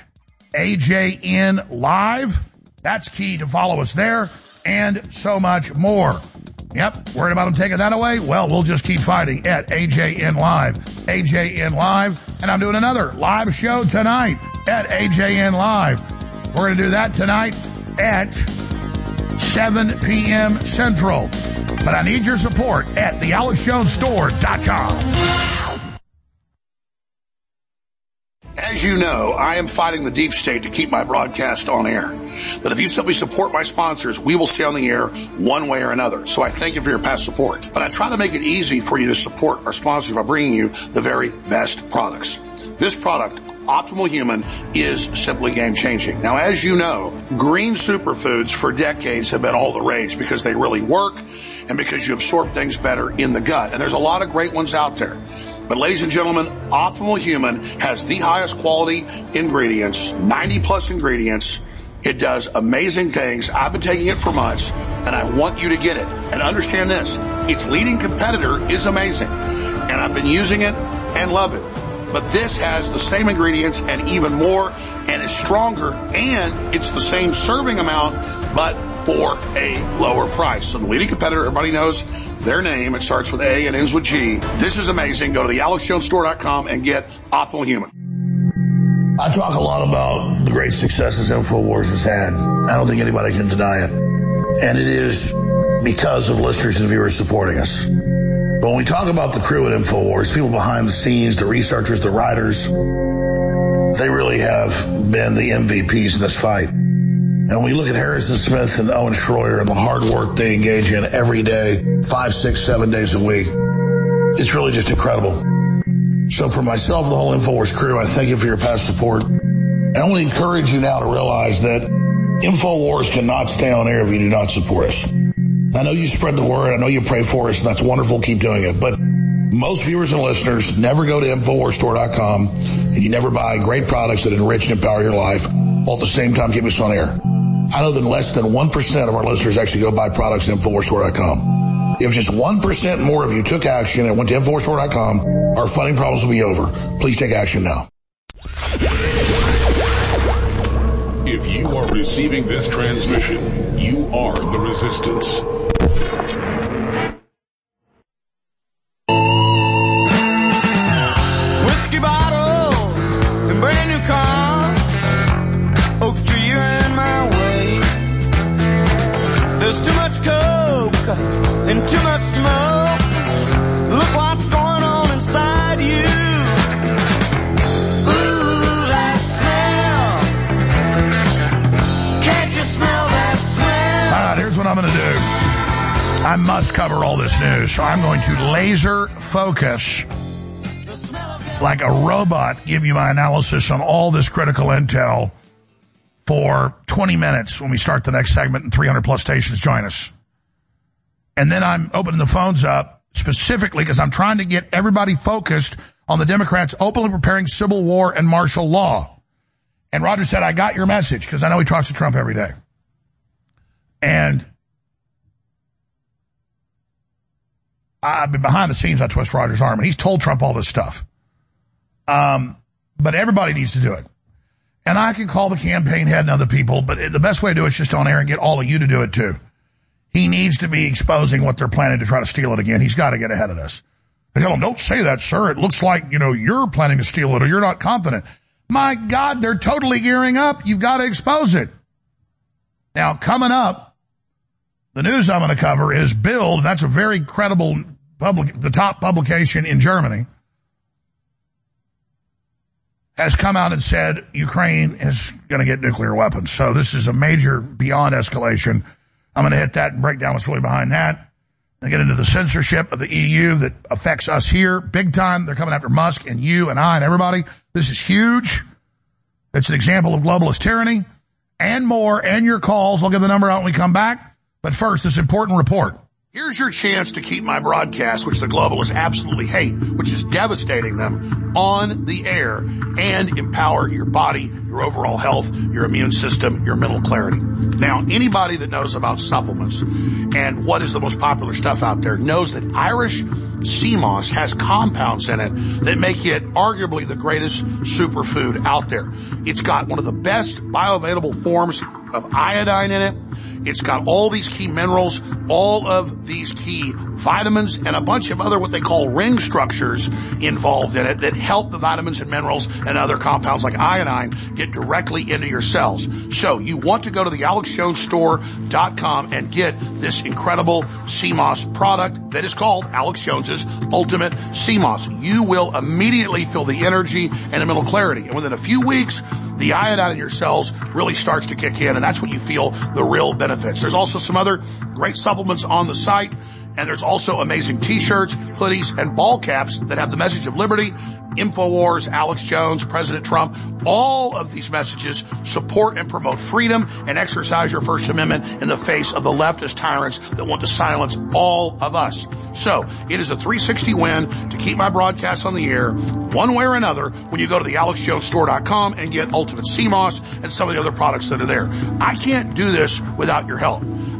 AJN Live. That's key to follow us there, and so much more. Yep, worried about them taking that away? Well, we'll just keep fighting at AJN Live. AJN Live. And I'm doing another live show tonight at AJN Live. We're going to do that tonight at 7 p.m. Central. But I need your support at the AlexJonesStore.com. As you know, I am fighting the deep state to keep my broadcast on air. But if you simply support my sponsors, we will stay on the air one way or another. So I thank you for your past support. But I try to make it easy for you to support our sponsors by bringing you the very best products. This product, Optimal Human, is simply game-changing. Now, as you know, green superfoods for decades have been all the rage because they really work and because you absorb things better in the gut. And there's a lot of great ones out there. But ladies and gentlemen, Optimal Human has the highest quality ingredients, 90-plus ingredients. It does amazing things. I've been taking it for months, and I want you to get it. And understand this, its leading competitor is amazing, and I've been using it and love it. But this has the same ingredients and even more, and is stronger, and it's the same serving amount, but for a lower price. So the leading competitor, everybody knows their name. It starts with A and ends with G. This is amazing. Go to the AlexJonesStore.com and get Optimal Human. I talk a lot about the great successes InfoWars has had. I don't think anybody can deny it. And it is because of listeners and viewers supporting us. But when we talk about the crew at InfoWars, people behind the scenes, the researchers, the writers, they really have been the MVPs in this fight. And when we look at Harrison Smith and Owen Schroyer and the hard work they engage in every day, 5, 6, 7 days a week, it's really just incredible. So for myself and the whole InfoWars crew, I thank you for your past support. And I want to encourage you now to realize that InfoWars cannot stay on air if you do not support us. I know you spread the word. I know you pray for us, and that's wonderful. Keep doing it. But most viewers and listeners never go to InfoWarsStore.com, and you never buy great products that enrich and empower your life while at the same time keep us on air. I know that less than 1% of our listeners actually go buy products at InfoWarsStore.com. If just 1% more of you took action and went to InfoWarsStore.com, our funding problems will be over. Please take action now. If you are receiving this transmission, you are the resistance. Whiskey bottles and brand new cars, oak tree, you're in my way. There's too much coke and too much smoke. Look what's going on inside you. Ooh, that smell. Can't you smell that smell? All right, here's what I'm going to do. I must cover all this news, so I'm going to laser focus like a robot, give you my analysis on all this critical intel for 20 minutes when we start the next segment, and 300 plus stations join us. And then I'm opening the phones up specifically because I'm trying to get everybody focused on the Democrats openly preparing civil war and martial law. And Roger said, I got your message, because I know he talks to Trump every day. And I've been behind the scenes, I twist Roger's arm, and he's told Trump all this stuff. But everybody needs to do it. And I can call the campaign head and other people, but the best way to do it is just on air and get all of you to do it too. He needs to be exposing what they're planning to try to steal it again. He's got to get ahead of this. They tell him, don't say that, sir. It looks like, you're planning to steal it or you're not confident. My God, they're totally gearing up. You've got to expose it. Now, coming up, the news I'm going to cover is Bild. That's a very credible the top publication in Germany, has come out and said Ukraine is going to get nuclear weapons. So this is a major beyond escalation. I'm going to hit that and break down what's really behind that. And get into the censorship of the EU that affects us here big time. They're coming after Musk and you and I and everybody. This is huge. It's an example of globalist tyranny and more, and your calls. I'll give the number out when we come back. But first, this important report. Here's your chance to keep my broadcast, which the globalists absolutely hate, which is devastating them, on the air and empower your body, your overall health, your immune system, your mental clarity. Now, anybody that knows about supplements and what is the most popular stuff out there knows that Irish sea moss has compounds in it that make it arguably the greatest superfood out there. It's got one of the best bioavailable forms of iodine in it. It's got all these key minerals, all of these key vitamins, and a bunch of other what they call ring structures involved in it that help the vitamins and minerals and other compounds like iodine get directly into your cells. So you want to go to the AlexJonesStore.com and get this incredible sea moss product that is called Alex Jones's Ultimate Sea Moss. You will immediately feel the energy and the mental clarity. And within a few weeks, the iodine in your cells really starts to kick in, and that's when you feel the real benefits. There's also some other great supplements on the site, and there's also amazing t-shirts, hoodies, and ball caps that have the message of liberty, InfoWars, Alex Jones, President Trump. All of these messages support and promote freedom and exercise your First Amendment in the face of the leftist tyrants that want to silence all of us. So it is a 360 win to keep my broadcasts on the air one way or another when you go to the AlexJonesStore.com and get Ultimate Sea Moss and some of the other products that are there. I can't do this without your help.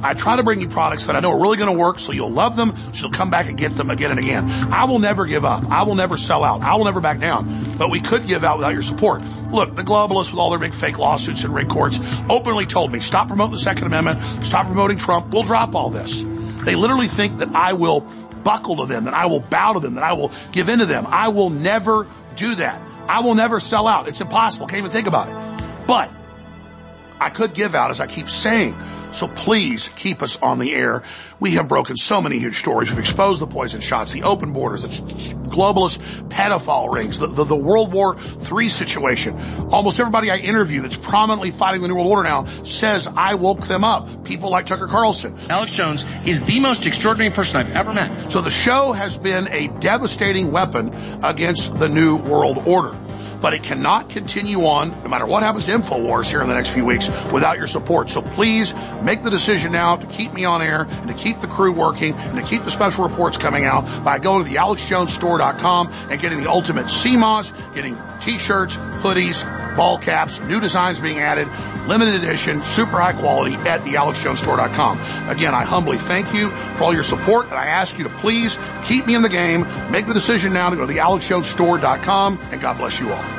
I try to bring you products that I know are really going to work, so you'll love them, so you'll come back and get them again and again. I will never give up. I will never sell out. I will never back down. But we could give out without your support. Look, the globalists with all their big fake lawsuits and rig courts openly told me, stop promoting the Second Amendment, stop promoting Trump, we'll drop all this. They literally think that I will buckle to them, that I will bow to them, that I will give in to them. I will never do that. I will never sell out. It's impossible. Can't even think about it. But I could give out, as I keep saying. So please keep us on the air. We have broken so many huge stories. We've exposed the poison shots, the open borders, the globalist pedophile rings, the World War III situation. Almost everybody I interview that's prominently fighting the New World Order now says I woke them up. People like Tucker Carlson. Alex Jones is the most extraordinary person I've ever met. So the show has been a devastating weapon against the New World Order. But it cannot continue on, no matter what happens to InfoWars here in the next few weeks, without your support. So please make the decision now to keep me on air and to keep the crew working and to keep the special reports coming out by going to the AlexJonesStore.com and getting the ultimate CMOS, getting t-shirts, hoodies, ball caps, new designs being added, limited edition, super high quality at the AlexJonesStore.com. Again, I humbly thank you for all your support, and I ask you to please keep me in the game. Make the decision now to go to the AlexJonesStore.com, and God bless you all.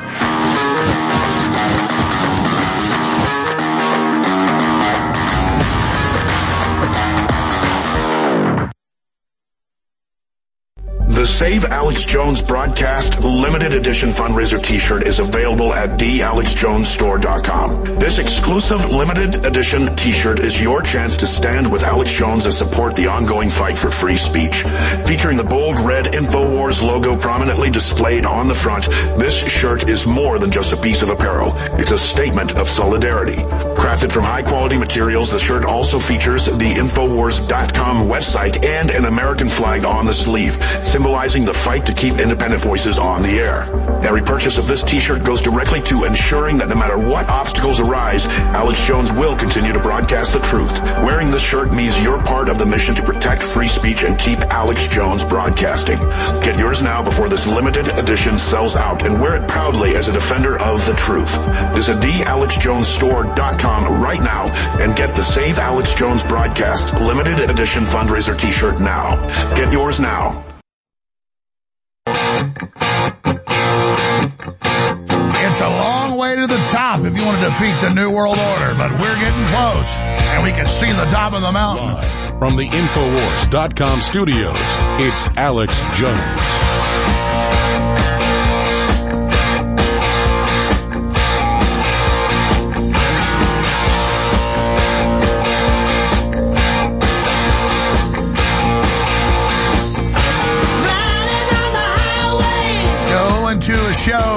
The Save Alex Jones Broadcast Limited Edition Fundraiser t-shirt is available at thealexjonesstore.com. This exclusive limited edition t-shirt is your chance to stand with Alex Jones and support the ongoing fight for free speech. Featuring the bold red InfoWars logo prominently displayed on the front, this shirt is more than just a piece of apparel. It's a statement of solidarity. Crafted from high-quality materials, the shirt also features the Infowars.com website and an American flag on the sleeve, symbolizing the fight to keep independent voices on the air. Every purchase of this t-shirt goes directly to ensuring that no matter what obstacles arise, Alex Jones will continue to broadcast the truth. Wearing this shirt means you're part of the mission to protect free speech and keep Alex Jones broadcasting. Get yours now before this limited edition sells out, and wear it proudly as a defender of the truth. Visit thealexjonesstore.com right now and get the Save Alex Jones Broadcast Limited Edition Fundraiser t-shirt now. Get yours now. It's a long way to the top if you want to defeat the New World Order, but we're getting close, and we can see the top of the mountain. Live from the Infowars.com studios, it's Alex Jones. Show.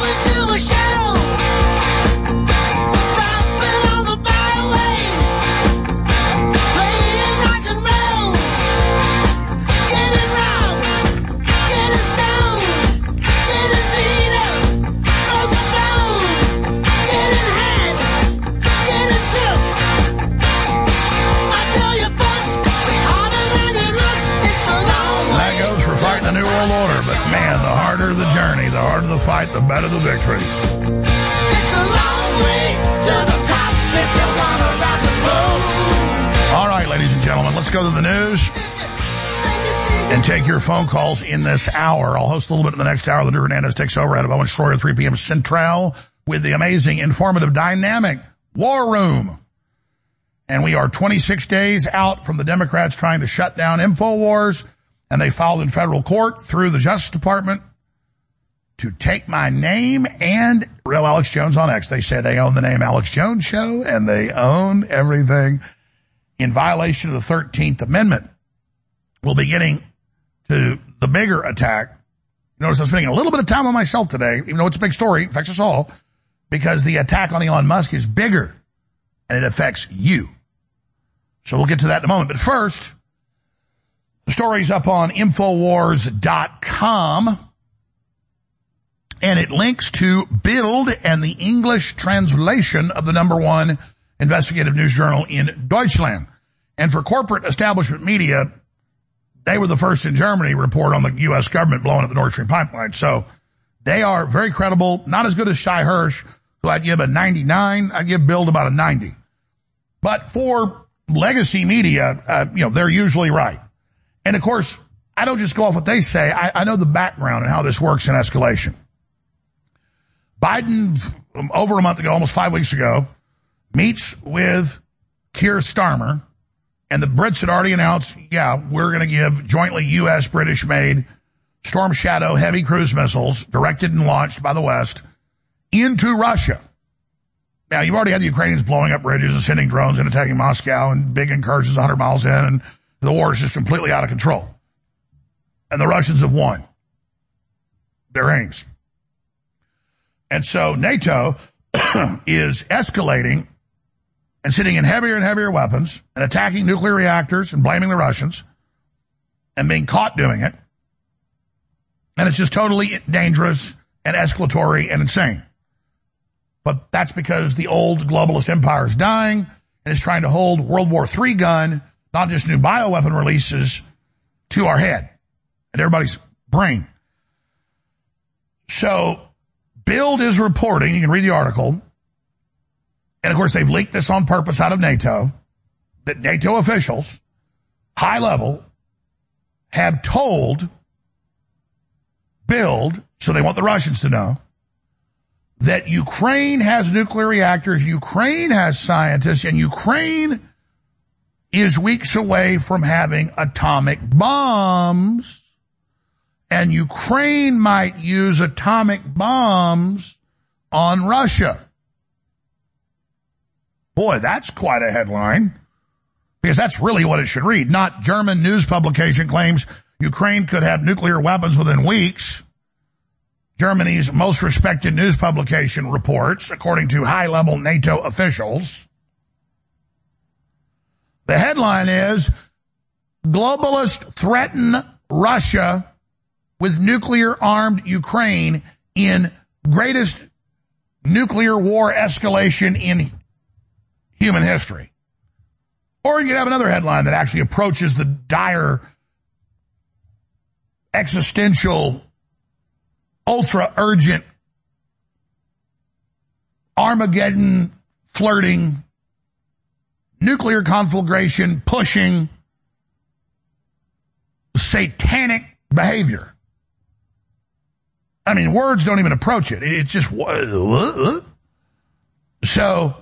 The journey, the harder the fight, the better the victory. It's a long way to the top if you want to rock and roll. All right, ladies and gentlemen, let's go to the news and take your phone calls in this hour. I'll host a little bit in the next hour. The Drew Hernandez takes over at Owen Schroyer, 3 p.m. Central, with the amazing, informative, dynamic War Room. And we are 26 days out from the Democrats trying to shut down InfoWars, and they filed in federal court through the Justice Department to take my name and Real Alex Jones on X. They say they own the name Alex Jones Show, and they own everything in violation of the 13th Amendment. We'll be getting to the bigger attack. Notice I'm spending a little bit of time on myself today, even though it's a big story, it affects us all, because the attack on Elon Musk is bigger, and it affects you. So we'll get to that in a moment. But first, the story's up on Infowars.com. And it links to Bild and the English translation of the #1 investigative news journal in Deutschland. And for corporate establishment media, they were the first in Germany to report on the U.S. government blowing up the Nord Stream pipeline. So they are very credible, not as good as Shai Hirsch, who I'd give a 99. I'd give Bild about a 90. But for legacy media, they're usually right. And of course, I don't just go off what they say. I know the background and how this works in escalation. Biden, over a month ago, almost 5 weeks ago, meets with Keir Starmer, and the Brits had already announced, we're going to give jointly U.S., British-made Storm Shadow heavy cruise missiles directed and launched by the West into Russia. Now, you've already had the Ukrainians blowing up bridges and sending drones and attacking Moscow and big incursions 100 miles in, and the war is just completely out of control. And the Russians have won their aims. And so NATO is escalating and sending in heavier and heavier weapons and attacking nuclear reactors and blaming the Russians and being caught doing it. And it's just totally dangerous and escalatory and insane. But that's because the old globalist empire is dying and is trying to hold World War III gun, not just new bioweapon releases, to our head and everybody's brain. So Bild is reporting, you can read the article, and of course they've leaked this on purpose out of NATO, that NATO officials, high level, have told Bild, so they want the Russians to know, that Ukraine has nuclear reactors, Ukraine has scientists, and Ukraine is weeks away from having atomic bombs, and Ukraine might use atomic bombs on Russia. Boy, that's quite a headline, because that's really what it should read. Not German news publication claims Ukraine could have nuclear weapons within weeks. Germany's most respected news publication reports, according to high-level NATO officials. The headline is, globalists threaten Russia with nuclear-armed Ukraine in greatest nuclear war escalation in human history. Or you could have another headline that actually approaches the dire, existential, ultra-urgent, Armageddon flirting, nuclear conflagration pushing, satanic behavior. I mean, words don't even approach it. It's just, so,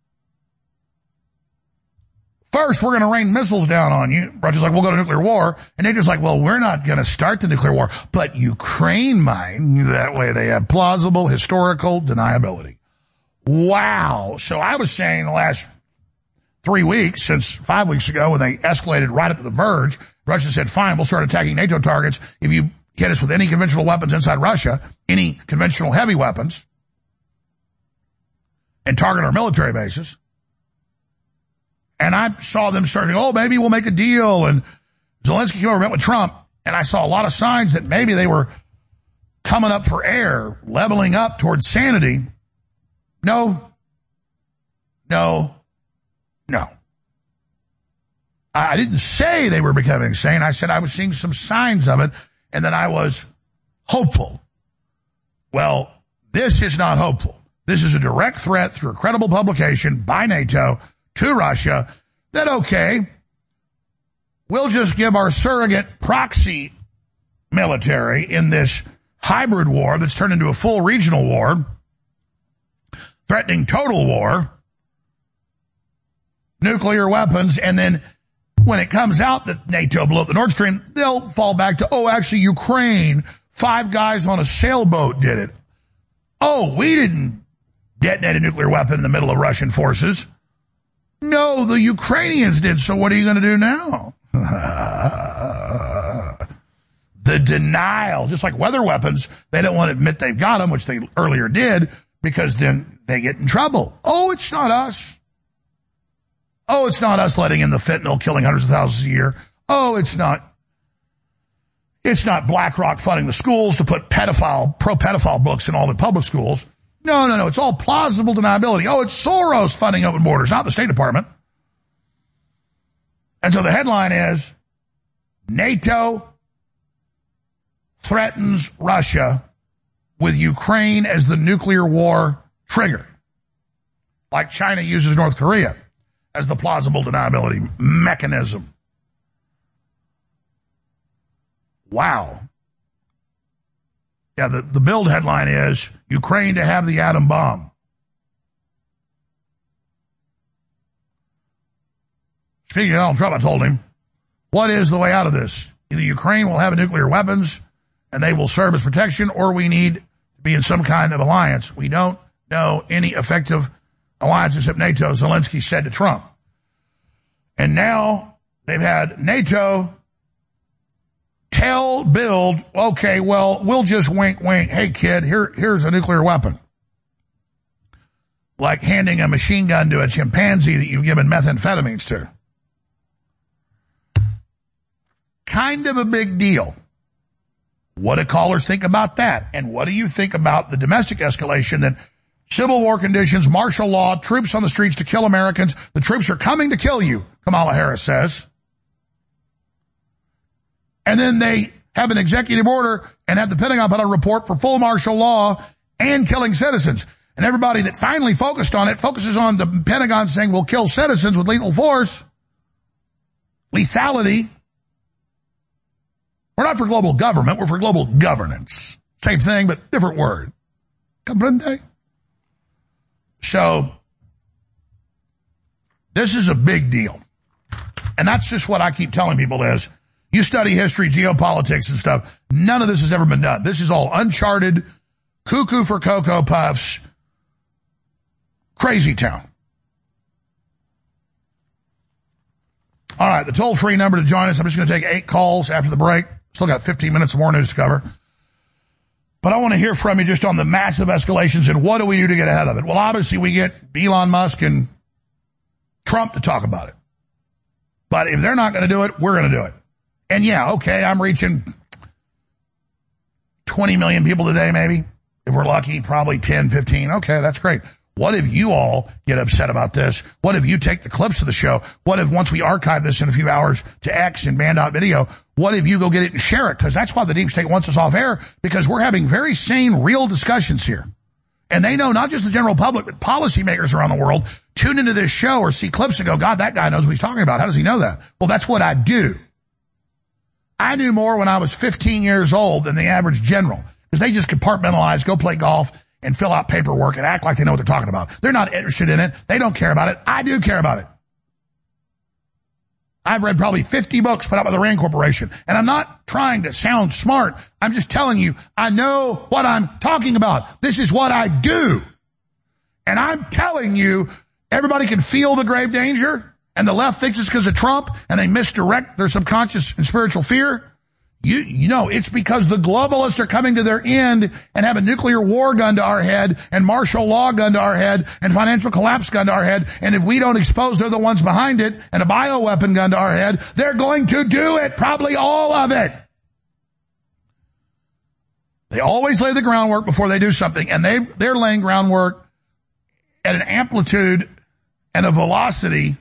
first we're going to rain missiles down on you. Russia's like, we'll go to nuclear war. And NATO's like, well, we're not going to start the nuclear war, but Ukraine might. That way they have plausible historical deniability. Wow. So I was saying the last 3 weeks, since 5 weeks ago when they escalated right up to the verge, Russia said, fine, we'll start attacking NATO targets if you hit us with any conventional weapons inside Russia, any conventional heavy weapons, and target our military bases. And I saw them starting, maybe we'll make a deal. And Zelensky came over and met with Trump, and I saw a lot of signs that maybe they were coming up for air, leveling up towards sanity. No. I didn't say they were becoming sane. I said I was seeing some signs of it, and that I was hopeful. Well, this is not hopeful. This is a direct threat through a credible publication by NATO to Russia that, okay, we'll just give our surrogate proxy military in this hybrid war that's turned into a full regional war, threatening total war, nuclear weapons, and then when it comes out that NATO blew up the Nord Stream, they'll fall back to, actually Ukraine, 5 guys on a sailboat did it. We didn't detonate a nuclear weapon in the middle of Russian forces. No, the Ukrainians did, so what are you going to do now? The denial, just like weather weapons, they don't want to admit they've got them, which they earlier did, because then they get in trouble. It's not us. It's not us letting in the fentanyl, killing hundreds of thousands a year. It's not BlackRock funding the schools to put pro-pedophile books in all the public schools. No. It's all plausible deniability. It's Soros funding open borders, not the State Department. And so the headline is, NATO threatens Russia with Ukraine as the nuclear war trigger, like China uses North Korea. as the plausible deniability mechanism. Wow. Yeah, the Bild headline is, Ukraine to have the atom bomb. Speaking of Donald Trump, I told him, what is the way out of this? Either Ukraine will have nuclear weapons and they will serve as protection, or we need to be in some kind of alliance. We don't know any effective alliance except NATO, Zelensky said to Trump. And now they've had NATO tell Bild, okay, well, we'll just wink, wink. Hey, kid, here's a nuclear weapon. Like handing a machine gun to a chimpanzee that you've given methamphetamines to. Kind of a big deal. What do callers think about that? And what do you think about the domestic escalation that civil war conditions, martial law, troops on the streets to kill Americans? The troops are coming to kill you, Kamala Harris says. And then they have an executive order and have the Pentagon put out a report for full martial law and killing citizens. And everybody that finally focused on it focuses on the Pentagon saying we'll kill citizens with lethal force. Lethality. We're not for global government, we're for global governance. Same thing, but different word. Comprende? So, this is a big deal. And that's just what I keep telling people is, you study history, geopolitics and stuff, none of this has ever been done. This is all uncharted, cuckoo for Cocoa Puffs, crazy town. All right, the toll-free number to join us, I'm just going to take 8 calls after the break. Still got 15 minutes more news to cover. But I want to hear from you just on the massive escalations and what do we do to get ahead of it? Well, obviously we get Elon Musk and Trump to talk about it. But if they're not going to do it, we're going to do it. And yeah, okay, I'm reaching 20 million people today maybe. If we're lucky, probably 10, 15. Okay, that's great. What if you all get upset about this? What if you take the clips of the show? What if once we archive this in a few hours to X and band.video, what if you go get it and share it? Because that's why the deep state wants us off air, because we're having very sane, real discussions here. And they know not just the general public, but policymakers around the world tune into this show or see clips and go, God, that guy knows what he's talking about. How does he know that? Well, that's what I do. I knew more when I was 15 years old than the average general, because they just compartmentalize, go play golf, and fill out paperwork and act like they know what they're talking about. They're not interested in it. They don't care about it. I do care about it. I've read probably 50 books put out by the RAND Corporation, and I'm not trying to sound smart. I'm just telling you, I know what I'm talking about. This is what I do. And I'm telling you, everybody can feel the grave danger, and the left thinks it's because of Trump, and they misdirect their subconscious and spiritual fear. You know, it's because the globalists are coming to their end and have a nuclear war gun to our head and martial law gun to our head and financial collapse gun to our head. And if we don't expose they're the ones behind it and a bioweapon gun to our head, they're going to do it, probably all of it. They always lay the groundwork before they do something, and they're laying groundwork at an amplitude and a velocity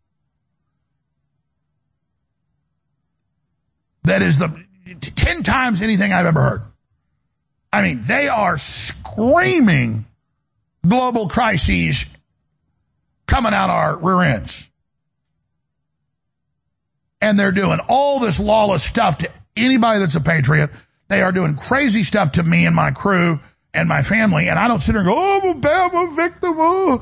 that is 10 times anything I've ever heard. I mean, they are screaming global crises coming out our rear ends. And they're doing all this lawless stuff to anybody that's a patriot. They are doing crazy stuff to me and my crew and my family. And I don't sit there and go, oh, I'm a victim. Oh,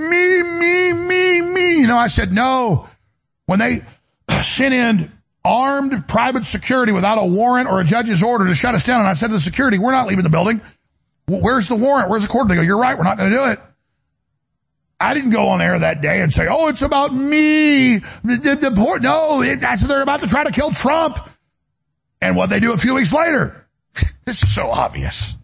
me. You know, I said, no. When they sent in armed private security without a warrant or a judge's order to shut us down, and I said to the security, we're not leaving the building. Where's the warrant? Where's the court? They go, you're right, we're not going to do it. I didn't go on air that day and say, oh, it's about me. That's they're about to try to kill Trump. And what they do a few weeks later. This is so obvious.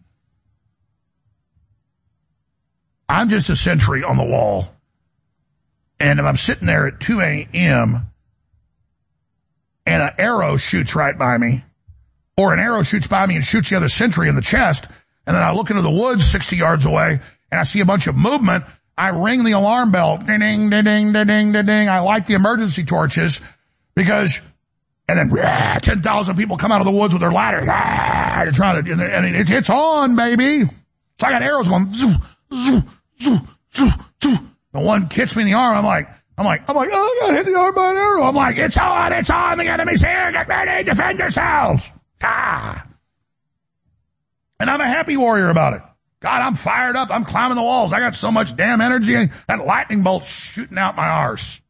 I'm just a sentry on the wall. And if I'm sitting there at 2 a.m., and an arrow shoots right by me, or an arrow shoots by me and shoots the other sentry in the chest, and then I look into the woods 60 yards away, and I see a bunch of movement, I ring the alarm bell, ding, ding, ding, ding, ding, ding, ding. I light the emergency torches, because, and then 10,000 people come out of the woods with their ladders, to try to, and it's on, baby. So I got arrows going, zoo, zoo, zoo, zoo, zoo. The one hits me in the arm, I'm like, I'm like, oh, I got hit the arm by an arrow. I'm like, it's on, the enemy's here, get ready, defend yourselves. Ah. And I'm a happy warrior about it. God, I'm fired up, I'm climbing the walls, I got so much damn energy, that lightning bolt shooting out my arse.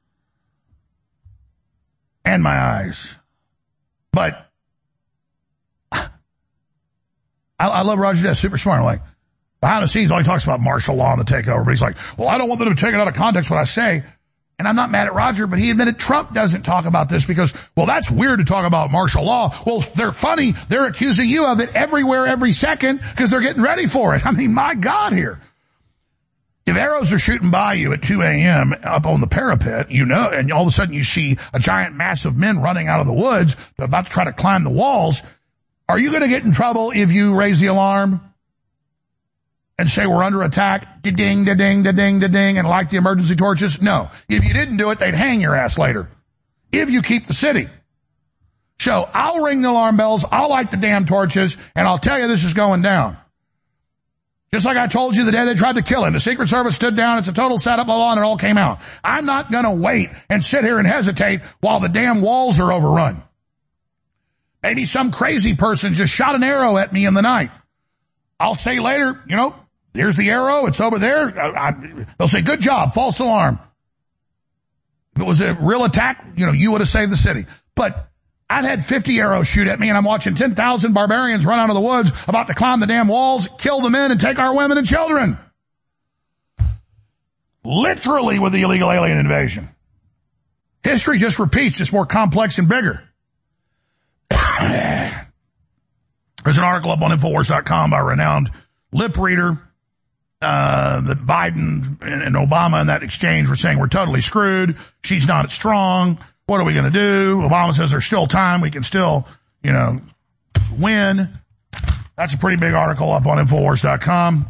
And my eyes. But, I love Roger Death, super smart. I'm like, behind the scenes, all he talks about martial law and the takeover, but he's like, well, I don't want them to take it out of context what I say. And I'm not mad at Roger, but he admitted Trump doesn't talk about this because, well, that's weird to talk about martial law. Well, they're funny. They're accusing you of it everywhere, every second, because they're getting ready for it. I mean, my God here. If arrows are shooting by you at 2 a.m. up on the parapet, you know, and all of a sudden you see a giant mass of men running out of the woods about to try to climb the walls, are you going to get in trouble if you raise the alarm and say we're under attack, da-ding, da-ding, da-ding, da-ding, and light the emergency torches? No. If you didn't do it, they'd hang your ass later. If you keep the city. So I'll ring the alarm bells, I'll light the damn torches, and I'll tell you this is going down. Just like I told you the day they tried to kill him. The Secret Service stood down, it's a total setup, and it all came out. I'm not going to wait and sit here and hesitate while the damn walls are overrun. Maybe some crazy person just shot an arrow at me in the night. I'll say later, you know, there's the arrow, it's over there. They'll say, good job, false alarm. If it was a real attack, you know, you would have saved the city. But I've had 50 arrows shoot at me, and I'm watching 10,000 barbarians run out of the woods about to climb the damn walls, kill the men, and take our women and children. Literally with the illegal alien invasion. History just repeats, just more complex and bigger. There's an article up on Infowars.com by a renowned lip reader that Biden and Obama in that exchange were saying we're totally screwed. She's not strong. What are we going to do? Obama says there's still time. We can still, you know, win. That's a pretty big article up on Infowars.com.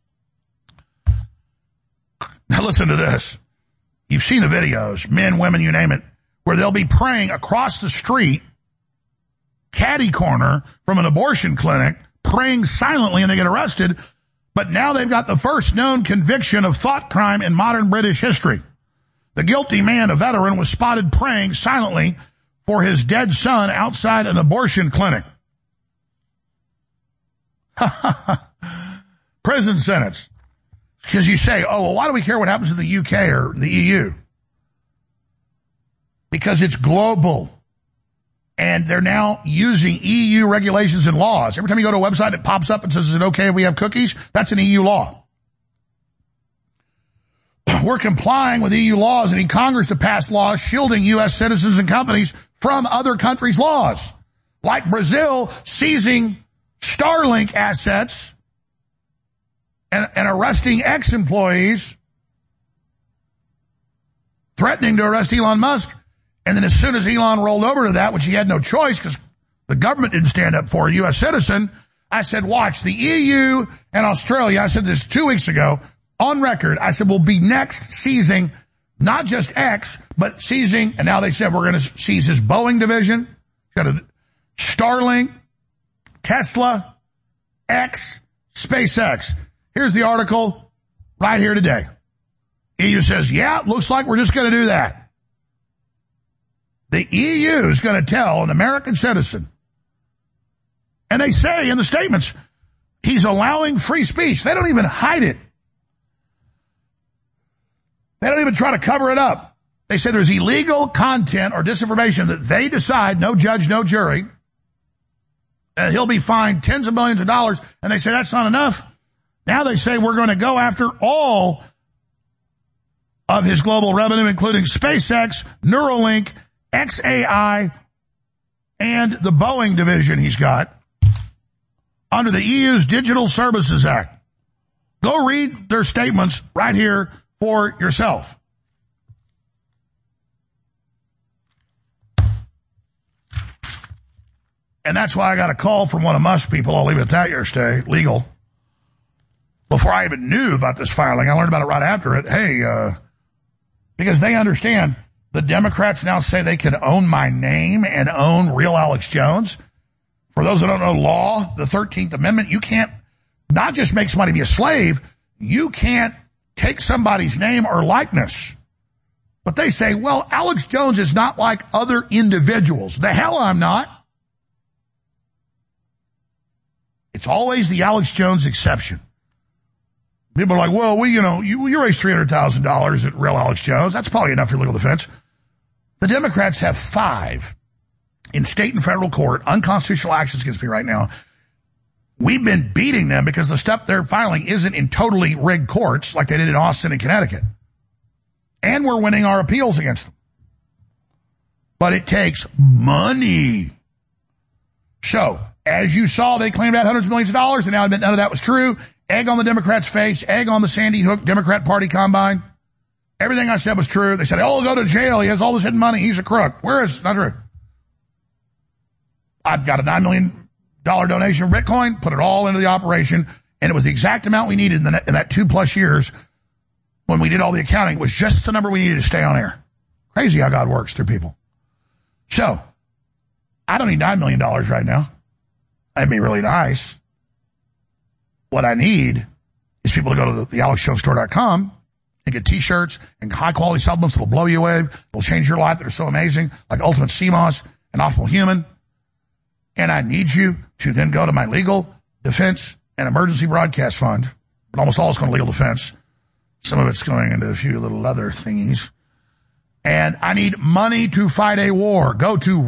Now listen to this. You've seen the videos, men, women, you name it, where they'll be praying across the street, catty corner from an abortion clinic, praying silently, and they get arrested. But now they've got the first known conviction of thought crime in modern British history. The guilty man, a veteran, was spotted praying silently for his dead son outside an abortion clinic. Prison sentence. Because you say, oh, well, why do we care what happens in the UK or the EU? Because it's global. And they're now using EU regulations and laws. Every time you go to a website, it pops up and says, is it okay if we have cookies? That's an EU law. We're complying with EU laws and need Congress to pass laws shielding U.S. citizens and companies from other countries' laws. Like Brazil seizing Starlink assets and arresting ex-employees, threatening to arrest Elon Musk. And then as soon as Elon rolled over to that, which he had no choice because the government didn't stand up for a U.S. citizen, I said, watch, the EU and Australia, I said this 2 weeks ago, on record, I said, we'll be next seizing not just X, but seizing, and now they said we're going to seize his Boeing division, got a Starlink, Tesla, X, SpaceX. Here's the article right here today. EU says, yeah, looks like we're just going to do that. The EU is going to tell an American citizen, and they say in the statements, he's allowing free speech. They don't even hide it. They don't even try to cover it up. They say there's illegal content or disinformation that they decide, no judge, no jury, and he'll be fined tens of millions of dollars, and they say that's not enough. Now they say we're going to go after all of his global revenue, including SpaceX, Neuralink, XAI, and the Boeing division he's got under the EU's Digital Services Act. Go read their statements right here for yourself. And that's why I got a call from one of Musk's people, I'll leave it at that yesterday, legal. Before I even knew about this filing, I learned about it right after it. Hey, because they understand the Democrats now say they can own my name and own real Alex Jones. For those that don't know law, the 13th Amendment, you can't not just make somebody be a slave, you can't take somebody's name or likeness But they say, well, Alex Jones is not like other individuals. The hell I'm not. It's always the Alex Jones exception. People are like, well, you raised $300,000 at real Alex Jones. That's probably enough for legal defense. The Democrats have 5 in state and federal court, unconstitutional actions against me right now. We've been beating them because the stuff they're filing isn't in totally rigged courts like they did in Austin and Connecticut. And we're winning our appeals against them. But it takes money. So, as you saw, they claimed out hundreds of millions of dollars, and now admit none of that was true. Egg on the Democrats' face, egg on the Sandy Hook Democrat Party combine. Everything I said was true. They said, oh, he'll go to jail. He has all this hidden money. He's a crook. Where is it? Not true. I've got a $9 million donation of Bitcoin, put it all into the operation, and it was the exact amount we needed in that 2+ years when we did all the accounting. It was just the number we needed to stay on air. Crazy how God works through people. So, I don't need $9 million right now. That'd be really nice. What I need is people to go to the AlexJonesStore.com and get T-shirts and high-quality supplements that'll blow you away, that'll change your life, that are so amazing, like Ultimate CMOS and Optimal Human. And I need you to then go to my legal defense and emergency broadcast fund, but almost all is going to legal defense. Some of it's going into a few little other thingies. And I need money to fight a war. Go to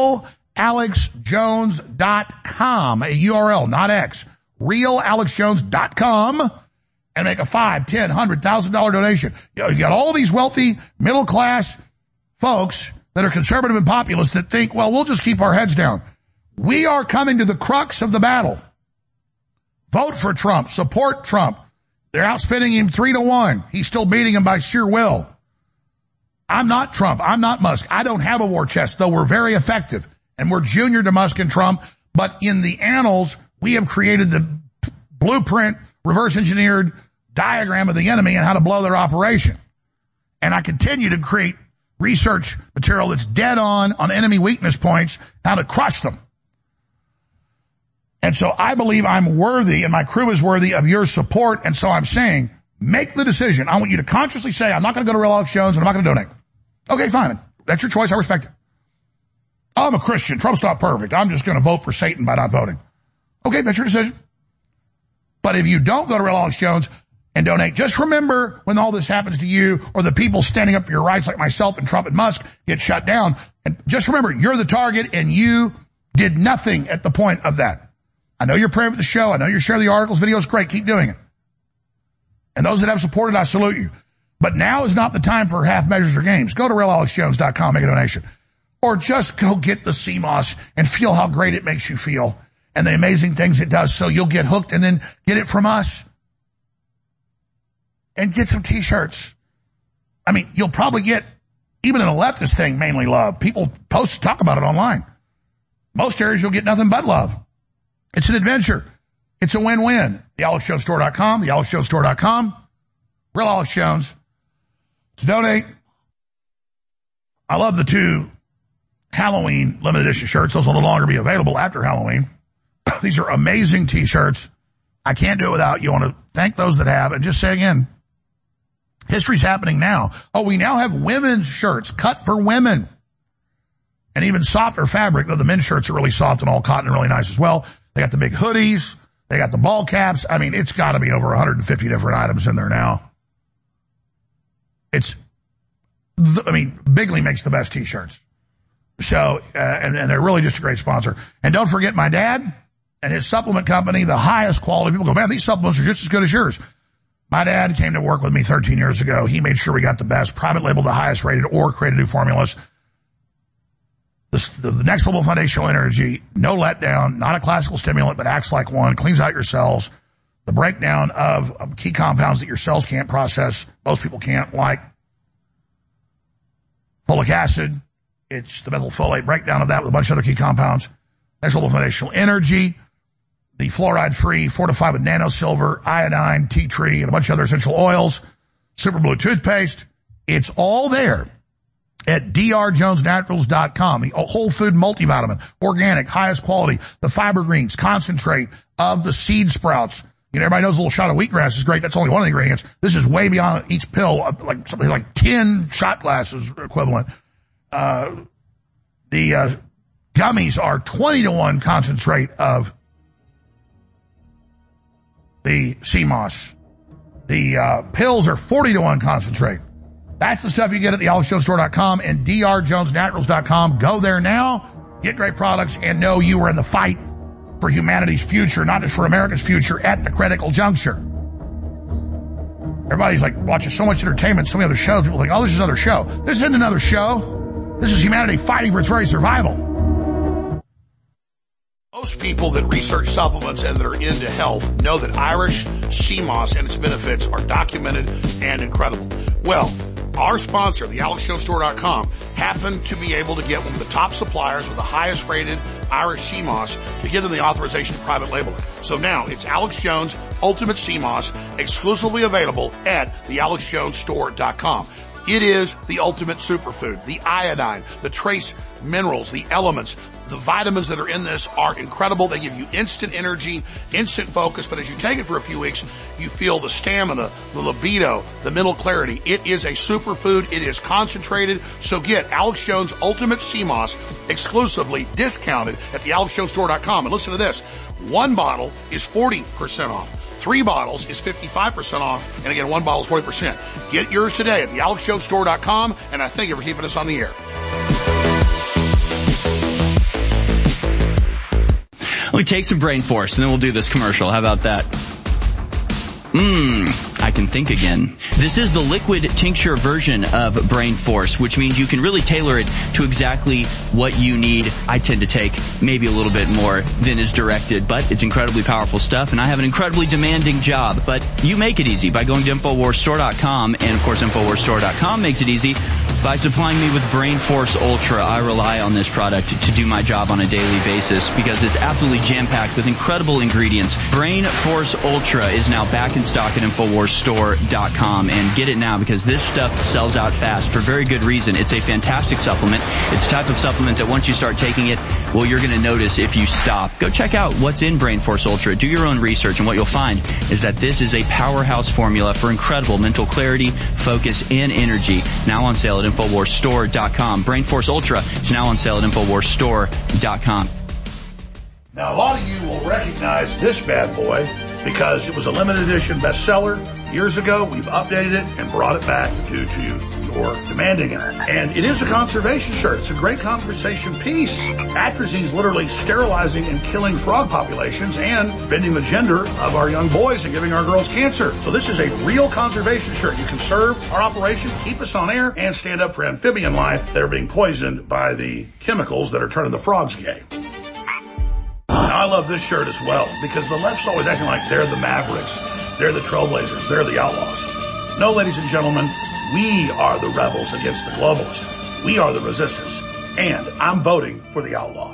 realalexjones.com, a URL, not X, realalexjones.com, and make a $5, $10, $100,000 donation. You got all these wealthy, middle-class folks that are conservative and populist that think, well, we'll just keep our heads down. We are coming to the crux of the battle. Vote for Trump. Support Trump. They're outspending him 3-1. He's still beating him by sheer will. I'm not Trump. I'm not Musk. I don't have a war chest, though we're very effective. And we're junior to Musk and Trump. But in the annals, we have created the blueprint, reverse engineered diagram of the enemy and how to blow their operation. And I continue to create research material that's dead on enemy weakness points, how to crush them. And so I believe I'm worthy and my crew is worthy of your support. And so I'm saying, make the decision. I want you to consciously say, I'm not going to go to Real Alex Jones and I'm not going to donate. Okay, fine. That's your choice. I respect it. I'm a Christian. Trump's not perfect. I'm just going to vote for Satan by not voting. Okay, that's your decision. But if you don't go to Real Alex Jones and donate, just remember when all this happens to you or the people standing up for your rights like myself and Trump and Musk get shut down. And just remember, you're the target and you did nothing at the point of that. I know you're praying for the show. I know you're sharing the articles, videos. Great. Keep doing it. And those that have supported, I salute you. But now is not the time for half measures or games. Go to realalexjones.com, make a donation. Or just go get the CMOS and feel how great it makes you feel and the amazing things it does so you'll get hooked and then get it from us. And get some T-shirts. I mean, you'll probably get, even in a leftist thing, mainly love. People talk about it online. Most areas you'll get nothing but love. It's an adventure. It's a win-win. TheAlexJonesStore.com, TheAlexJonesStore.com. Real Alex Jones. To donate. I love the 2 Halloween limited edition shirts. Those will no longer be available after Halloween. These are amazing T-shirts. I can't do it without you. I want to thank those that have. And just say again, history's happening now. Oh, we now have women's shirts cut for women. And even softer fabric, though the men's shirts are really soft and all cotton and really nice as well. They got the big hoodies. They got the ball caps. I mean, it's got to be over 150 different items in there now. Bigley makes the best T-shirts. So, and they're really just a great sponsor. And don't forget my dad and his supplement company, the highest quality. People go, man, these supplements are just as good as yours. My dad came to work with me 13 years ago. He made sure we got the best, private label, the highest rated, or created new formulas. The next level foundational energy, no letdown, not a classical stimulant, but acts like one, cleans out your cells. The breakdown of key compounds that your cells can't process, most people can't, like folic acid. It's the methylfolate breakdown of that with a bunch of other key compounds. Next level foundational energy, the fluoride-free, fortified with nanosilver, iodine, tea tree, and a bunch of other essential oils, super blue toothpaste. It's all there at drjonesnaturals.com. The whole food multivitamin, organic, highest quality, the fiber greens, concentrate of the seed sprouts, You know, everybody knows a little shot of wheatgrass is great. That's only one of the ingredients. This is way beyond each pill, like something like 10 shot glasses equivalent. The gummies are 20-to-1 concentrate of the CMOS. The pills are 40-to-1 concentrate. That's the stuff you get at the AlexJonesStore.com and drjonesnaturals.com. Go there now, get great products, and know you are in the fight for humanity's future, not just for America's future, at the critical juncture. Everybody's like watching so much entertainment, so many other shows. People think, oh, this is another show. This isn't another show. This is humanity fighting for its very survival. Most people that research supplements and that are into health know that Irish sea moss and its benefits are documented and incredible. Well, our sponsor, the AlexJonesStore.com, happened to be able to get one of the top suppliers with the highest rated Irish sea moss to give them the authorization to private label it. So now it's Alex Jones Ultimate Sea Moss, exclusively available at the AlexJonesStore.com. It is the ultimate superfood. The iodine, the trace minerals, the elements, the vitamins that are in this are incredible. They give you instant energy, instant focus, but as you take it for a few weeks, you feel the stamina, the libido, the mental clarity. It is a superfood. It is concentrated. So get Alex Jones Ultimate Sea Moss exclusively discounted at the AlexJonesStore.com. And listen to this. One bottle is 40% off. 3 bottles is 55% off. And again, 1 bottle is 40%. Get yours today at the AlexJonesStore.com. And I thank you for keeping us on the air. Let me take some Brain Force and then we'll do this commercial. How about that? I can think again. This is the liquid tincture version of Brain Force, which means you can really tailor it to exactly what you need. I tend to take maybe a little bit more than is directed, but it's incredibly powerful stuff, and I have an incredibly demanding job. But you make it easy by going to InfoWarsStore.com, and of course InfoWarsStore.com makes it easy by supplying me with Brain Force Ultra. I rely on this product to do my job on a daily basis because it's absolutely jam-packed with incredible ingredients. Brain Force Ultra is now back in stock at InfoWarsStore.com, and get it now because this stuff sells out fast for very good reason. It's a fantastic supplement. It's the type of supplement that once you start taking it, well, you're going to notice if you stop. Go check out what's in Brain Force Ultra. Do your own research, and what you'll find is that this is a powerhouse formula for incredible mental clarity, focus, and energy. Now on sale at InfoWarsStore.com. Brain Force Ultra is now on sale at InfoWarsStore.com. Now, a lot of you will recognize this bad boy because it was a limited edition bestseller years ago. We've updated it and brought it back due to your demanding it. And it is a conservation shirt. It's a great conversation piece. Atrazine's literally sterilizing and killing frog populations and bending the gender of our young boys and giving our girls cancer. So this is a real conservation shirt. You can serve our operation, keep us on air, and stand up for amphibian life that are being poisoned by the chemicals that are turning the frogs gay. Now, I love this shirt as well because the left's always acting like they're the Mavericks, they're the Trailblazers, they're the Outlaws. No, ladies and gentlemen, we are the rebels against the globalists. We are the resistance, and I'm voting for the outlaw.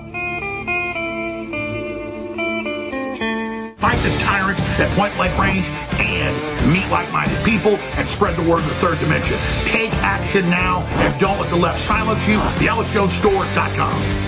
Fight the tyrants at point blank range and meet like-minded people and spread the word in the third dimension. Take action now and don't let the left silence you. The AlexJonesStore.com.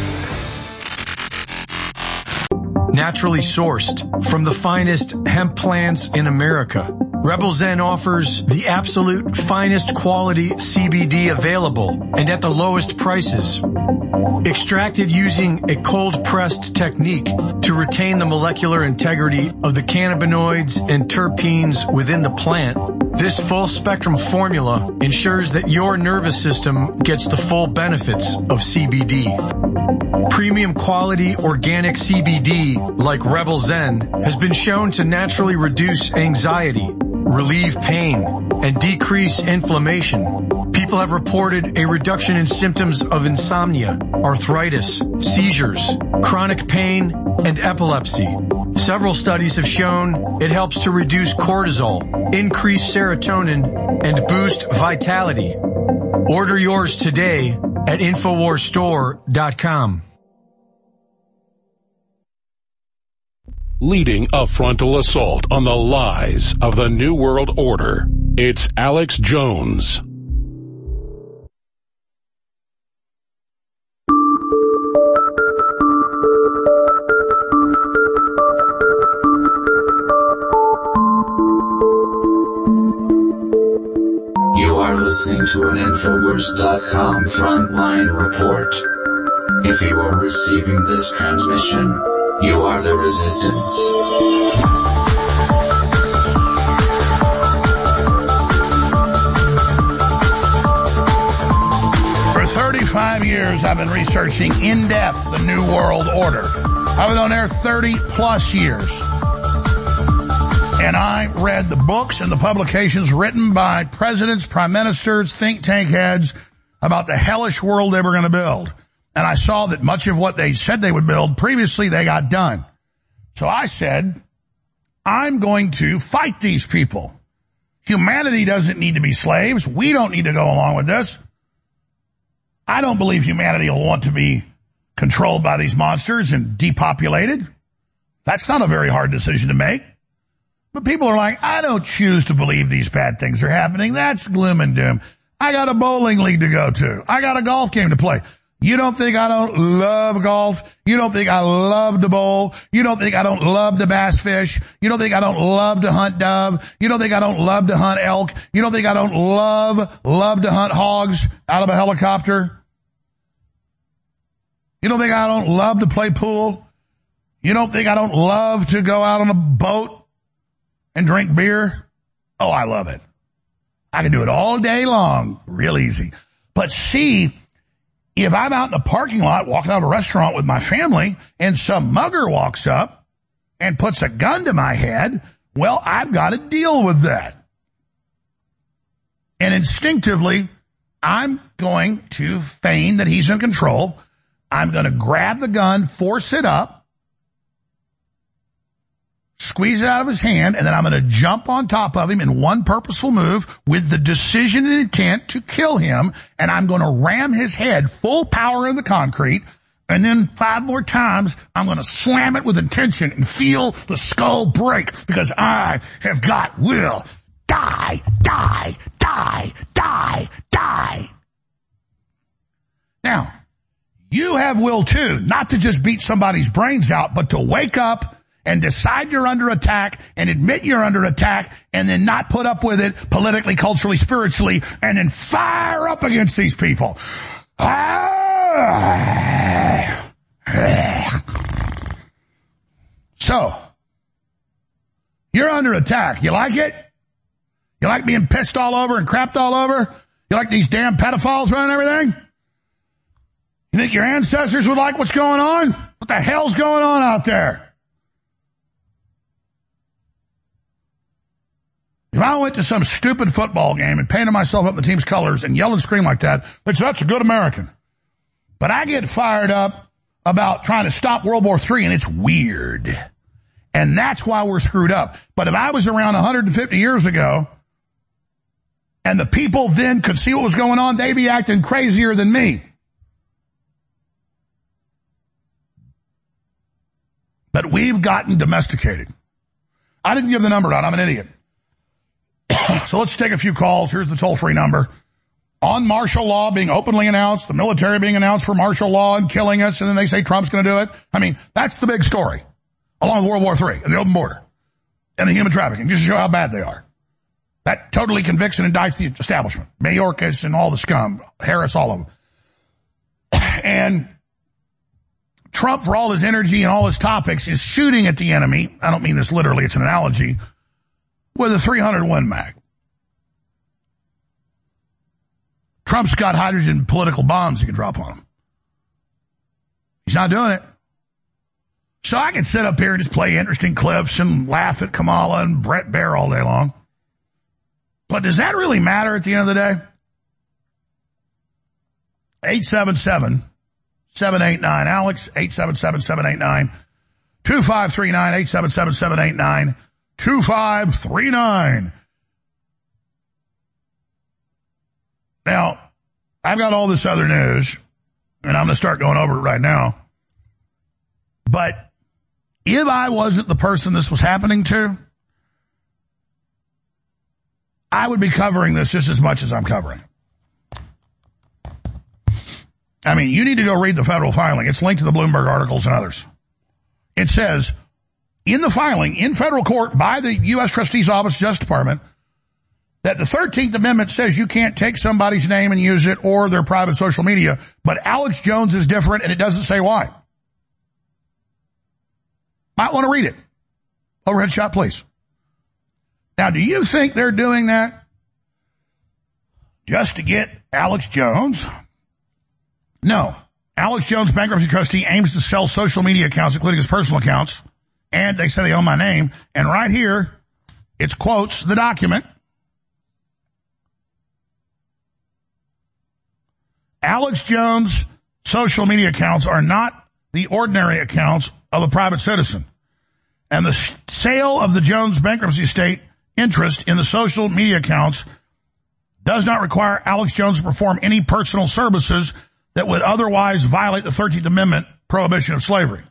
Naturally sourced from the finest hemp plants in America, Rebel Zen offers the absolute finest quality CBD available and at the lowest prices. Extracted using a cold-pressed technique to retain the molecular integrity of the cannabinoids and terpenes within the plant, this full-spectrum formula ensures that your nervous system gets the full benefits of CBD. Premium quality organic CBD, like Rebel Zen, has been shown to naturally reduce anxiety, relieve pain, and decrease inflammation. People have reported a reduction in symptoms of insomnia, arthritis, seizures, chronic pain, and epilepsy. Several studies have shown it helps to reduce cortisol, increase serotonin, and boost vitality. Order yours today at InfoWarsStore.com. Leading a frontal assault on the lies of the New World Order, it's Alex Jones. listening to an Infowars.com frontline report. If you are receiving this transmission, you are the resistance. For 35 years, I've been researching in depth the New World Order. I've been on there 30 plus years. And I read the books and the publications written by presidents, prime ministers, think tank heads about the hellish world they were going to build. And I saw that much of what they said they would build previously, they got done. So I said, I'm going to fight these people. Humanity doesn't need to be slaves. We don't need to go along with this. I don't believe humanity will want to be controlled by these monsters and depopulated. That's not a very hard decision to make. But people are like, I don't choose to believe these bad things are happening. That's gloom and doom. I got a bowling league to go to. I got a golf game to play. You don't think I don't love golf? You don't think I love to bowl? You don't think I don't love to bass fish? You don't think I don't love to hunt dove? You don't think I don't love to hunt elk? You don't think I don't love to hunt hogs out of a helicopter? You don't think I don't love to play pool? You don't think I don't love to go out on a boat and drink beer? Oh, I love it. I can do it all day long. Real easy. But see, if I'm out in a parking lot walking out of a restaurant with my family and some mugger walks up and puts a gun to my head, well, I've got to deal with that. And instinctively, I'm going to feign that he's in control. I'm going to grab the gun, force it up, squeeze it out of his hand, and then I'm going to jump on top of him in one purposeful move with the decision and intent to kill him, and I'm going to ram his head full power in the concrete, and then 5 more times I'm going to slam it with intention and feel the skull break because I have got will. Die, die, die, die, die. Now, you have will too, not to just beat somebody's brains out, but to wake up and decide you're under attack and admit you're under attack and then not put up with it politically, culturally, spiritually, and then fire up against these people. So, you're under attack. You like it? You like being pissed all over and crapped all over? You like these damn pedophiles running everything? You think your ancestors would like what's going on? What the hell's going on out there? If I went to some stupid football game and painted myself up in the team's colors and yelled and screamed like that, they'd say, that's a good American. But I get fired up about trying to stop World War III, and it's weird. And that's why we're screwed up. But if I was around 150 years ago, and the people then could see what was going on, they'd be acting crazier than me. But we've gotten domesticated. I didn't give the number out. I'm an idiot. So let's take a few calls. Here's the toll-free number. On martial law being openly announced, the military being announced for martial law and killing us, and then they say Trump's going to do it. I mean, that's the big story, along with World War III and the open border and the human trafficking, just to show how bad they are. That totally convicts and indicts the establishment. Mayorkas and all the scum. Harris, all of them. And Trump, for all his energy and all his topics, is shooting at the enemy. I don't mean this literally, it's an analogy. With a 301 mag. Trump's got hydrogen political bombs he can drop on him. He's not doing it. So I can sit up here and just play interesting clips and laugh at Kamala and Brett Baer all day long. But does that really matter at the end of the day? 877-789-ALEX, 877-789-2539, 877-789-2539. Now, I've got all this other news, and I'm going to start going over it right now. But if I wasn't the person this was happening to, I would be covering this just as much as I'm covering it. I mean, you need to go read the federal filing. It's linked to the Bloomberg articles and others. It says, in the filing, in federal court by the U.S. Trustee's Office, Justice Department, that the 13th Amendment says you can't take somebody's name and use it or their private social media, but Alex Jones is different and it doesn't say why. Might want to read it. Overhead shot, please. Now, do you think they're doing that just to get Alex Jones? No. Alex Jones, bankruptcy trustee, aims to sell social media accounts, including his personal accounts, and they say they own my name. And right here, it quotes the document. Alex Jones' social media accounts are not the ordinary accounts of a private citizen. And the sale of the Jones bankruptcy estate interest in the social media accounts does not require Alex Jones to perform any personal services that would otherwise violate the 13th Amendment prohibition of slavery.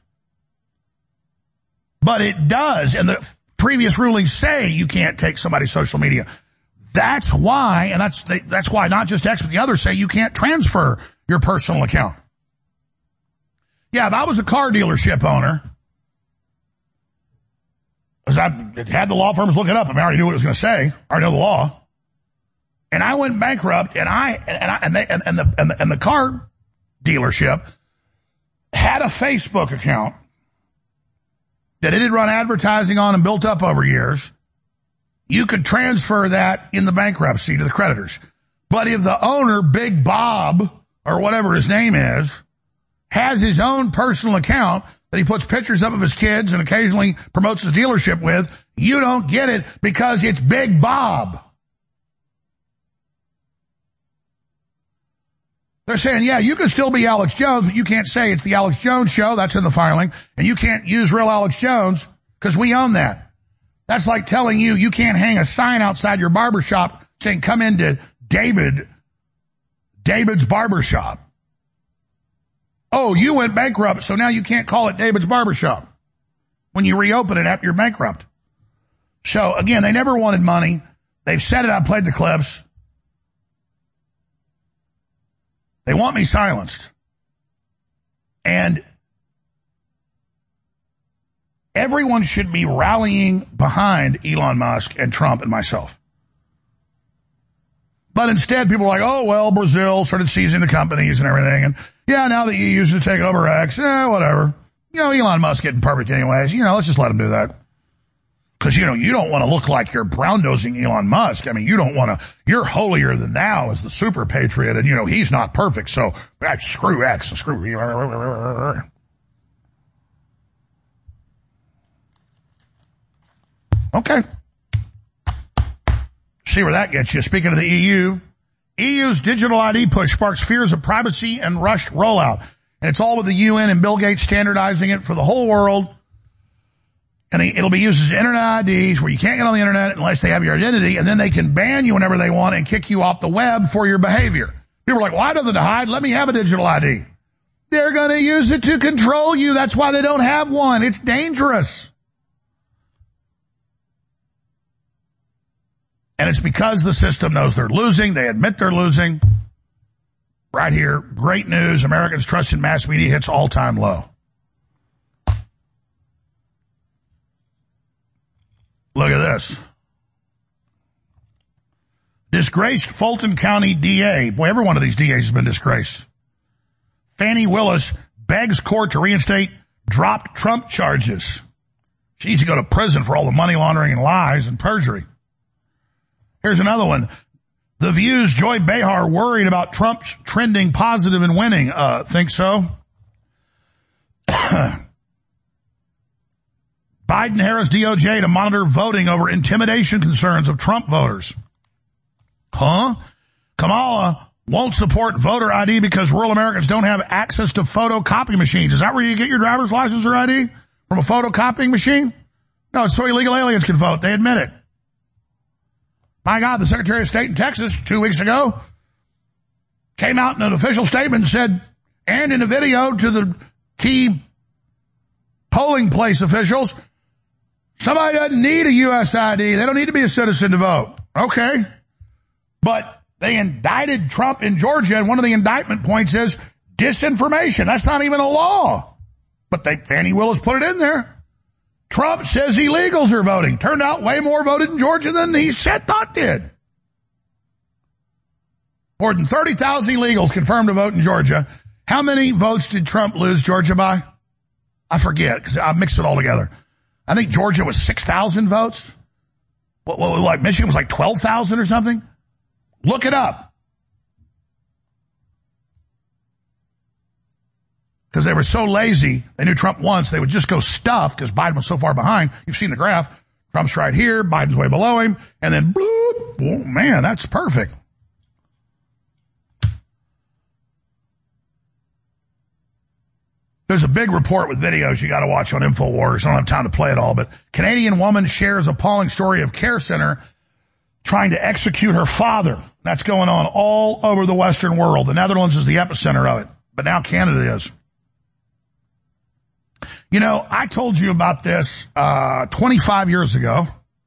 But it does, and the previous rulings say you can't take somebody's social media. That's why, and that's why not just X, but the others say you can't transfer your personal account. Yeah, if I was a car dealership owner, because I had the law firms look it up, I already knew what it was going to say. I already know the law. And I went bankrupt, and the car dealership had a Facebook account that it had run advertising on and built up over years. You could transfer that in the bankruptcy to the creditors. But if the owner, Big Bob, or whatever his name is, has his own personal account that he puts pictures up of his kids and occasionally promotes his dealership with, you don't get it because it's Big Bob. They're saying, yeah, you can still be Alex Jones, but you can't say it's the Alex Jones show. That's in the filing. And you can't use real Alex Jones because we own that. That's like telling you you can't hang a sign outside your barbershop saying, come into David's barbershop. Oh, you went bankrupt, so now you can't call it David's barbershop when you reopen it after you're bankrupt. So, again, they never wanted money. They've said it. I played the clips. They want me silenced. And everyone should be rallying behind Elon Musk and Trump and myself. But instead, people are like, oh, well, Brazil started seizing the companies and everything. And, yeah, now the EU's to take over X. Whatever. Elon Musk getting perfect anyways. Let's just let him do that. Because, you don't want to look like you're brown-nosing Elon Musk. I mean, you don't want to, you're holier than thou as the super patriot. And, he's not perfect. So, screw X and screw. Okay. See where that gets you. Speaking of the EU, EU's digital ID push sparks fears of privacy and rushed rollout. And it's all with the UN and Bill Gates standardizing it for the whole world. And it'll be used as internet IDs where you can't get on the internet unless they have your identity, and then they can ban you whenever they want and kick you off the web for your behavior. People are like, well, I don't know to hide. Let me have a digital ID. They're going to use it to control you. That's why they don't have one. It's dangerous. And it's because the system knows they're losing. They admit they're losing. Right here, great news. Americans' trust in mass media hits all-time low. Look at this. Disgraced Fulton County DA. Boy, every one of these DAs has been disgraced. Fannie Willis begs court to reinstate dropped Trump charges. She needs to go to prison for all the money laundering and lies and perjury. Here's another one. The View's Joy Behar worried about Trump's trending positive and winning. Think so? Biden-Harris DOJ to monitor voting over intimidation concerns of Trump voters. Huh? Kamala won't support voter ID because rural Americans don't have access to photocopy machines. Is that where you get your driver's license or ID? From a photocopying machine? No, it's so illegal aliens can vote. They admit it. My God, the Secretary of State in Texas 2 weeks ago came out in an official statement and said, and in a video to the key polling place officials, somebody doesn't need a U.S. ID. They don't need to be a citizen to vote. Okay. But they indicted Trump in Georgia, and one of the indictment points is disinformation. That's not even a law. But Fannie Willis put it in there. Trump says illegals are voting. Turned out way more voted in Georgia than he thought did. More than 30,000 illegals confirmed to vote in Georgia. How many votes did Trump lose Georgia by? I forget, because I mixed it all together. I think Georgia was 6,000 votes. Like Michigan was like 12,000 or something? Look it up. Because they were so lazy, they knew Trump won, so they would just go stuff, because Biden was so far behind. You've seen the graph. Trump's right here, Biden's way below him, and then bloop. Oh, man, that's perfect. There's a big report with videos you got to watch on InfoWars. I don't have time to play it all, but Canadian woman shares appalling story of care center trying to execute her father. That's going on all over the Western world. The Netherlands is the epicenter of it, but now Canada is. You know, I told you about this 25 years ago.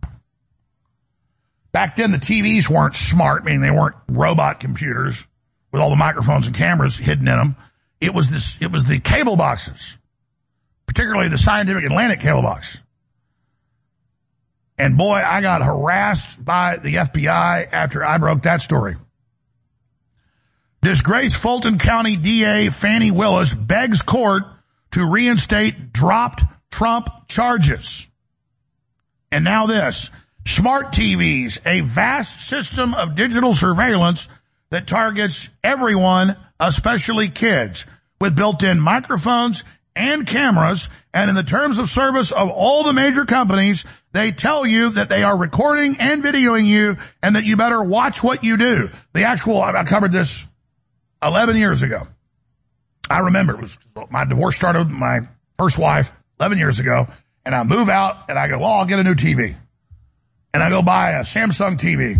Back then, the TVs weren't smart, meaning they weren't robot computers with all the microphones and cameras hidden in them. It was the cable boxes, particularly the Scientific Atlantic cable box. And boy, I got harassed by the FBI after I broke that story. Disgraced Fulton County DA Fannie Willis begs court to reinstate dropped Trump charges. And now this. Smart TVs, a vast system of digital surveillance that targets everyone, especially kids, with built-in microphones and cameras. And in the terms of service of all the major companies, they tell you that they are recording and videoing you and that you better watch what you do. I covered this 11 years ago. I remember my divorce started with my first wife 11 years ago, and I move out and I go, well, I'll get a new TV. And I go buy a Samsung TV.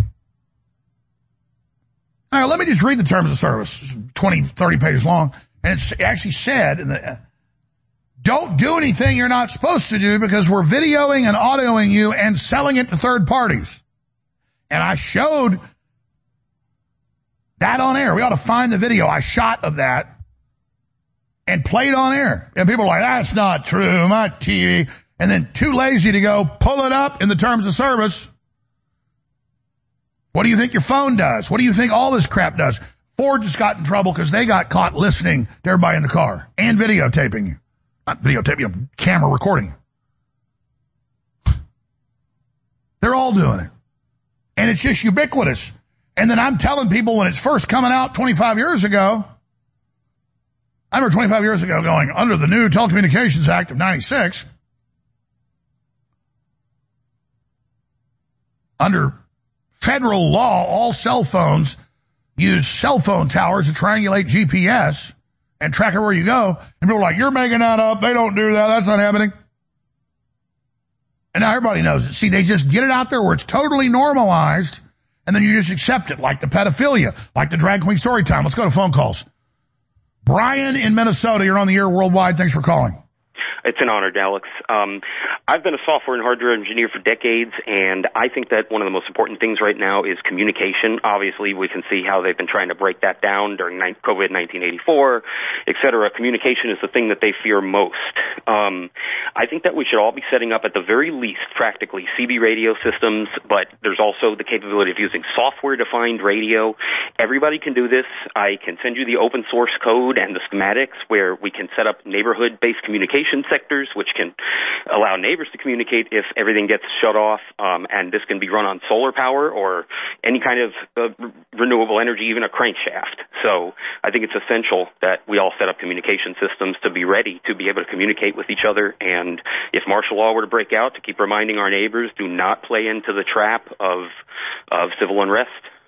All right, let me just read the terms of service. It's 20, 30 pages long. And it actually said, don't do anything you're not supposed to do because we're videoing and audioing you and selling it to third parties. And I showed that on air. We ought to find the video I shot of that and played on air. And people are like, that's not true, my TV. And then too lazy to go pull it up in the terms of service. What do you think your phone does? What do you think all this crap does? Ford just got in trouble because they got caught listening to everybody in the car and videotaping you. Not videotaping you, camera recording you. They're all doing it. And it's just ubiquitous. And then I'm telling people when it's first coming out 25 years ago, I remember 25 years ago going, under the new Telecommunications Act of 96, under federal law, all cell phones use cell phone towers to triangulate GPS and track where you go. And people are like, you're making that up. They don't do that. That's not happening. And now everybody knows it. See, they just get it out there where it's totally normalized, and then you just accept it, like the pedophilia, like the drag queen story time. Let's go to phone calls. Brian in Minnesota, you're on the air worldwide. Thanks for calling. It's an honor, Alex. I've been a software and hardware engineer for decades, and I think that one of the most important things right now is communication. Obviously, we can see how they've been trying to break that down during COVID 1984, et cetera. Communication is the thing that they fear most. I think that we should all be setting up, at the very least, practically CB radio systems, but there's also the capability of using software-defined radio. Everybody can do this. I can send you the open source code and the schematics where we can set up neighborhood-based communication sectors, which can allow neighbors to communicate if everything gets shut off, and this can be run on solar power or any kind of renewable energy, even a crankshaft. So I think it's essential that we all set up communication systems to be ready to be able to communicate with each other, and if martial law were to break out, to keep reminding our neighbors, do not play into the trap of civil unrest.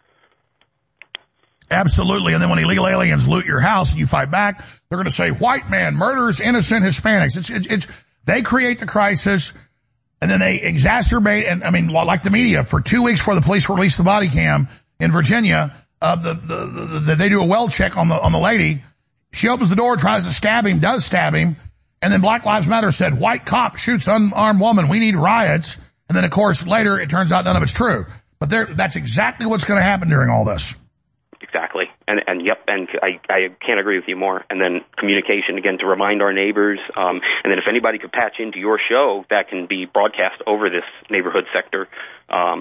Absolutely. And then when illegal aliens loot your house and you fight back, they're going to say, white man murders innocent Hispanics. They create the crisis, and then they exacerbate. And I mean, like the media, for 2 weeks before the police released the body cam in Virginia, they do a well check on the lady. She opens the door, tries to stab him, does stab him. And then Black Lives Matter said, white cop shoots unarmed woman. We need riots. And then, of course, later it turns out none of it's true. But that's exactly what's going to happen during all this. Exactly. And I can't agree with you more. And then communication, again, to remind our neighbors. And then if anybody could patch into your show, that can be broadcast over this neighborhood sector.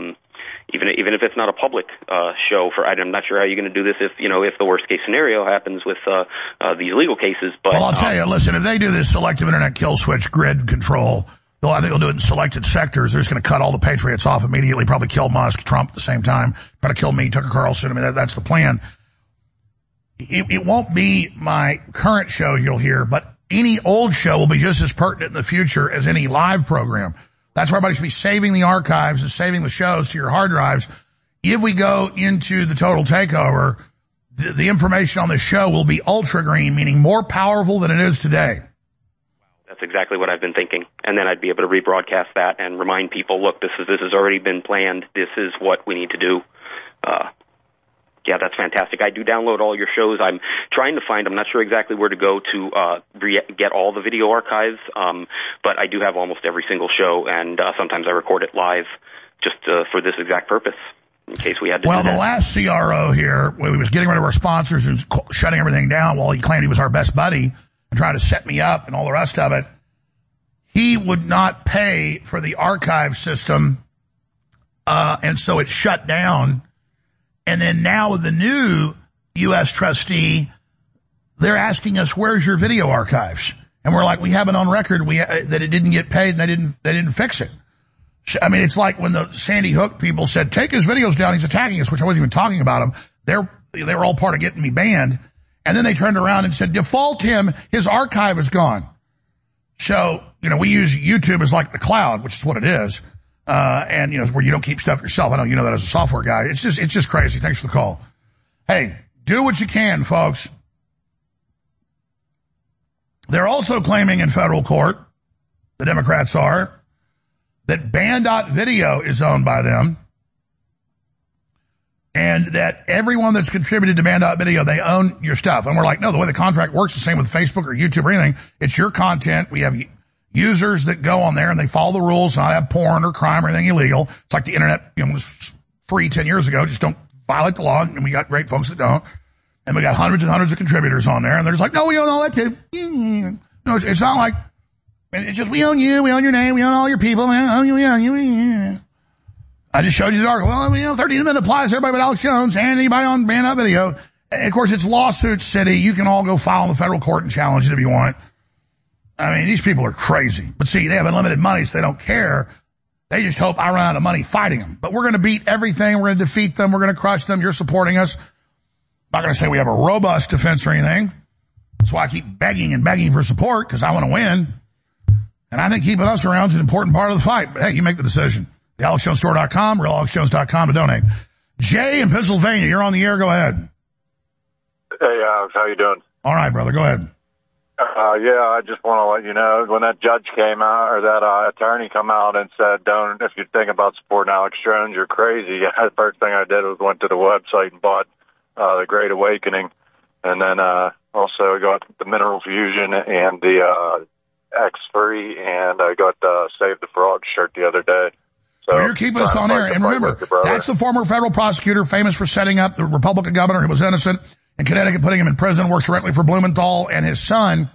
even if it's not a public show. I'm not sure how you're going to do this if the worst case scenario happens with these legal cases. But I'll tell you, listen, if they do this selective internet kill switch grid control, I think they'll do it in selected sectors. They're just going to cut all the patriots off immediately, probably kill Musk, Trump at the same time, try to kill me, Tucker Carlson. I mean, that's the plan. It won't be my current show you'll hear, but any old show will be just as pertinent in the future as any live program. That's why everybody should be saving the archives and saving the shows to your hard drives. If we go into the total takeover, the information on the show will be ultra green, meaning more powerful than it is today. That's exactly what I've been thinking. And then I'd be able to rebroadcast that and remind people, look, this has already been planned. This is what we need to do. Yeah, that's fantastic. I do download all your shows. I'm trying to find, I'm not sure exactly where to go to get all the video archives, but I do have almost every single show, and sometimes I record it live just for this exact purpose, in case we had to do that. The last CRO here, when he was getting rid of our sponsors and shutting everything down while he claimed he was our best buddy and trying to set me up and all the rest of it, he would not pay for the archive system, and so it shut down. And then now with the new U.S. trustee, they're asking us, where's your video archives? And we're like, we have it on record that it didn't get paid and they didn't fix it. I mean, it's like when the Sandy Hook people said, take his videos down, he's attacking us, which I wasn't even talking about him. They were all part of getting me banned. And then they turned around and said, default him, his archive is gone. So, we use YouTube as like the cloud, which is what it is. And where you don't keep stuff yourself. I know you know that as a software guy. It's just crazy. Thanks for the call. Hey, do what you can, folks. They're also claiming in federal court, the Democrats are, that Band.video is owned by them, and that everyone that's contributed to Band.video, they own your stuff. And we're like, no, the way the contract works is the same with Facebook or YouTube or anything. It's your content. We have users that go on there and they follow the rules, not have porn or crime or anything illegal. It's like the internet, was free 10 years ago. Just don't violate the law. And we got great folks that don't. And we got hundreds and hundreds of contributors on there. And they're just like, no, we own all that too. No, it's not like, it's just, we own you, we own your name, we own all your people, we own you. I just showed you the article. Well, 13 Amendment applies to everybody but Alex Jones and anybody on Band.video. And of course, it's lawsuit city. You can all go file in the federal court and challenge it if you want. I mean, these people are crazy. But see, they have unlimited money, so they don't care. They just hope I run out of money fighting them. But we're going to beat everything. We're going to defeat them. We're going to crush them. You're supporting us. I'm not going to say we have a robust defense or anything. That's why I keep begging and begging for support, because I want to win. And I think keeping us around is an important part of the fight. But hey, you make the decision. TheAlexJonesStore.com, RealAlexJones.com to donate. Jay in Pennsylvania, you're on the air. Go ahead. Hey, Alex, how you doing? All right, brother. Go ahead. I just want to let you know, when that judge came out, or that attorney come out and said, if you think about supporting Alex Jones, you're crazy. The first thing I did was went to the website and bought The Great Awakening. And then also got the Mineral Fusion and the X3, and I got the Save the Frog shirt the other day. So you're keeping us on air. And remember, that's the former federal prosecutor famous for setting up the Republican governor who was innocent in Connecticut, putting him in prison, works directly for Blumenthal and his son.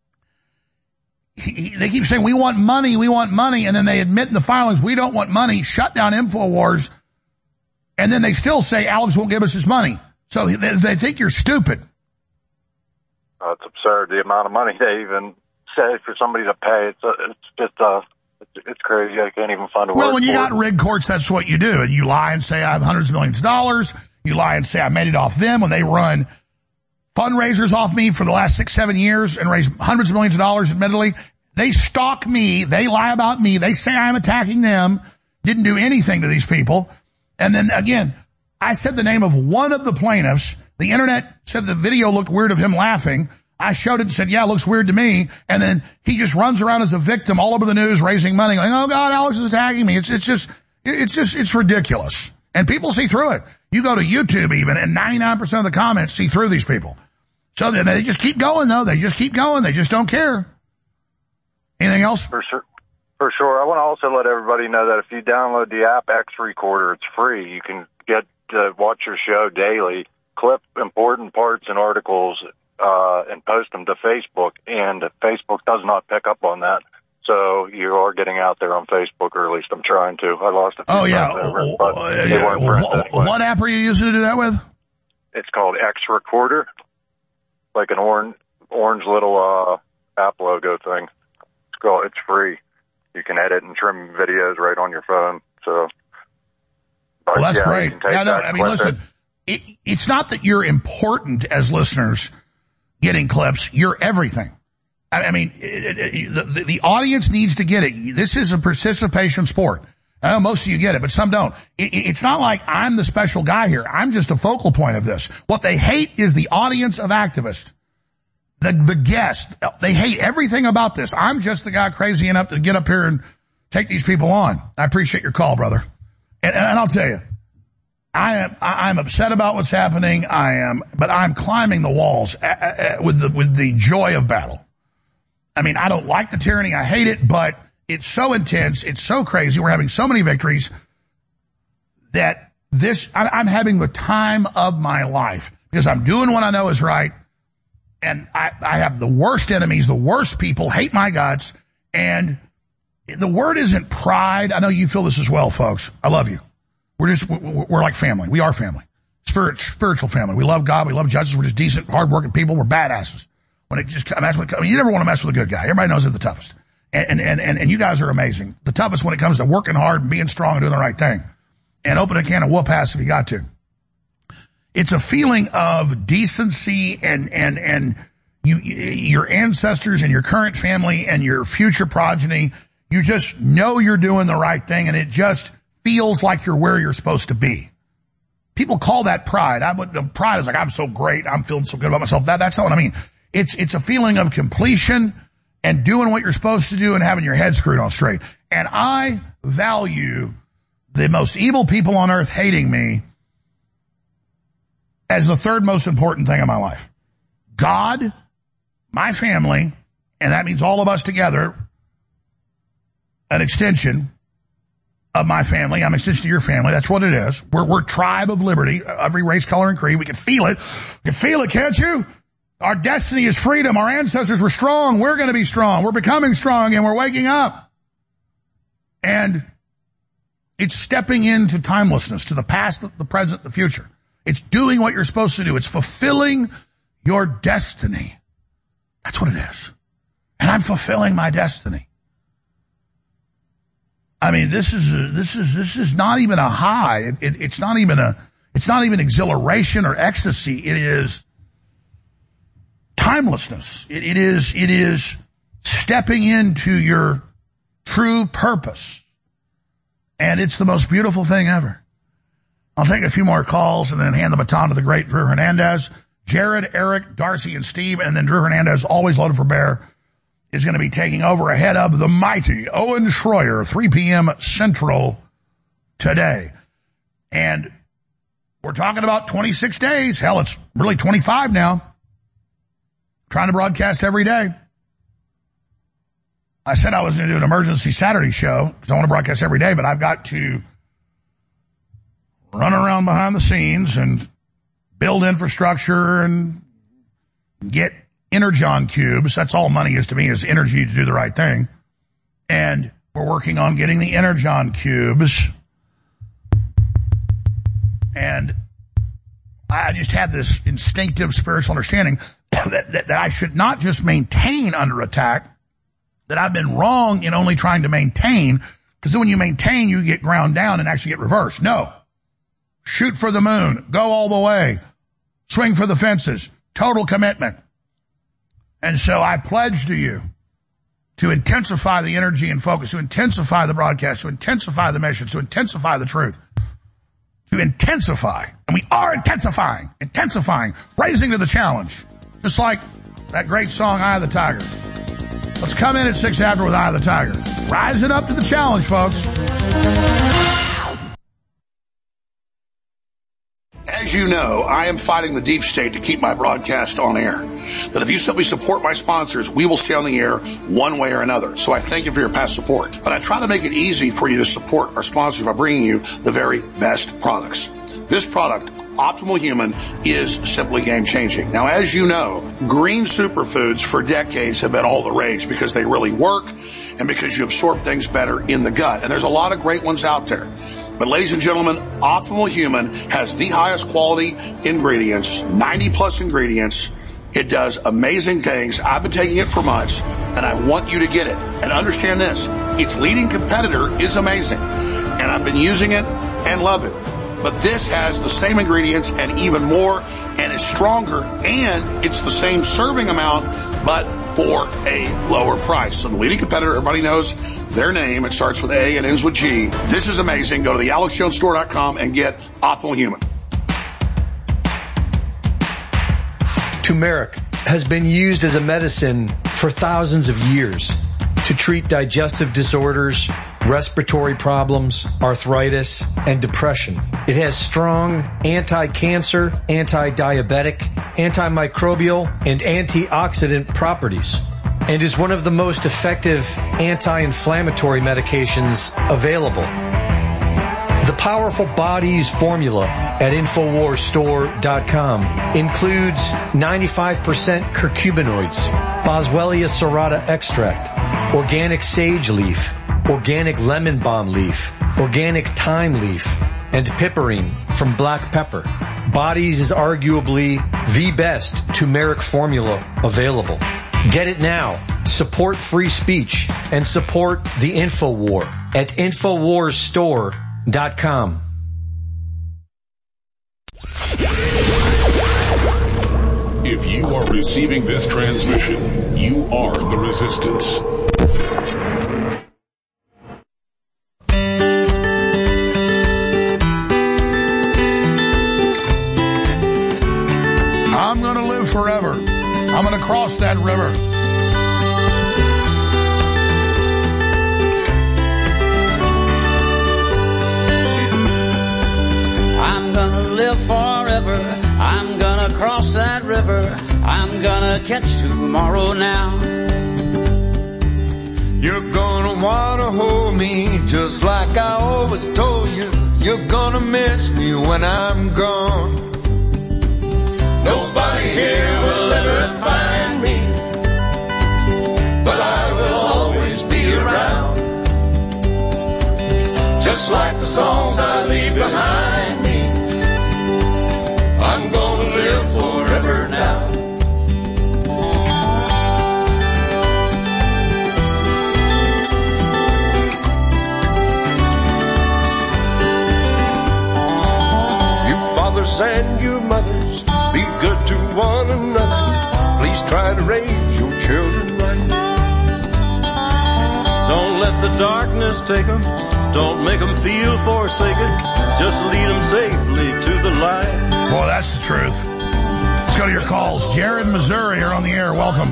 They keep saying, we want money, and then they admit in the filings, we don't want money, shut down InfoWars, and then they still say Alex won't give us his money. So they think you're stupid. It's absurd, the amount of money they even say for somebody to pay. It's crazy. I can't even find a word. Well, when you got rigged courts, that's what you do. And you lie and say I have hundreds of millions of dollars. You lie and say I made it off them when they run fundraisers off me for the last 6-7 years and raise hundreds of millions of dollars, admittedly. They stalk me. They lie about me. They say I'm attacking them. Didn't do anything to these people. And then again, I said the name of one of the plaintiffs. The internet said the video looked weird of him laughing. I showed it and said, yeah, it looks weird to me. And then he just runs around as a victim all over the news raising money going, oh God, Alex is attacking me. It's ridiculous. And people see through it. You go to YouTube even, and 99% of the comments see through these people. So they just keep going, though. They just keep going. They just don't care. Anything else? For sure. I want to also let everybody know that if you download the app X Recorder, it's free. You can get to watch your show daily, clip important parts and articles, and post them to Facebook. And Facebook does not pick up on that. So you are getting out there on Facebook, or at least I'm trying to. I lost a few friends over it, but they weren't friends anyway. What app are you using to do that with? It's called X Recorder, like an orange little app logo thing. It's free. You can edit and trim videos right on your phone. So, but well, that's great. Yeah, no, I mean, listen, it's not that you're important as listeners getting clips. You're everything. I mean, the audience needs to get it. This is a participation sport. I know most of you get it, but some don't. It's not like I'm the special guy here. I'm just a focal point of this. What they hate is the audience of activists. The guest. They hate everything about this. I'm just the guy crazy enough to get up here and take these people on. I appreciate your call, brother. And I'll tell you, I'm upset about what's happening. But I'm climbing the walls with the joy of battle. I mean, I don't like the tyranny. I hate it, but it's so intense. It's so crazy. We're having so many victories that I'm having the time of my life because I'm doing what I know is right. And I have the worst enemies, the worst people, hate my guts. And the word isn't pride. I know you feel this as well, folks. I love you. We're like family. We are family. Spiritual family. We love God. We love justice. We're just decent, hardworking people. We're badasses. When it just, I mean, you never want to mess with a good guy. Everybody knows they're the toughest. And you guys are amazing. The toughest when it comes to working hard and being strong and doing the right thing. And open a can of whoop ass if you got to. It's a feeling of decency and your ancestors and your current family and your future progeny. You just know you're doing the right thing and it just feels like you're where you're supposed to be. People call that pride. Pride is like, I'm so great. I'm feeling so good about myself. That's not what I mean. It's a feeling of completion and doing what you're supposed to do and having your head screwed on straight. And I value the most evil people on earth hating me as the third most important thing in my life. God, my family, and that means all of us together, an extension of my family. I'm an extension of your family. That's what it is. We're tribe of liberty, every race, color, and creed. We can feel it. You can feel it, can't you? Our destiny is freedom. Our ancestors were strong. We're going to be strong. We're becoming strong, and we're waking up. And it's stepping into timelessness, to the past, the present, the future. It's doing what you're supposed to do. It's fulfilling your destiny. That's what it is. And I'm fulfilling my destiny. I mean, this is not even a high. It's not even exhilaration or ecstasy. It is timelessness. It is stepping into your true purpose. And it's the most beautiful thing ever. I'll take a few more calls and then hand the baton to the great Drew Hernandez. Jared, Eric, Darcy, and Steve, and then Drew Hernandez, always loaded for bear, is going to be taking over ahead of the mighty Owen Schroyer, 3 p.m. Central today. And we're talking about 26 days. Hell, it's really 25 now. Trying to broadcast every day. I said I was going to do an emergency Saturday show because I want to broadcast every day, but I've got to run around behind the scenes and build infrastructure and get Energon cubes. That's all money is to me, is energy to do the right thing. And we're working on getting the Energon cubes. And I just have this instinctive spiritual understanding that I should not just maintain under attack, that I've been wrong in only trying to maintain, because then when you maintain, you get ground down and actually get reversed. No. Shoot for the moon. Go all the way. Swing for the fences. Total commitment. And so I pledge to you to intensify the energy and focus, to intensify the broadcast, to intensify the message, to intensify the truth, to intensify. And we are intensifying, raising to the challenge. Just like that great song, Eye of the Tiger. Let's come in at 6 after with Eye of the Tiger. Rising up to the challenge, folks. As you know, I am fighting the deep state to keep my broadcast on air. That if you simply support my sponsors, we will stay on the air one way or another. So I thank you for your past support. But I try to make it easy for you to support our sponsors by bringing you the very best products. This product, Optimal Human, is simply game-changing. Now, as you know, green superfoods for decades have been all the rage because they really work and because you absorb things better in the gut. And there's a lot of great ones out there. But ladies and gentlemen, Optimal Human has the highest quality ingredients, 90 plus ingredients. It does amazing things. I've been taking it for months, and I want you to get it. And understand this, its leading competitor is amazing, and I've been using it and love it. But this has the same ingredients and even more, and is stronger, and it's the same serving amount, but for a lower price. So the leading competitor, everybody knows their name. It starts with A and ends with G. This is amazing. Go to the AlexJonesStore.com and get Optimal Human. Turmeric has been used as a medicine for thousands of years to treat digestive disorders, respiratory problems, arthritis, and depression. It has strong anti-cancer, anti-diabetic, antimicrobial, and antioxidant properties, and is one of the most effective anti-inflammatory medications available. The Powerful Bodies formula at InfoWarsStore.com includes 95% curcuminoids, Boswellia serrata extract, organic sage leaf, organic lemon balm leaf, organic thyme leaf, and piperine from black pepper. Bodies is arguably the best turmeric formula available. Get it now. Support free speech and support the InfoWar at InfoWarsStore.com. If you are receiving this transmission, you are the resistance. I'm going to live forever. I'm going to cross that river. I'm gonna live forever. I'm gonna cross that river. I'm gonna catch tomorrow now. You're gonna wanna hold me just like I always told you. You're gonna miss me when I'm gone. Nobody here will ever find me, but I will always be around. Just like the songs I leave behind me, I'm gonna live forever now. You fathers and you mothers, be good to one another. Please try to raise your children right. Don't let the darkness take them. Don't make them feel forsaken. Just lead them safely to the light. Boy, that's the truth. Let's go to your calls. Jared, Missouri, you're on the air. Welcome.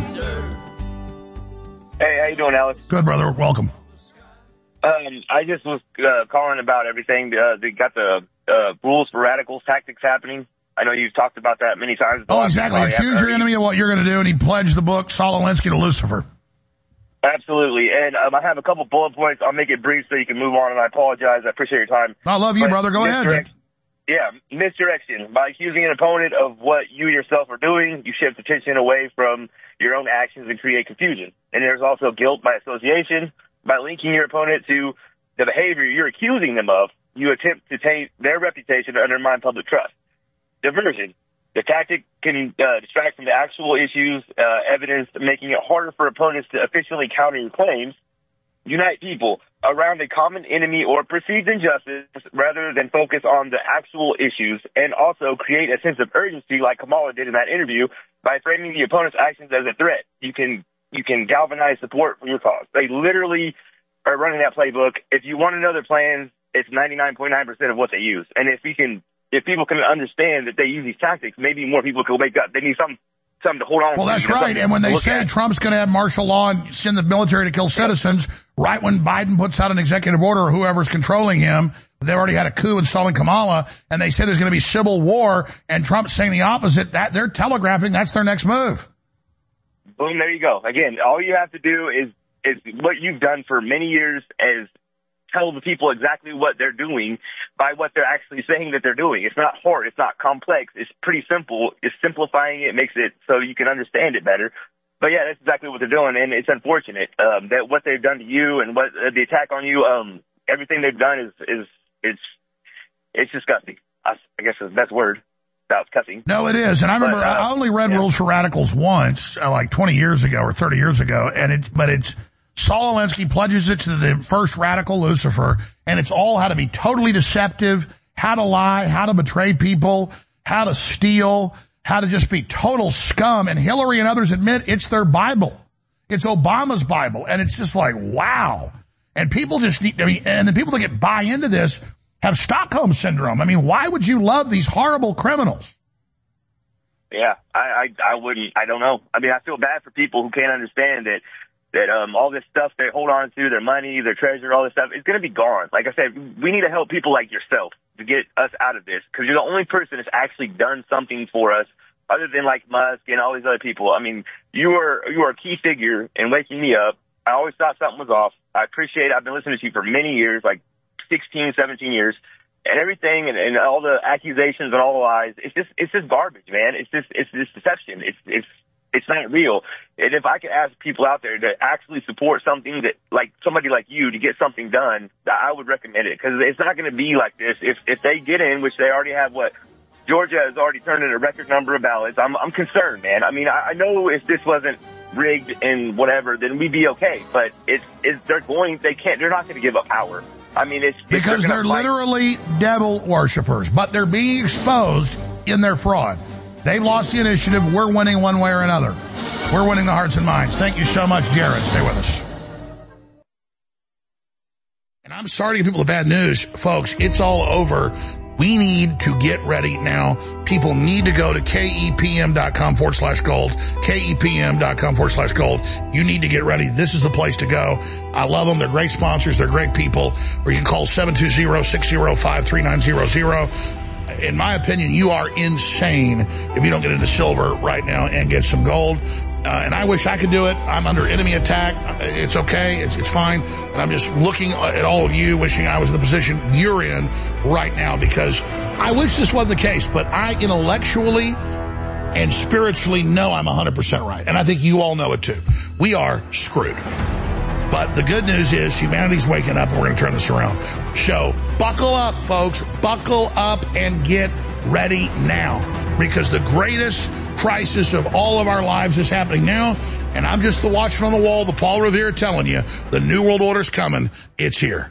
Hey, how you doing, Alex? Good, brother. Welcome. I just was calling about everything. They got the rules for radicals tactics happening. I know you've talked about that many times. Oh, exactly. Accuse your enemy of what you're going to do, and he pledged the book, Saul Alinsky to Lucifer. Absolutely. And I have a couple bullet points. I'll make it brief so you can move on, and I apologize. I appreciate your time. I love you, brother. Go ahead. Yeah, misdirection. By accusing an opponent of what you yourself are doing, you shift attention away from your own actions and create confusion. And there's also guilt by association. By linking your opponent to the behavior you're accusing them of, you attempt to taint their reputation and undermine public trust. Diversion. The tactic can distract from the actual issues, evidence, making it harder for opponents to efficiently counter your claims. Unite people around a common enemy or perceived injustice rather than focus on the actual issues, and also create a sense of urgency like Kamala did in that interview by framing the opponent's actions as a threat. You can galvanize support for your cause. They literally are running that playbook. If you want to know their plans, it's 99.9% of what they use. And if people can understand that they use these tactics, maybe more people could wake up. They need something to hold on to. Well, that's right. And when they say Trump's going to have martial law and send the military to kill citizens, right when Biden puts out an executive order or whoever's controlling him, they already had a coup installing Kamala, and they say there's going to be civil war, and Trump's saying the opposite. That they're telegraphing that's their next move. Boom, there you go. Again, all you have to do is what you've done for many years is tell the people exactly what they're doing by what they're actually saying that they're doing. It's not hard. It's not complex. It's pretty simple. It's simplifying it, makes it so you can understand it better. But yeah, that's exactly what they're doing, and it's unfortunate that what they've done to you and what the attack on you, everything they've done is disgusting. I guess that's the best word. About cussing. No, it is. And I remember I only read Rules for Radicals once, like 20 years ago or 30 years ago, but it's Saul Alinsky pledges it to the first radical Lucifer, and it's all how to be totally deceptive, how to lie, how to betray people, how to steal, how to just be total scum. And Hillary and others admit it's their Bible. It's Obama's Bible. And it's just like, wow. And people just need, and the people that buy into this have Stockholm syndrome. I mean, why would you love these horrible criminals? Yeah, I wouldn't. I don't know. I mean, I feel bad for people who can't understand that all this stuff they hold on to, their money, their treasure, all this stuff, is going to be gone. Like I said, we need to help people like yourself to get us out of this, because you're the only person that's actually done something for us other than like Musk and all these other people. I mean, you are a key figure in waking me up. I always thought something was off. I appreciate it. I've been listening to you for many years, like 16, 17 years, and everything, and all the accusations and all the lies. It's just garbage, man. It's this deception. It's not real. And if I could ask people out there to actually support something that, like somebody like you, to get something done, I would recommend it, because it's not going to be like this. If they get in, which they already have, Georgia has already turned in a record number of ballots. I'm concerned, man. I mean, I know if this wasn't rigged and whatever, then we'd be okay. But they're not going to give up power. I mean, because they're literally devil worshippers, but they're being exposed in their fraud. They've lost the initiative. We're winning one way or another. We're winning the hearts and minds. Thank you so much, Jared. Stay with us. And I'm sorry to give people the bad news, folks. It's all over. We need to get ready now. People need to go to KEPM.com/gold, KEPM.com/gold. You need to get ready. This is the place to go. I love them. They're great sponsors. They're great people. Or you can call 720-605-3900. In my opinion, you are insane if you don't get into silver right now and get some gold. And I wish I could do it. I'm under enemy attack. It's okay. It's fine. And I'm just looking at all of you, wishing I was in the position you're in right now, because I wish this wasn't the case, but I intellectually and spiritually know I'm 100% right. And I think you all know it too. We are screwed. But the good news is humanity's waking up, and we're going to turn this around. So buckle up, folks. Buckle up and get ready now, because the greatest crisis of all of our lives is happening now. And I'm just the watchman on the wall, the Paul Revere, telling you the New World Order's coming. It's here.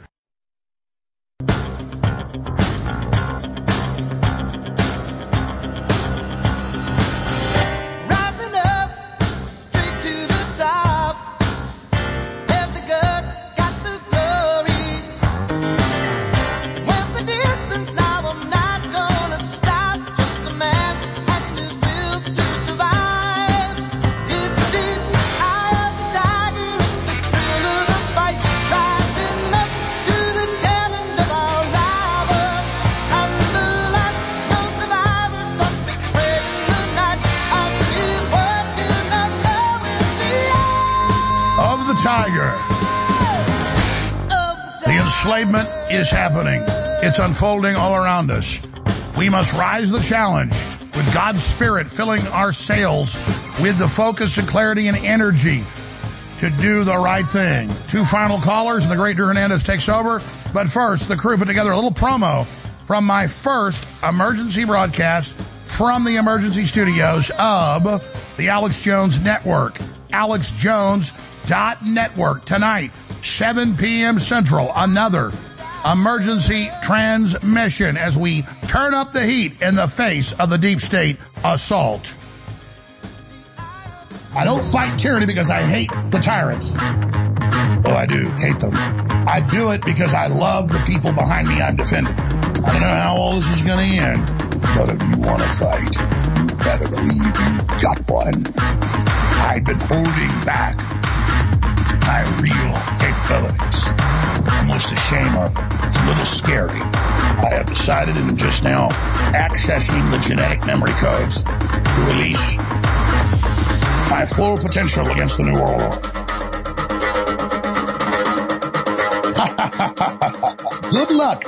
Enslavement is happening. It's unfolding all around us. We must rise the challenge with God's Spirit filling our sails with the focus and clarity and energy to do the right thing. 2 final callers and the great Drew Hernandez takes over. But first, the crew put together a little promo from my first emergency broadcast from the emergency studios of the Alex Jones Network. AlexJones.network tonight. 7 p.m. Central, another emergency transmission as we turn up the heat in the face of the deep state assault. I don't fight tyranny because I hate the tyrants. Oh, I do hate them. I do it because I love the people behind me I'm defending. I don't know how all this is going to end, but if you want to fight, you better believe you got one. I've been holding back my real capabilities. Almost a shame of it. It's a little scary. I have decided and am just now accessing the genetic memory codes to release my full potential against the New World Order. Good luck,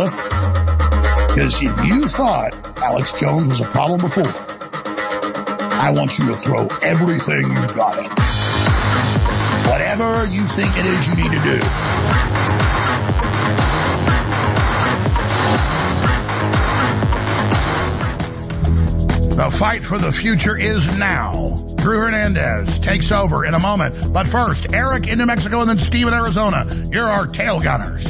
globalist. Because if you thought Alex Jones was a problem before, I want you to throw everything you've got at it. Whatever you think it is you need to do. The fight for the future is now. Drew Hernandez takes over in a moment. But first, Eric in New Mexico and then Steve in Arizona. You're our tail gunners.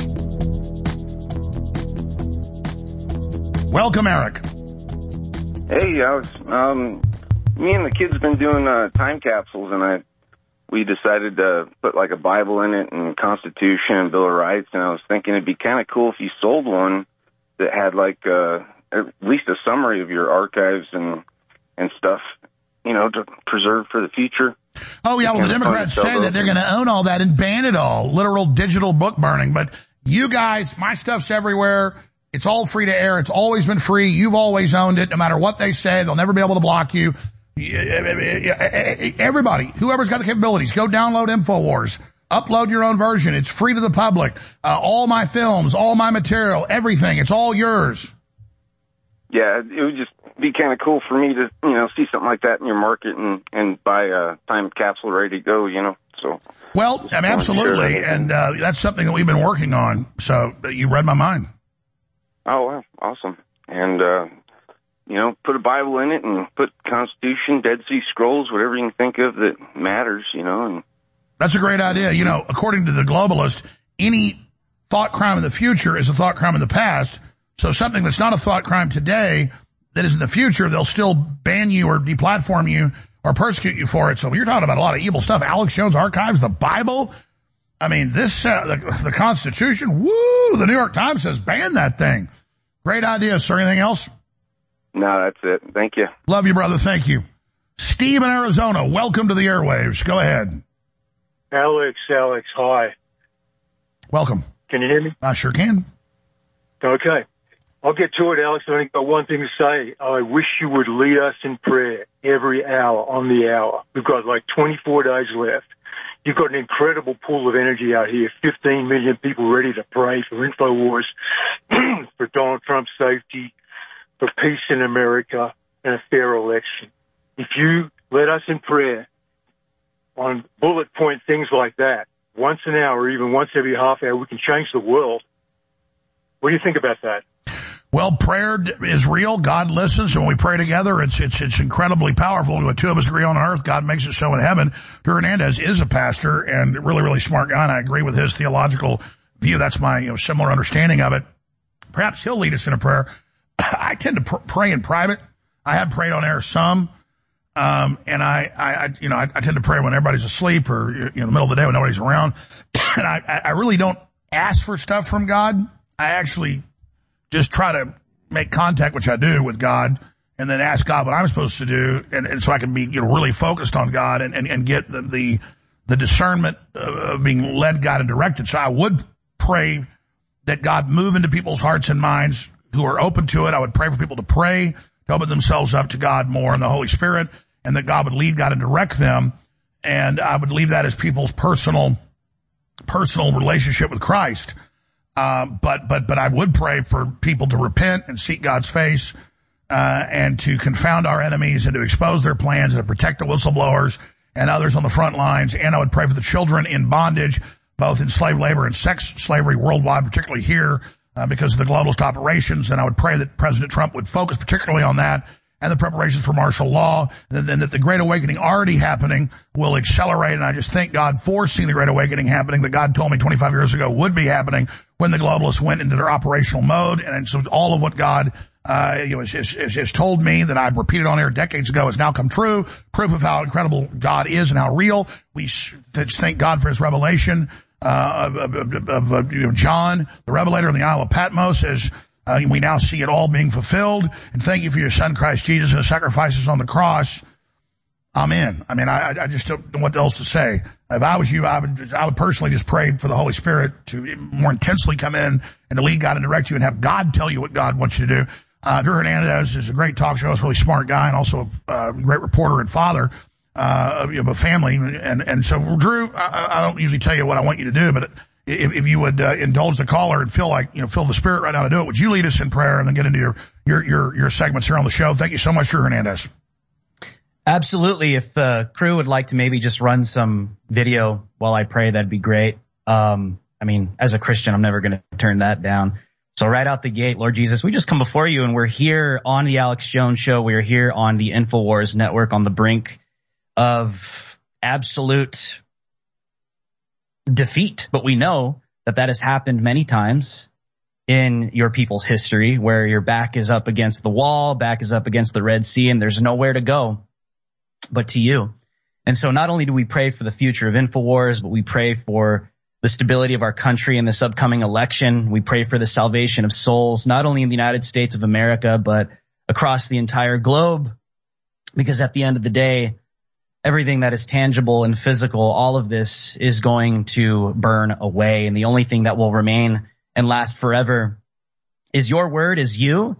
Welcome, Eric. Hey, me and the kids have been doing time capsules, and we decided to put like a Bible in it and Constitution and Bill of Rights, and I was thinking it'd be kind of cool if you sold one that had like at least a summary of your archives and stuff, you know, to preserve for the future. Oh, yeah, well, the Democrats say that they're going to own all that and ban it all, literal digital book burning. But you guys, my stuff's everywhere. It's all free to air. It's always been free. You've always owned it. No matter what they say, they'll never be able to block you. Everybody, whoever's got the capabilities, go download InfoWars. Upload your own version. It's free to the public. All my films, all my material, everything. It's all yours. Yeah, it would just be kind of cool for me to, you know, see something like that in your market and buy a time capsule ready to go, you know. So. Well, I mean, absolutely. And that's something that we've been working on. So you read my mind. Oh, wow. Awesome. And, you know, put a Bible in it and put Constitution, Dead Sea Scrolls, whatever you can think of that matters, you know. And that's a great idea. You know, according to the globalist, any thought crime in the future is a thought crime in the past. So something that's not a thought crime today that is in the future, they'll still ban you or deplatform you or persecute you for it. So you're talking about a lot of evil stuff. Alex Jones Archives, the Bible. I mean, this, the Constitution, woo, the New York Times says ban that thing. Great idea, sir. Anything else? No, that's it. Thank you. Love you, brother. Thank you. Steve in Arizona, welcome to the airwaves. Go ahead. Alex, hi. Welcome. Can you hear me? I sure can. Okay. I'll get to it, Alex. I only got one thing to say. I wish you would lead us in prayer every hour on the hour. We've got like 24 days left. You've got an incredible pool of energy out here, 15 million people ready to pray for InfoWars, for Donald Trump's safety, for peace in America, and a fair election. If you led us in prayer on bullet point things like that, once an hour, even once every half hour, we can change the world. What do you think about that? Well, prayer is real. God listens. And when we pray together, it's incredibly powerful. When two of us agree on earth, God makes it so in heaven. Drew Hernandez is a pastor and a really, really smart guy. And I agree with his theological view. That's my, similar understanding of it. Perhaps he'll lead us in a prayer. I tend to pray in private. I have prayed on air some. And I tend to pray when everybody's asleep or, in the middle of the day when nobody's around. And I really don't ask for stuff from God. I actually just try to make contact, which I do with God, and then ask God what I'm supposed to do. And so I can be, really focused on God and get the discernment of being led, guided, and directed. So I would pray that God move into people's hearts and minds who are open to it. I would pray for people to pray, to open themselves up to God more and the Holy Spirit, and that God would lead, God, and direct them. And I would leave that as people's personal relationship with Christ. But I would pray for people to repent and seek God's face, and to confound our enemies and to expose their plans and to protect the whistleblowers and others on the front lines. And I would pray for the children in bondage, both in slave labor and sex slavery worldwide, particularly here, because of the globalist operations. And I would pray that President Trump would focus particularly on that and the preparations for martial law, and that the Great Awakening already happening will accelerate. And I just thank God for seeing the Great Awakening happening that God told me 25 years ago would be happening when the globalists went into their operational mode. And so all of what God has told me that I've repeated on air decades ago has now come true. Proof of how incredible God is and how real. We just thank God for his revelation of John, the Revelator on the Isle of Patmos, as we now see it all being fulfilled. And thank you for your son, Christ Jesus, and the sacrifices on the cross. Amen. I mean, I just don't know what else to say. If I was you, I would personally just pray for the Holy Spirit to more intensely come in and to lead God and direct you and have God tell you what God wants you to do. Drew Hernandez is a great talk show host, really smart guy, and also a great reporter and father of a family. And so, Drew, I don't usually tell you what I want you to do, but if you would indulge the caller and feel the Spirit right now to do it, would you lead us in prayer and then get into your segments here on the show? Thank you so much, Drew Hernandez. Absolutely. If the crew would like to maybe just run some video while I pray, that'd be great. I mean, as a Christian, I'm never going to turn that down. So right out the gate, Lord Jesus, we just come before you, and we're here on the Alex Jones Show. We're here on the InfoWars Network on the brink of absolute defeat. But we know that that has happened many times in your people's history, where your back is up against the wall, back is up against the Red Sea, and there's nowhere to go but to you. And so not only do we pray for the future of InfoWars, but we pray for the stability of our country in this upcoming election. We pray for the salvation of souls, not only in the United States of America, but across the entire globe. Because at the end of the day, everything that is tangible and physical, all of this is going to burn away. And the only thing that will remain and last forever is your word, is you,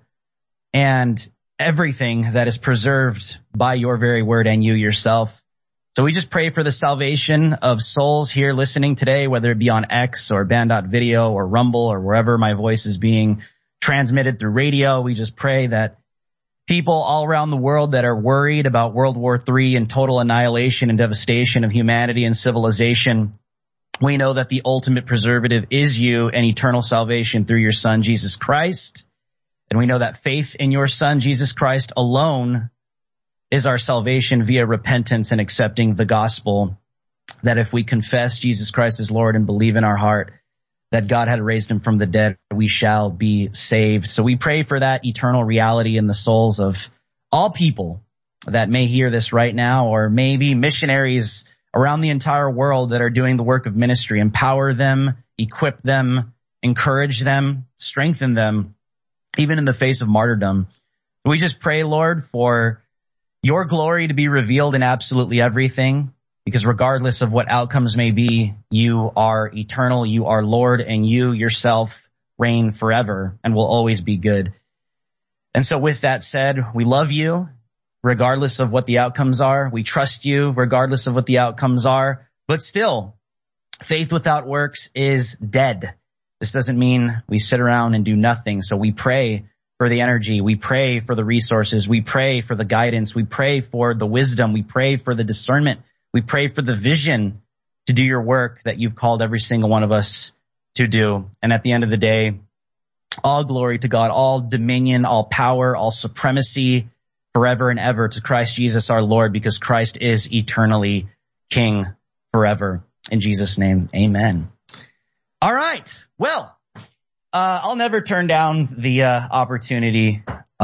and everything that is preserved by your very word and you yourself. So we just pray for the salvation of souls here listening today, whether it be on X or Band.video or Rumble or wherever my voice is being transmitted through radio. We just pray that people all around the world that are worried about World War III and total annihilation and devastation of humanity and civilization, we know that the ultimate preservative is you and eternal salvation through your Son, Jesus Christ. And we know that faith in your Son, Jesus Christ alone, is our salvation via repentance and accepting the gospel, that if we confess Jesus Christ as Lord and believe in our heart that God had raised him from the dead, we shall be saved. So we pray for that eternal reality in the souls of all people that may hear this right now, or maybe missionaries around the entire world that are doing the work of ministry. Empower them, equip them, encourage them, strengthen them, even in the face of martyrdom. We just pray, Lord, for your glory to be revealed in absolutely everything, because regardless of what outcomes may be, you are eternal, you are Lord, and you yourself reign forever and will always be good. And so with that said, we love you regardless of what the outcomes are. We trust you regardless of what the outcomes are. But still, faith without works is dead. This doesn't mean we sit around and do nothing. So we pray for the energy. We pray for the resources. We pray for the guidance. We pray for the wisdom. We pray for the discernment. We pray for the vision to do your work that you've called every single one of us to do. And at the end of the day, all glory to God, all dominion, all power, all supremacy forever and ever to Christ Jesus our Lord, because Christ is eternally King forever. In Jesus' name, amen. All right. Well, I'll never turn down the opportunity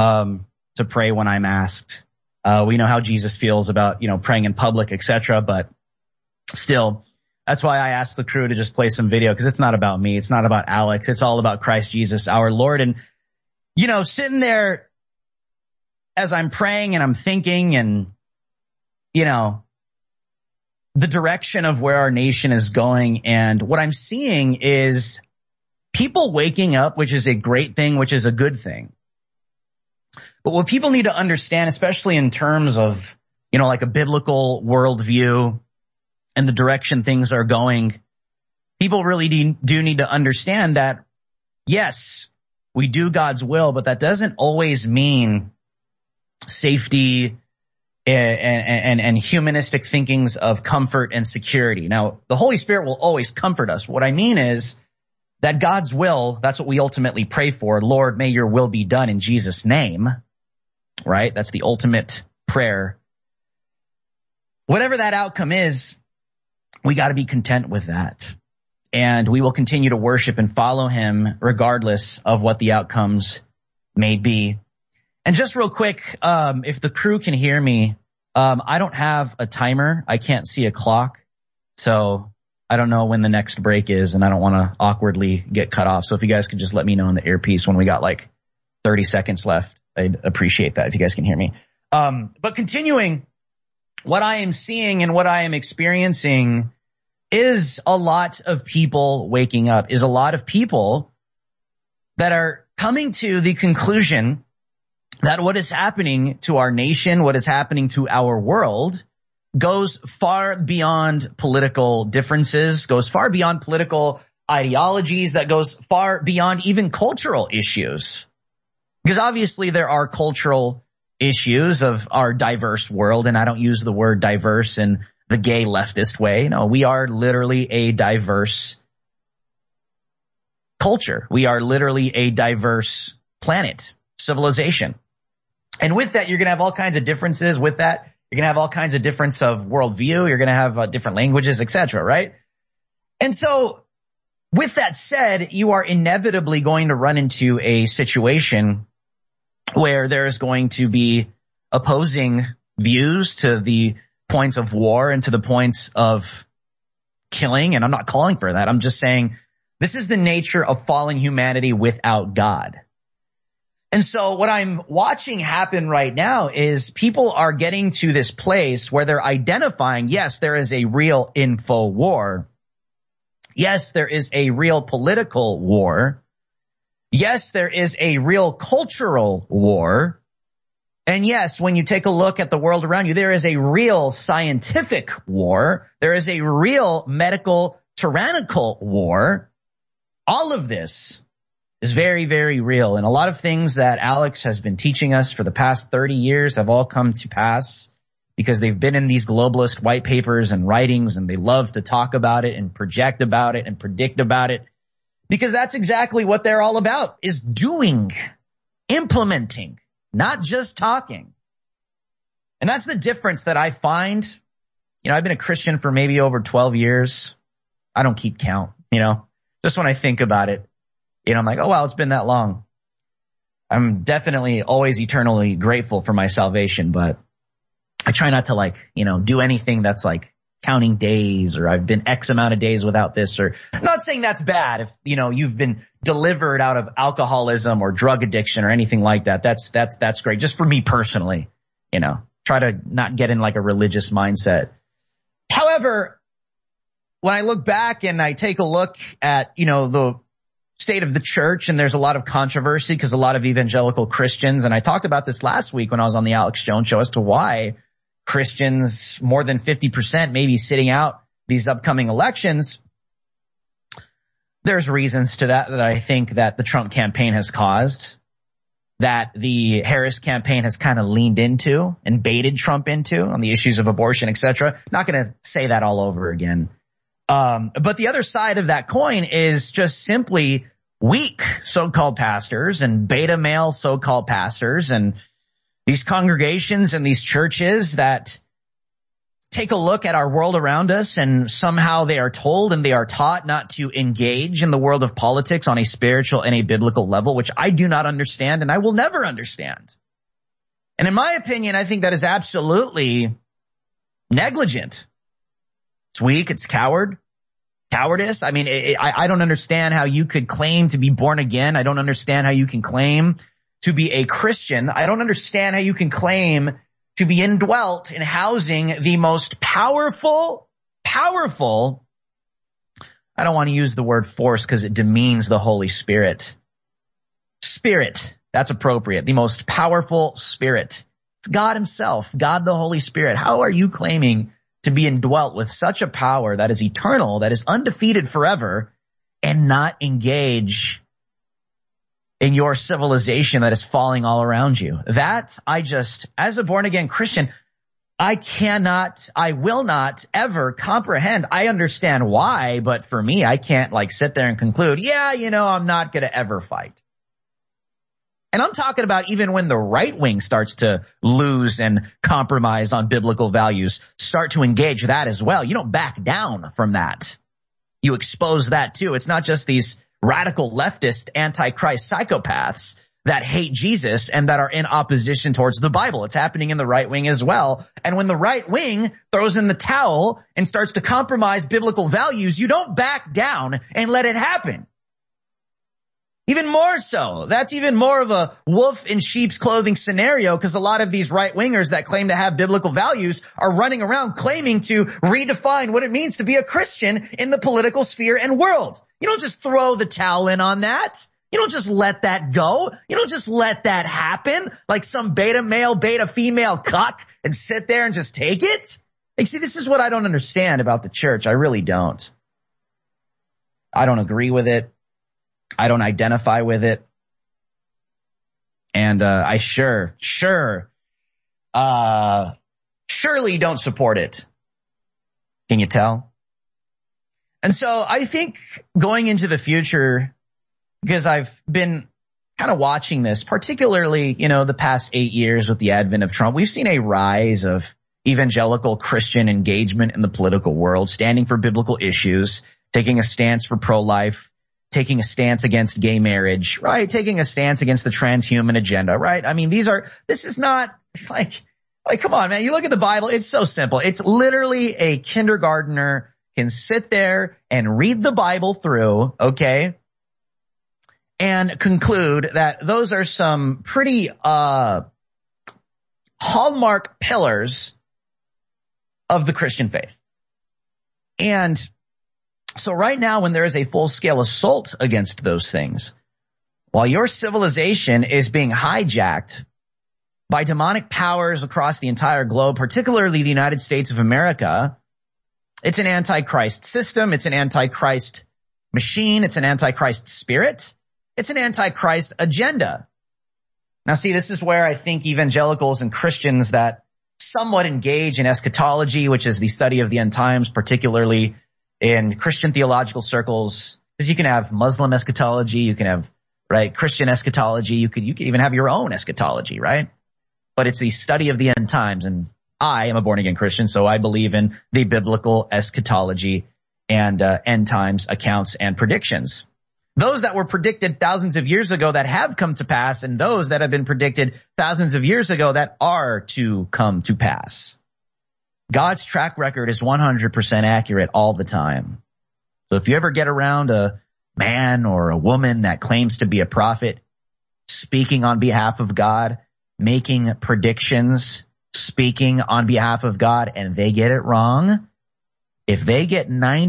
to pray when I'm asked. We know how Jesus feels about, praying in public, etc. But still, that's why I asked the crew to just play some video, because it's not about me. It's not about Alex. It's all about Christ Jesus, our Lord. And, sitting there as I'm praying and I'm thinking and, the direction of where our nation is going, and what I'm seeing is people waking up, which is a great thing, which is a good thing. But what people need to understand, especially in terms of, like a biblical worldview and the direction things are going, people really do need to understand that, yes, we do God's will, but that doesn't always mean safety and humanistic thinkings of comfort and security. Now, the Holy Spirit will always comfort us. What I mean is that God's will, that's what we ultimately pray for. Lord, may your will be done in Jesus' name, right? That's the ultimate prayer. Whatever that outcome is, we got to be content with that. And we will continue to worship and follow him regardless of what the outcomes may be. And just real quick, if the crew can hear me, I don't have a timer. I can't see a clock. So I don't know when the next break is, and I don't want to awkwardly get cut off. So if you guys could just let me know in the earpiece when we got like 30 seconds left, I'd appreciate that if you guys can hear me. But continuing, what I am seeing and what I am experiencing is a lot of people waking up, is a lot of people that are coming to the conclusion that what is happening to our nation, what is happening to our world, goes far beyond political differences, goes far beyond political ideologies, that goes far beyond even cultural issues. Because obviously there are cultural issues of our diverse world. And I don't use the word diverse in the gay leftist way. No, we are literally a diverse culture. We are literally a diverse planet, civilization. And with that, you're going to have all kinds of differences. With that, you're going to have all kinds of difference of worldview. You're going to have different languages, etc., right? And so with that said, you are inevitably going to run into a situation where there's going to be opposing views to the points of war and to the points of killing. And I'm not calling for that. I'm just saying this is the nature of fallen humanity without God. And so what I'm watching happen right now is people are getting to this place where they're identifying, yes, there is a real info war. Yes, there is a real political war. Yes, there is a real cultural war. And yes, when you take a look at the world around you, there is a real scientific war. There is a real medical tyrannical war. All of this is very, very real. And a lot of things that Alex has been teaching us for the past 30 years have all come to pass because they've been in these globalist white papers and writings, and they love to talk about it and project about it and predict about it, because that's exactly what they're all about, is doing, implementing, not just talking. And that's the difference that I find. You know, I've been a Christian for maybe over 12 years. I don't keep count, just when I think about it. I'm like, oh, wow, it's been that long. I'm definitely always eternally grateful for my salvation, but I try not to do anything that's like counting days, or I've been X amount of days without this, or I'm not saying that's bad. If, you've been delivered out of alcoholism or drug addiction or anything like that, that's great. Just for me personally, try to not get in like a religious mindset. However, when I look back and I take a look at, the state of the church, and there's a lot of controversy because a lot of evangelical Christians, and I talked about this last week when I was on the Alex Jones show as to why Christians, more than 50%, may be sitting out these upcoming elections. There's reasons to that I think that the Trump campaign has caused, that the Harris campaign has kind of leaned into and baited Trump into on the issues of abortion, etc. Not going to say that all over again. But the other side of that coin is just simply weak so-called pastors and beta male so-called pastors and these congregations and these churches that take a look at our world around us, and somehow they are told and they are taught not to engage in the world of politics on a spiritual and a biblical level, which I do not understand and I will never understand. And in my opinion, I think that is absolutely negligent. It's weak. It's cowardice. I mean, I don't understand how you could claim to be born again. I don't understand how you can claim to be a Christian. I don't understand how you can claim to be indwelt in housing the most powerful, I don't want to use the word force because it demeans the Holy Spirit. Spirit, that's appropriate. The most powerful spirit. It's God himself, God the Holy Spirit. How are you claiming to be indwelt with such a power that is eternal, that is undefeated forever, and not engage in your civilization that is falling all around you? That as a born again Christian, I will not ever comprehend. I understand why, but for me, I can't sit there and conclude, I'm not going to ever fight. And I'm talking about even when the right wing starts to lose and compromise on biblical values, start to engage that as well. You don't back down from that. You expose that too. It's not just these radical leftist antichrist psychopaths that hate Jesus and that are in opposition towards the Bible. It's happening in the right wing as well. And when the right wing throws in the towel and starts to compromise biblical values, you don't back down and let it happen. Even more so. That's even more of a wolf in sheep's clothing scenario, because a lot of these right-wingers that claim to have biblical values are running around claiming to redefine what it means to be a Christian in the political sphere and world. You don't just throw the towel in on that. You don't just let that go. You don't just let that happen like some beta male, beta female cuck and sit there and just take it. See, this is what I don't understand about the church. I really don't. I don't agree with it. I don't identify with it. And I sure surely don't support it. Can you tell? And so I think going into the future, because I've been kind of watching this, particularly, the past 8 years with the advent of Trump, we've seen a rise of evangelical Christian engagement in the political world, standing for biblical issues, taking a stance for pro-life, taking a stance against gay marriage, right? Taking a stance against the transhuman agenda, right? I mean, this is not like, come on, man. You look at the Bible, it's so simple. It's literally a kindergartner can sit there and read the Bible through, okay, and conclude that those are some pretty hallmark pillars of the Christian faith. And so right now, when there is a full-scale assault against those things, while your civilization is being hijacked by demonic powers across the entire globe, particularly the United States of America, it's an antichrist system. It's an antichrist machine. It's an antichrist spirit. It's an antichrist agenda. Now, see, this is where I think evangelicals and Christians that somewhat engage in eschatology, which is the study of the end times, particularly in Christian theological circles, because you can have Muslim eschatology, you can have, right, Christian eschatology, you could even have your own eschatology, right? But it's the study of the end times, and I am a born-again Christian, so I believe in the biblical eschatology and end times accounts and predictions. Those that were predicted thousands of years ago that have come to pass, and those that have been predicted thousands of years ago that are to come to pass. God's track record is 100% accurate all the time. So if you ever get around a man or a woman that claims to be a prophet, speaking on behalf of God, making predictions, speaking on behalf of God, and they get it wrong, if they get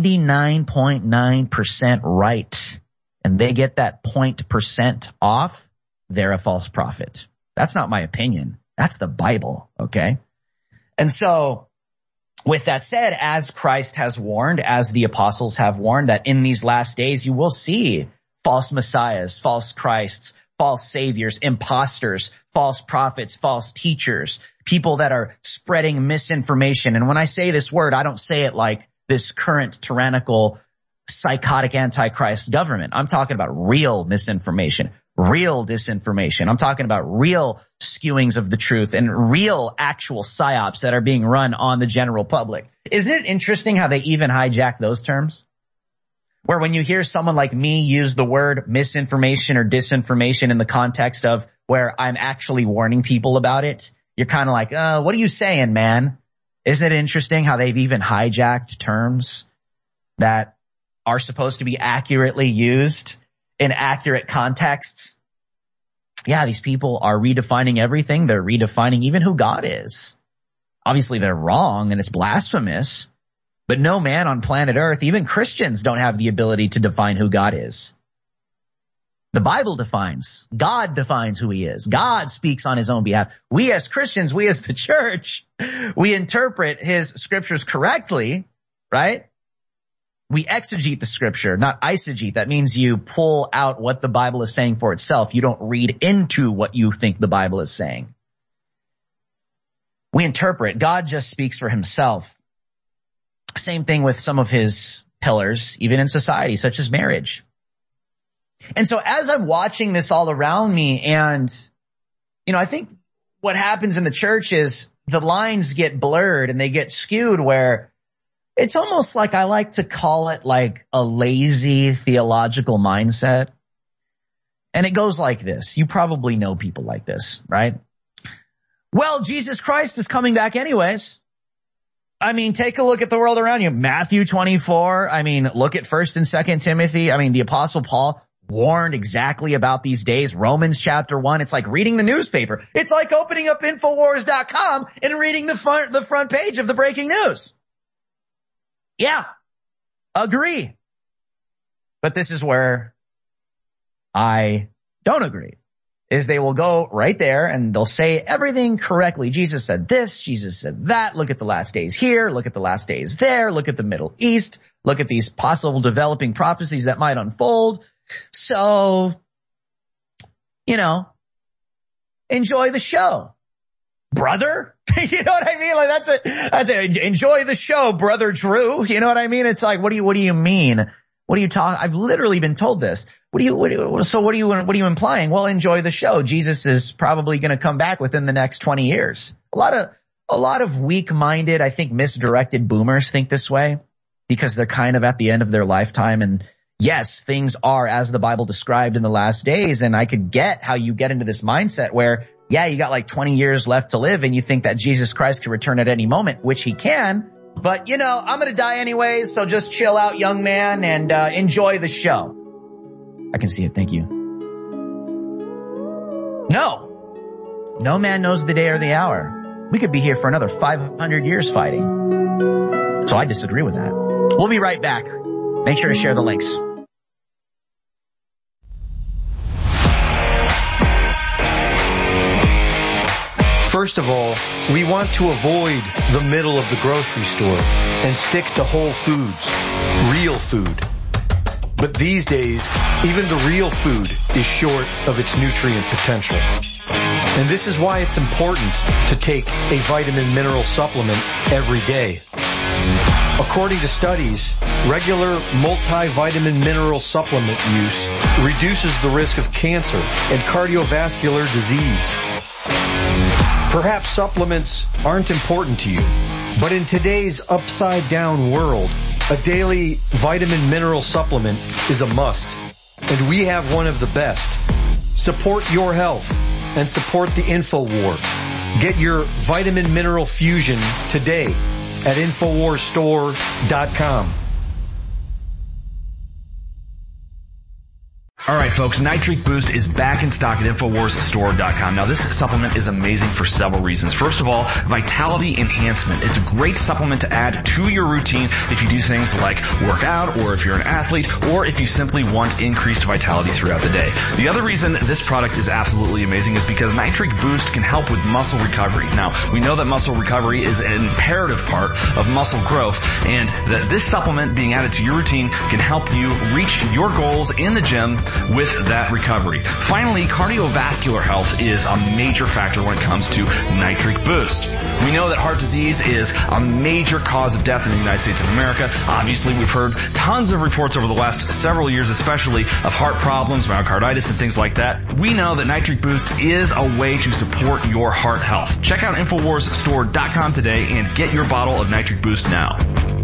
99.9% right, and they get that 0.% off, they're a false prophet. That's not my opinion. That's the Bible, okay? And so, with that said, as Christ has warned, as the apostles have warned, that in these last days you will see false messiahs, false Christs, false saviors, imposters, false prophets, false teachers, people that are spreading misinformation. And when I say this word, I don't say it like this current tyrannical, psychotic antichrist government. I'm talking about real misinformation, real disinformation. I'm talking about real skewings of the truth and real actual psyops that are being run on the general public. Isn't it interesting how they even hijack those terms? Where when you hear someone like me use the word misinformation or disinformation in the context of where I'm actually warning people about it, you're kind of like, what are you saying, man? Isn't it interesting how they've even hijacked terms that are supposed to be accurately used in accurate contexts? Yeah, these people are redefining everything. They're redefining even who God is. Obviously, they're wrong and it's blasphemous, but no man on planet Earth, even Christians, don't have the ability to define who God is. The Bible defines. God defines who he is. God speaks on his own behalf. We as Christians, we as the church, we interpret his scriptures correctly, right? We exegete the scripture, not eisegete. That means you pull out what the Bible is saying for itself. You don't read into what you think the Bible is saying. We interpret. God just speaks for himself. Same thing with some of his pillars, even in society, such as marriage. And so as I'm watching this all around me, and, I think what happens in the church is the lines get blurred and they get skewed, where it's almost like, I like to call it like a lazy theological mindset. And it goes like this. You probably know people like this, right? Well, Jesus Christ is coming back anyways. I mean, take a look at the world around you. Matthew 24. I mean, look at 1st and 2nd Timothy. I mean, the Apostle Paul warned exactly about these days. Romans chapter 1. It's like reading the newspaper. It's like opening up Infowars.com and reading the front page of the breaking news. Yeah, agree. But this is where I don't agree, is they will go right there and they'll say everything correctly. Jesus said this, Jesus said that. Look at the last days here. Look at the last days there. Look at the Middle East. Look at these possible developing prophecies that might unfold. So, enjoy the show. brother. You know what I mean? Like that's enjoy the show, brother Drew. You know what I mean? It's like, what do you mean? What are you talking? I've literally been told this. What are you implying? Well, enjoy the show. Jesus is probably going to come back within the next 20 years. A lot of weak-minded, I think misdirected boomers think this way because they're kind of at the end of their lifetime. And yes, things are as the Bible described in the last days. And I could get how you get into this mindset where, yeah, you got like 20 years left to live and you think that Jesus Christ can return at any moment, which he can. But, you know, I'm going to die anyways, so just chill out, young man, and enjoy the show. I can see it. Thank you. No man knows the day or the hour. We could be here for another 500 years fighting. So I disagree with that. We'll be right back. Make sure to share the links. First of all, we want to avoid the middle of the grocery store and stick to whole foods, real food. But these days, even the real food is short of its nutrient potential. And this is why it's important to take a vitamin mineral supplement every day. According to studies, regular multivitamin mineral supplement use reduces the risk of cancer and cardiovascular disease. Perhaps supplements aren't important to you, but in today's upside-down world, a daily vitamin mineral supplement is a must, and we have one of the best. Support your health and support the InfoWar. Get your vitamin mineral fusion today at InfoWarsStore.com. All right, folks, Nitric Boost is back in stock at InfoWarsStore.com. Now, this supplement is amazing for several reasons. First of all, vitality enhancement. It's a great supplement to add to your routine if you do things like work out, or if you're an athlete, or if you simply want increased vitality throughout the day. The other reason this product is absolutely amazing is because Nitric Boost can help with muscle recovery. Now, we know that muscle recovery is an imperative part of muscle growth, and that this supplement being added to your routine can help you reach your goals in the gym with that recovery. Finally, cardiovascular health is a major factor when it comes to Nitric Boost. We know that heart disease is a major cause of death in the United States of America. Obviously, we've heard tons of reports over the last several years, especially of heart problems, myocarditis, and things like that. We know that Nitric Boost is a way to support your heart health. Check out InfoWarsStore.com today and get your bottle of Nitric Boost now.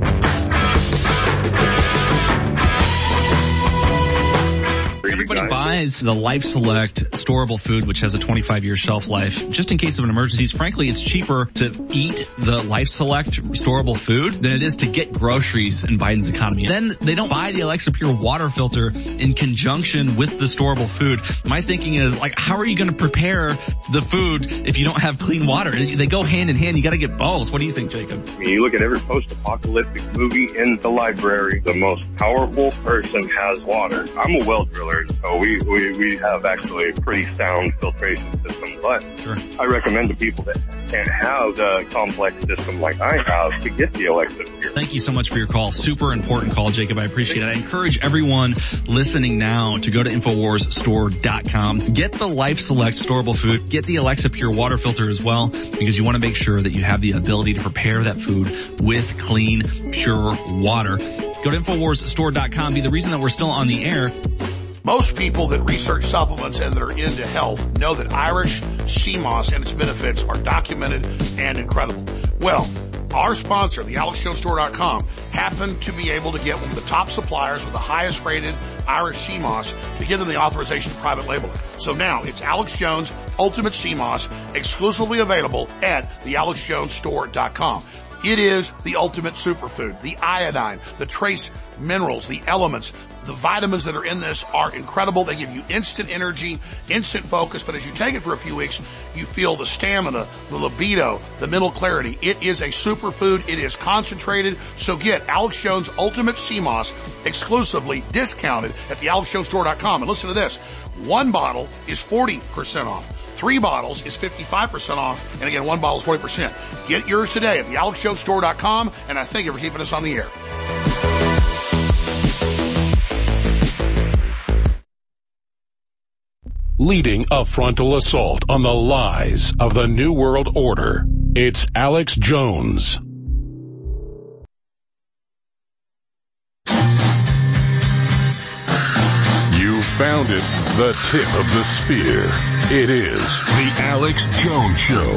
Everybody buys the Life Select storable food, which has a 25-year shelf life, just in case of an emergency. Frankly, it's cheaper to eat the Life Select storable food than it is to get groceries in Biden's economy. Then they don't buy the Alexa Pure water filter in conjunction with the storable food. My thinking is, like, how are you going to prepare the food if you don't have clean water? They go hand in hand. You got to get both. What do you think, Jacob? I mean, you look at every post-apocalyptic movie in the library, the most powerful person has water. I'm a well driller, so we have actually a pretty sound filtration system, but sure, I recommend to people that can't have the complex system like I have to get the Alexa Pure. Thank you so much for your call. Super important call, Jacob. I appreciate it. I encourage everyone listening now to go to InfoWarsStore.com. Get the Life Select storable food. Get the Alexa Pure water filter as well, because you want to make sure that you have the ability to prepare that food with clean, pure water. Go to InfoWarsStore.com. Be the reason that we're still on the air. Most people that research supplements and that are into health know that Irish sea moss and its benefits are documented and incredible. Well, our sponsor, the AlexJonesStore.com, happened to be able to get one of the top suppliers with the highest rated Irish sea moss to give them the authorization to private label it. So now it's Alex Jones Ultimate Sea Moss, exclusively available at the AlexJonesStore.com. It is the ultimate superfood. The iodine, the trace minerals, the elements, the vitamins that are in this are incredible. They give you instant energy, instant focus, but as you take it for a few weeks, you feel the stamina, the libido, the mental clarity. It is a superfood. It is concentrated. So get Alex Jones Ultimate Sea Moss exclusively discounted at the AlexJonesStore.com. And listen to this. One bottle is 40% off. 3 bottles is 55% off. And again, 1 bottle is 40%. Get yours today at the AlexJonesStore.com. And I thank you for keeping us on the air. leading a frontal assault on the lies of the New World Order. It's Alex Jones. You found it, the tip of the spear. It is the Alex Jones Show.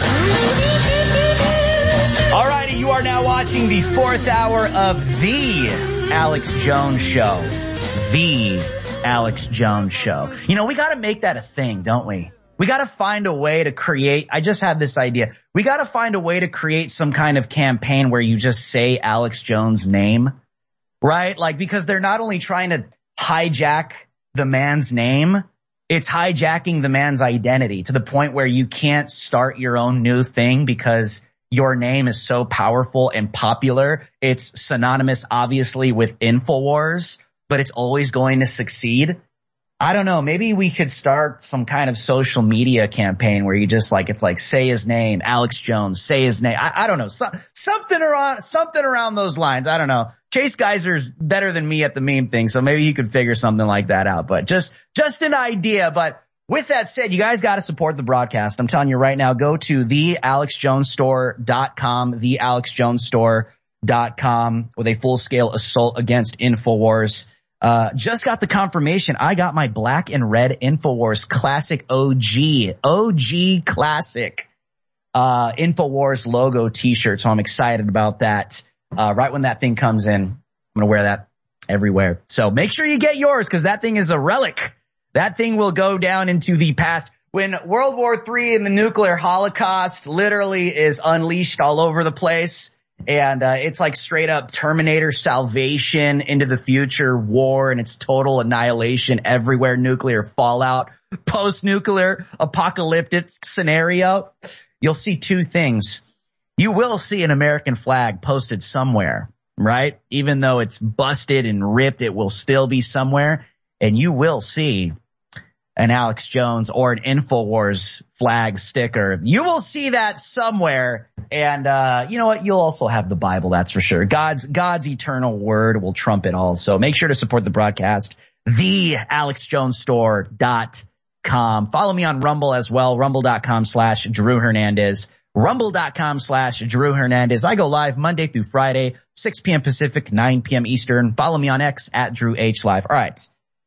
All righty, you are now watching the 4th hour of the Alex Jones Show. The Alex Jones Show. You know, we got to make that a thing, don't we? We got to find a way to create. I just had this idea. We got to find a way to create some kind of campaign where you just say Alex Jones' name, right? Like, because they're not only trying to hijack the man's name, it's hijacking the man's identity to the point where you can't start your own new thing because your name is so powerful and popular. It's synonymous, obviously, with InfoWars, but it's always going to succeed. I don't know. Maybe we could start some kind of social media campaign where you just like, it's like, say his name, Alex Jones, say his name. I don't know. Something around those lines. I don't know. Chase Geiser's better than me at the meme thing, so maybe he could figure something like that out. But just an idea. But with that said, you guys got to support the broadcast. I'm telling you right now, go to thealexjonesstore.com, thealexjonesstore.com with a full-scale assault against InfoWars. Just got the confirmation. I got my black and red InfoWars classic OG classic, InfoWars logo t-shirt. So I'm excited about that. Right when that thing comes in, I'm going to wear that everywhere. So make sure you get yours because that thing is a relic. That thing will go down into the past. When World War III and the nuclear holocaust literally is unleashed all over the place, and it's like straight up Terminator Salvation, into the future war, and it's total annihilation everywhere, nuclear fallout, post-nuclear apocalyptic scenario, you'll see two things. You will see an American flag posted somewhere, right? Even though it's busted and ripped, it will still be somewhere. And you will see an Alex Jones or an InfoWars flag sticker. You will see that somewhere. And you know what? You'll also have the Bible, that's for sure. God's eternal word will trump it all. So make sure to support the broadcast. TheAlexJonesStore.com. Follow me on Rumble as well. Rumble.com/Drew Hernandez. Rumble.com/Drew Hernandez. I go live Monday through Friday, 6 p.m. Pacific, 9 p.m. Eastern. Follow me on X @DrewHLive. All right.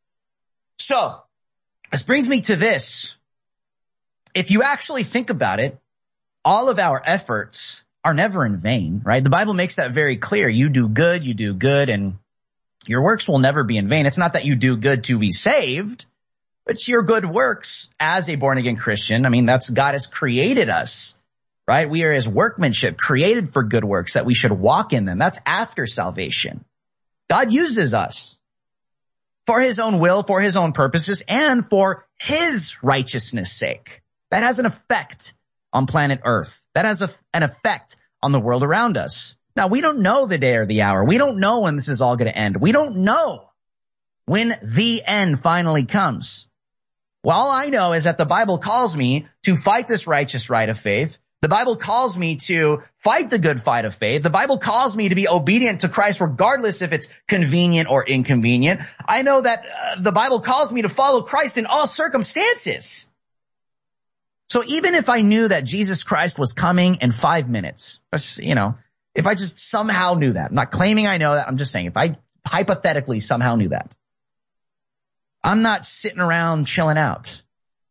So this brings me to this. If you actually think about it, all of our efforts are never in vain, right? The Bible makes that very clear. You do good, and your works will never be in vain. It's not that you do good to be saved, but your good works as a born-again Christian. I mean, God has created us. Right? We are his workmanship, created for good works, that we should walk in them. That's after salvation. God uses us for his own will, for his own purposes, and for his righteousness' sake. That has an effect on planet Earth. That has an effect on the world around us. Now, we don't know the day or the hour. We don't know when this is all going to end. We don't know when the end finally comes. Well, all I know is that the Bible calls me to fight this righteous right of faith. The Bible calls me to fight the good fight of faith. The Bible calls me to be obedient to Christ regardless if it's convenient or inconvenient. I know that the Bible calls me to follow Christ in all circumstances. So even if I knew that Jesus Christ was coming in 5 minutes, you know, if I just somehow knew that, I'm not claiming I know that, I'm just saying if I hypothetically somehow knew that, I'm not sitting around chilling out.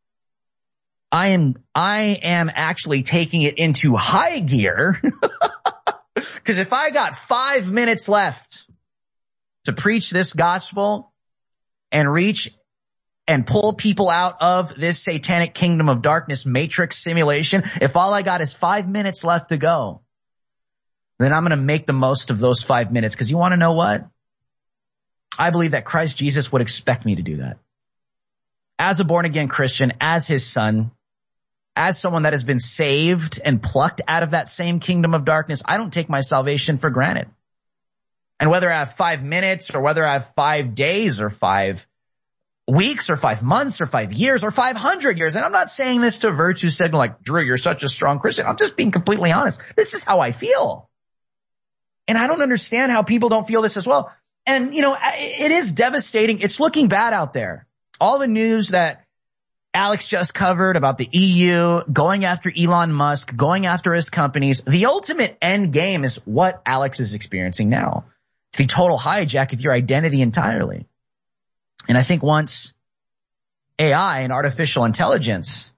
I am actually taking it into high gear because if I got 5 minutes left to preach this gospel and reach and pull people out of this satanic kingdom of darkness matrix simulation, if all I got is 5 minutes left to go, then I'm going to make the most of those 5 minutes. Because you want to know what? I believe that Christ Jesus would expect me to do that. As a born-again Christian, as his son, as someone that has been saved and plucked out of that same kingdom of darkness, I don't take my salvation for granted. And whether I have 5 minutes or whether I have 5 days or 5 weeks or 5 months or 5 years or 500 years, and I'm not saying this to virtue signal like, Drew, you're such a strong Christian. I'm just being completely honest. This is how I feel. And I don't understand how people don't feel this as well. And, you know, it is devastating. It's looking bad out there. All the news that Alex just covered about the EU going after Elon Musk, going after his companies. The ultimate end game is what Alex is experiencing now. It's the total hijack of your identity entirely. And I think once AI and artificial intelligence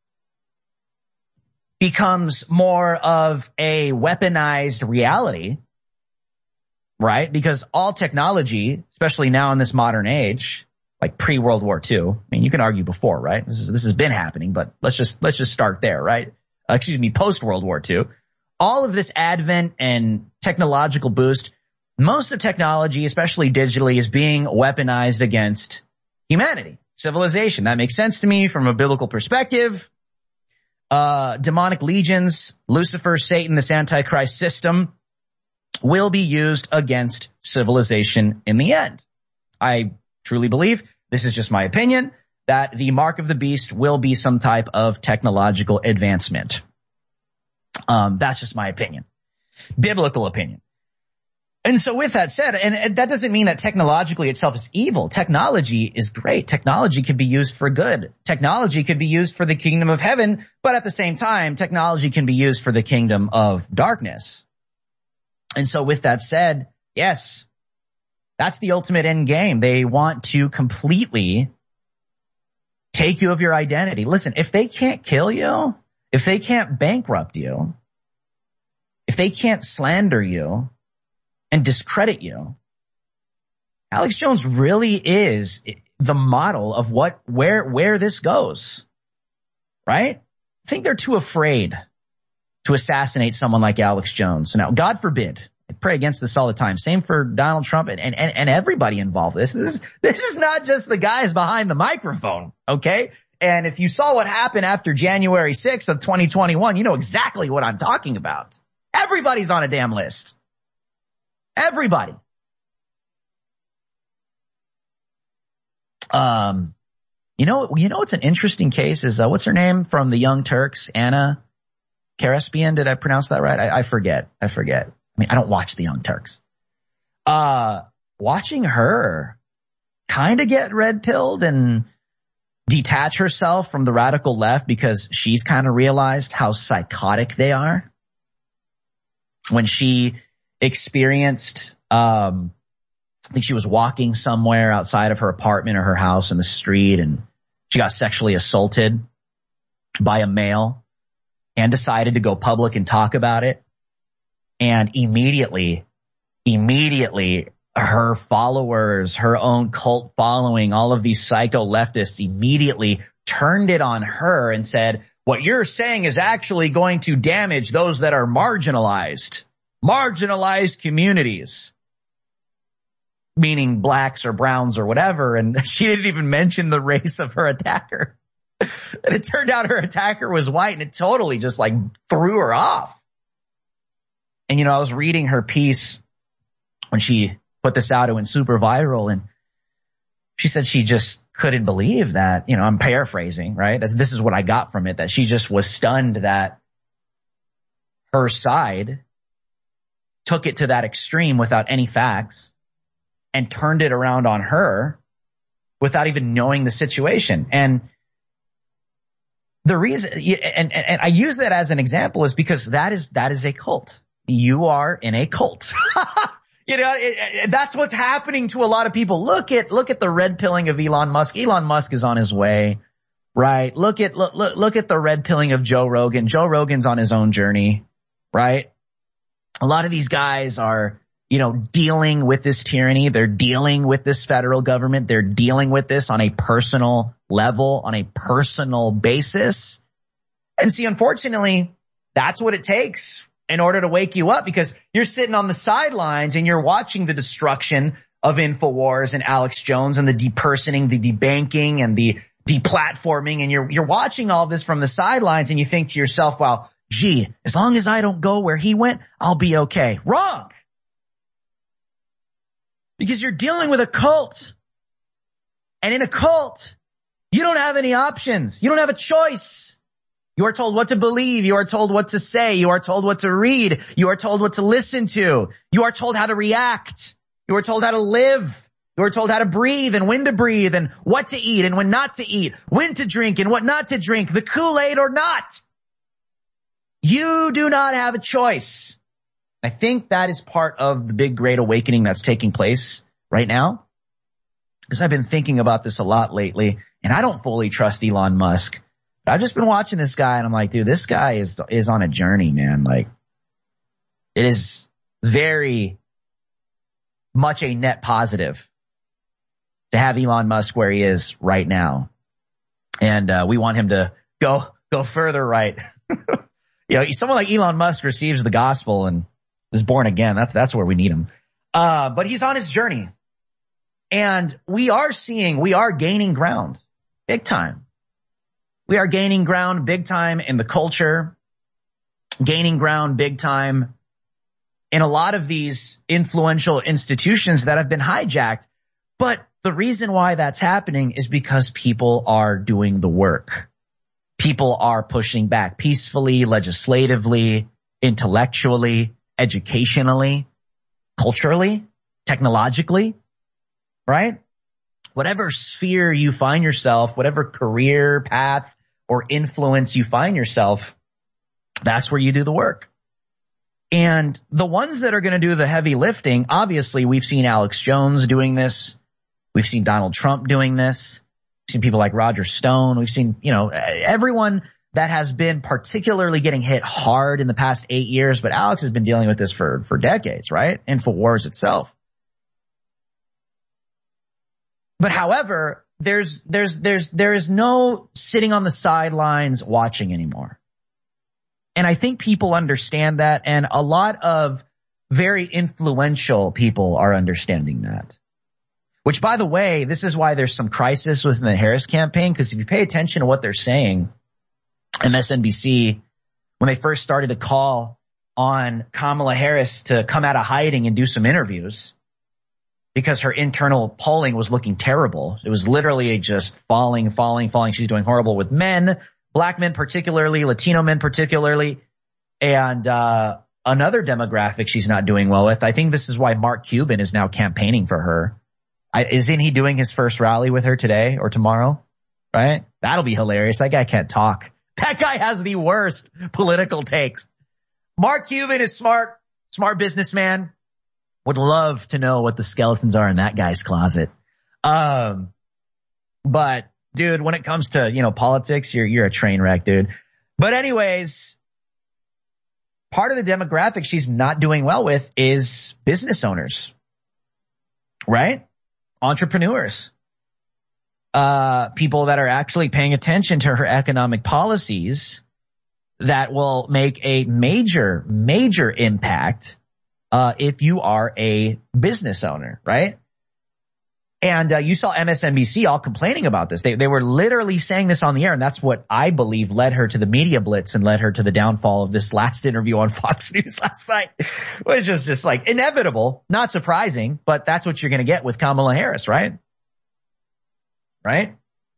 becomes more of a weaponized reality, right? Because all technology, especially now in this modern age, like pre-World War II, I mean, you can argue before, right? This has been happening, but let's just start there, right? Post-World War II. All of this advent and technological boost, most of technology, especially digitally, is being weaponized against humanity, civilization. That makes sense to me from a biblical perspective. Demonic legions, Lucifer, Satan, this Antichrist system will be used against civilization in the end. I truly believe, this is just my opinion, that the mark of the beast will be some type of technological advancement. That's just my opinion. Biblical opinion. And so with that said, and that doesn't mean that technologically itself is evil. Technology is great. Technology can be used for good. Technology could be used for the kingdom of heaven, but at the same time, technology can be used for the kingdom of darkness. And so with that said, yes, that's the ultimate end game. They want to completely take you of your identity. Listen, if they can't kill you, if they can't bankrupt you, if they can't slander you and discredit you, Alex Jones really is the model of where this goes, right? I think they're too afraid to assassinate someone like Alex Jones. Now, God forbid, I pray against this all the time. Same for Donald Trump and everybody involved. This is not just the guys behind the microphone, okay? And if you saw what happened after January 6th of 2021, you know exactly what I'm talking about. Everybody's on a damn list. Everybody. You know what's an interesting case is what's her name from the Young Turks? Anna Karespian. Did I pronounce that right? I forget. I mean, I don't watch the Young Turks. Watching her kind of get red pilled and detach herself from the radical left because she's kind of realized how psychotic they are. When she experienced, I think she was walking somewhere outside of her apartment or her house in the street, and she got sexually assaulted by a male and decided to go public and talk about it. And immediately her followers, her own cult following, all of these psycho leftists immediately turned it on her and said, what you're saying is actually going to damage those that are marginalized communities, meaning blacks or browns or whatever. And she didn't even mention the race of her attacker. And it turned out her attacker was white, and it totally just like threw her off. And, I was reading her piece when she put this out. It went super viral. And she said she just couldn't believe that, I'm paraphrasing, right? This is what I got from it, that she just was stunned that her side took it to that extreme without any facts and turned it around on her without even knowing the situation. And the reason, and I use that as an example, is because that is a cult. You are in a cult. That's what's happening to a lot of people. Look at the red pilling of Elon Musk. Elon Musk is on his way, right? Look at the red pilling of Joe Rogan. Joe Rogan's on his own journey, right? A lot of these guys are, dealing with this tyranny. They're dealing with this federal government. They're dealing with this on a personal level, on a personal basis. And see, unfortunately, that's what it takes in order to wake you up, because you're sitting on the sidelines and you're watching the destruction of InfoWars and Alex Jones and the depersoning, the debanking and the deplatforming. And you're watching all this from the sidelines, and you think to yourself, well, gee, as long as I don't go where he went, I'll be okay. Wrong. Because you're dealing with a cult. And in a cult, you don't have any options. You don't have a choice. You are told what to believe. You are told what to say. You are told what to read. You are told what to listen to. You are told how to react. You are told how to live. who are told how to breathe and when to breathe and what to eat and when not to eat, when to drink and what not to drink, the Kool-Aid or not. You do not have a choice. I think that is part of the big great awakening that's taking place right now. Because I've been thinking about this a lot lately, and I don't fully trust Elon Musk. But I've just been watching this guy, and I'm like, dude, this guy is on a journey, man. Like, it is very much a net positive to have Elon Musk where he is right now. And we want him to go further right. You know, someone like Elon Musk receives the gospel and is born again. That's where we need him. But he's on his journey. And we are gaining ground big time. We are gaining ground big time in the culture, gaining ground big time in a lot of these influential institutions that have been hijacked. But the reason why that's happening is because people are doing the work. People are pushing back peacefully, legislatively, intellectually, educationally, culturally, technologically, right? Whatever sphere you find yourself, whatever career path or influence you find yourself, that's where you do the work. And the ones that are going to do the heavy lifting, obviously we've seen Alex Jones doing this. We've seen Donald Trump doing this. We've seen people like Roger Stone. We've seen, everyone that has been particularly getting hit hard in the past 8 years. But Alex has been dealing with this for decades, right? InfoWars itself. But however, there is no sitting on the sidelines watching anymore. And I think people understand that, and a lot of very influential people are understanding that. Which, by the way, this is why there's some crisis within the Harris campaign, because if you pay attention to what they're saying, MSNBC, when they first started to call on Kamala Harris to come out of hiding and do some interviews, because her internal polling was looking terrible. It was literally just falling. She's doing horrible with men, black men particularly, Latino men particularly, and another demographic she's not doing well with. I think this is why Mark Cuban is now campaigning for her. Isn't he doing his first rally with her today or tomorrow? Right? That'll be hilarious. That guy can't talk. That guy has the worst political takes. Mark Cuban is smart businessman. Would love to know what the skeletons are in that guy's closet. But dude, when it comes to, politics, you're a train wreck, dude. But anyways, part of the demographic she's not doing well with is business owners, right? Entrepreneurs, people that are actually paying attention to her economic policies that will make a major, major impact if you are a business owner, right? And you saw MSNBC all complaining about this. They were literally saying this on the air, and that's what I believe led her to the media blitz and led her to the downfall of this last interview on Fox News last night, which is just like inevitable, not surprising, but that's what you're going to get with Kamala Harris, right? Right?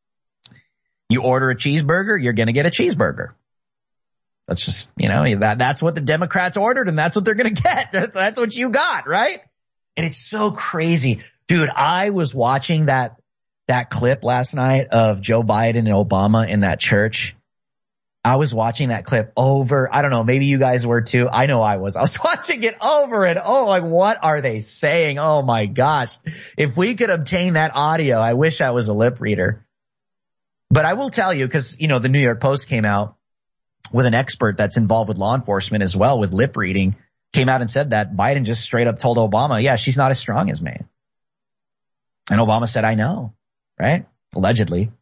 You order a cheeseburger, you're going to get a cheeseburger. That's just, that's what the Democrats ordered, and that's what they're going to get. That's what you got, right? And it's so crazy. Dude, I was watching that clip last night of Joe Biden and Obama in that church. I was watching that clip over. I don't know. Maybe you guys were too. I know I was. I was watching it over and like, what are they saying? Oh my gosh. If we could obtain that audio, I wish I was a lip reader. But I will tell you, because, the New York Post came out with an expert that's involved with law enforcement as well with lip reading, came out and said that Biden just straight up told Obama, yeah, she's not as strong as me. And Obama said, I know, right? Allegedly.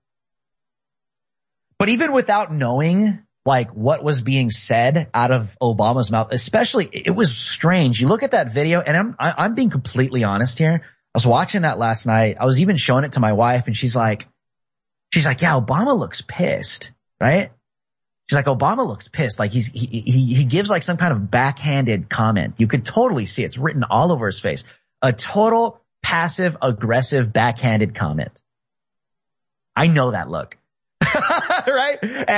But even without knowing, like, what was being said out of Obama's mouth, especially, it was strange. You look at that video, and I'm being completely honest here. I was watching that last night. I was even showing it to my wife, and she's like, yeah, Obama looks pissed, right? She's like, Obama looks pissed. Like he gives like some kind of backhanded comment. You could totally see it's written all over his face. A total passive aggressive backhanded comment. I know that look. Right?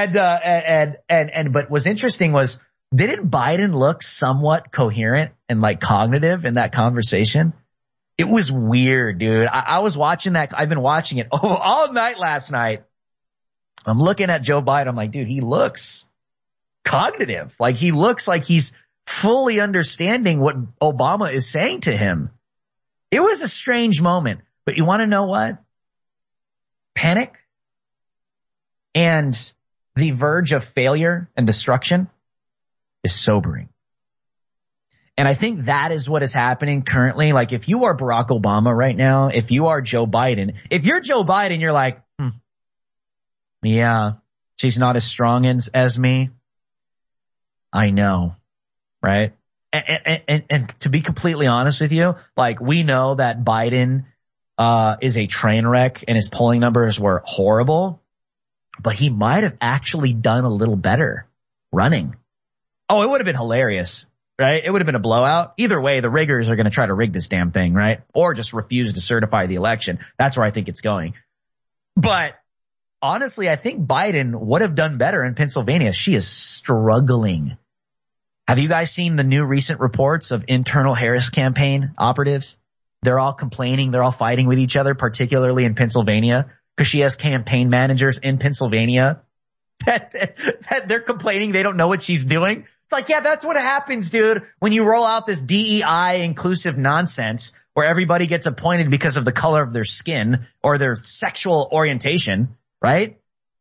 And but what's interesting was, didn't Biden look somewhat coherent and like cognitive in that conversation? It was weird, dude. I was watching that. I've been watching it all night last night. I'm looking at Joe Biden. I'm like, dude, he looks cognitive. Like he looks like he's fully understanding what Obama is saying to him. It was a strange moment, but you want to know what? Panic and the verge of failure and destruction is sobering. And I think that is what is happening currently. Like if you are Barack Obama right now, if you are Joe Biden, if you're Joe Biden, you're like, yeah, she's not as strong as me. I know, right? And to be completely honest with you, like we know that Biden is a train wreck and his polling numbers were horrible, but he might have actually done a little better running. Oh, it would have been hilarious, right? It would have been a blowout. Either way, the riggers are going to try to rig this damn thing, right? Or just refuse to certify the election. That's where I think it's going. But honestly, I think Biden would have done better in Pennsylvania. She is struggling. Have you guys seen the new recent reports of internal Harris campaign operatives? They're all complaining. They're all fighting with each other, particularly in Pennsylvania, because she has campaign managers in Pennsylvania that they're complaining they don't know what she's doing. It's like, yeah, that's what happens, dude, when you roll out this DEI inclusive nonsense where everybody gets appointed because of the color of their skin or their sexual orientation, right?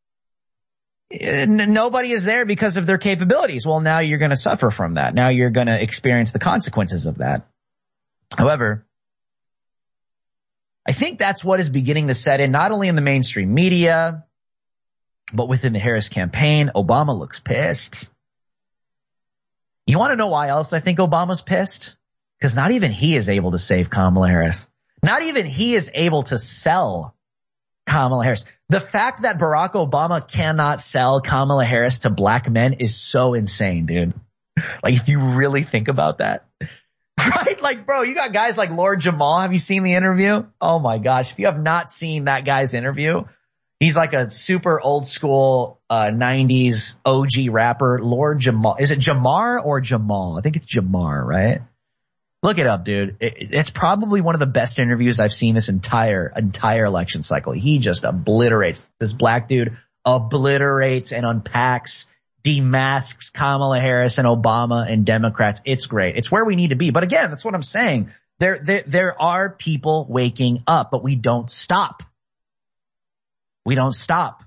Nobody is there because of their capabilities. Well, now you're going to suffer from that. Now you're going to experience the consequences of that. However, I think that's what is beginning to set in, not only in the mainstream media, but within the Harris campaign. Obama looks pissed. You want to know why else I think Obama's pissed? Because not even he is able to save Kamala Harris. Not even he is able to sell Kamala Harris. The fact that Barack Obama cannot sell Kamala Harris to black men is so insane, dude. Like, if you really think about that. Right? Like, bro, you got guys like Lord Jamal. Have you seen the interview? Oh my gosh. If you have not seen that guy's interview, he's like a super old school 90s OG rapper, Lord Jamal. Is it Jamar or Jamal? I think it's Jamar, right? Look it up, dude. It's probably one of the best interviews I've seen this entire election cycle. He just obliterates. This black dude obliterates and unpacks, demasks Kamala Harris and Obama and Democrats. It's great. It's where we need to be. But again, that's what I'm saying. There are people waking up, but we don't stop. We don't stop.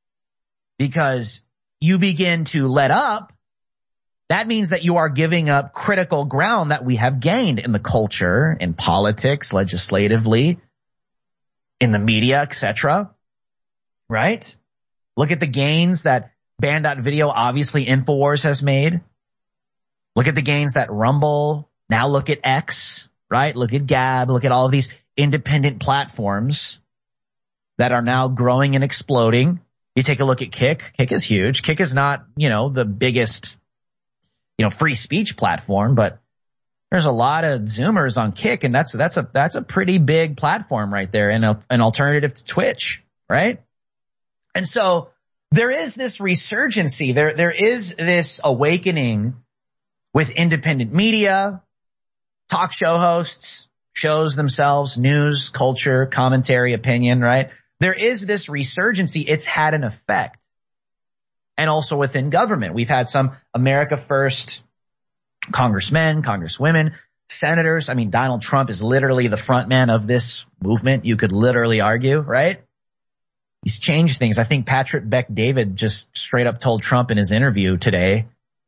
Because you begin to let up, that means that you are giving up critical ground that we have gained in the culture, in politics, legislatively, in the media, etc. Right? Look at the gains that Band.video, obviously InfoWars has made. Look at the gains that Rumble, now look at X, right? Look at Gab, look at all of these independent platforms that are now growing and exploding. You take a look at Kick. Kick is huge. Kick is not, the biggest, free speech platform, but there's a lot of Zoomers on Kick, and that's a pretty big platform right there, and an alternative to Twitch, right? And so there is this resurgency. There is this awakening with independent media, talk show hosts, shows themselves, news, culture, commentary, opinion, right? There is this resurgency. It's had an effect. And also within government. We've had some America First congressmen, congresswomen, senators. I mean, Donald Trump is literally the front man of this movement. You could literally argue, right? He's changed things. I think Patrick Bet-David just straight up told Trump in his interview today,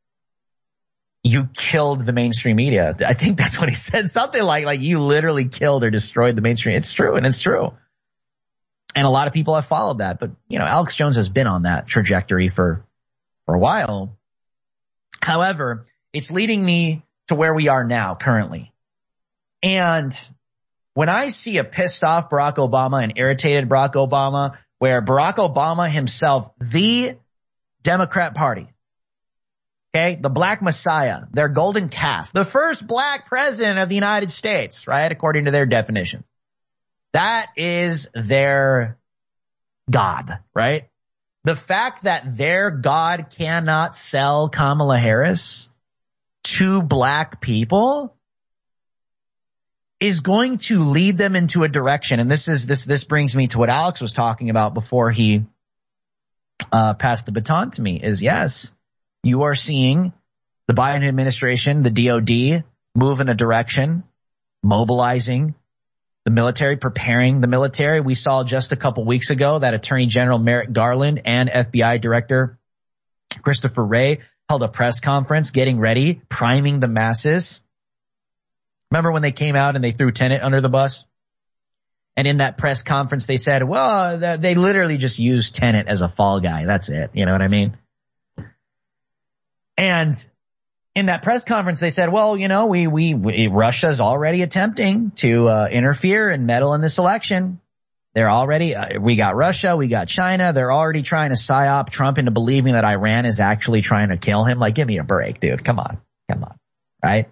you killed the mainstream media. I think that's what he said. Something like you literally killed or destroyed the mainstream. It's true, and it's true. And a lot of people have followed that. But, Alex Jones has been on that trajectory for a while. However, it's leading me to where we are now currently. And when I see a pissed off Barack Obama, an irritated Barack Obama, where Barack Obama himself, the Democrat Party, okay, the Black Messiah, their golden calf, the first black president of the United States, right, according to their definitions. That is their God, right? The fact that their God cannot sell Kamala Harris to black people is going to lead them into a direction. And this brings me to what Alex was talking about before he passed the baton to me, is yes, you are seeing the Biden administration, the DOD, move in a direction, mobilizing the military, preparing the military. We saw just a couple weeks ago that Attorney General Merrick Garland and FBI Director Christopher Wray held a press conference getting ready, priming the masses. Remember when they came out and they threw Tenet under the bus? And in that press conference, they said, well, they literally just used Tenet as a fall guy. That's it. You know what I mean? And in that press conference, they said, well, you know, Russia's already attempting to interfere and meddle in this election. They're already, we got Russia, we got China. They're already trying to psyop Trump into believing that Iran is actually trying to kill him. Like, give me a break, dude. Come on. Right?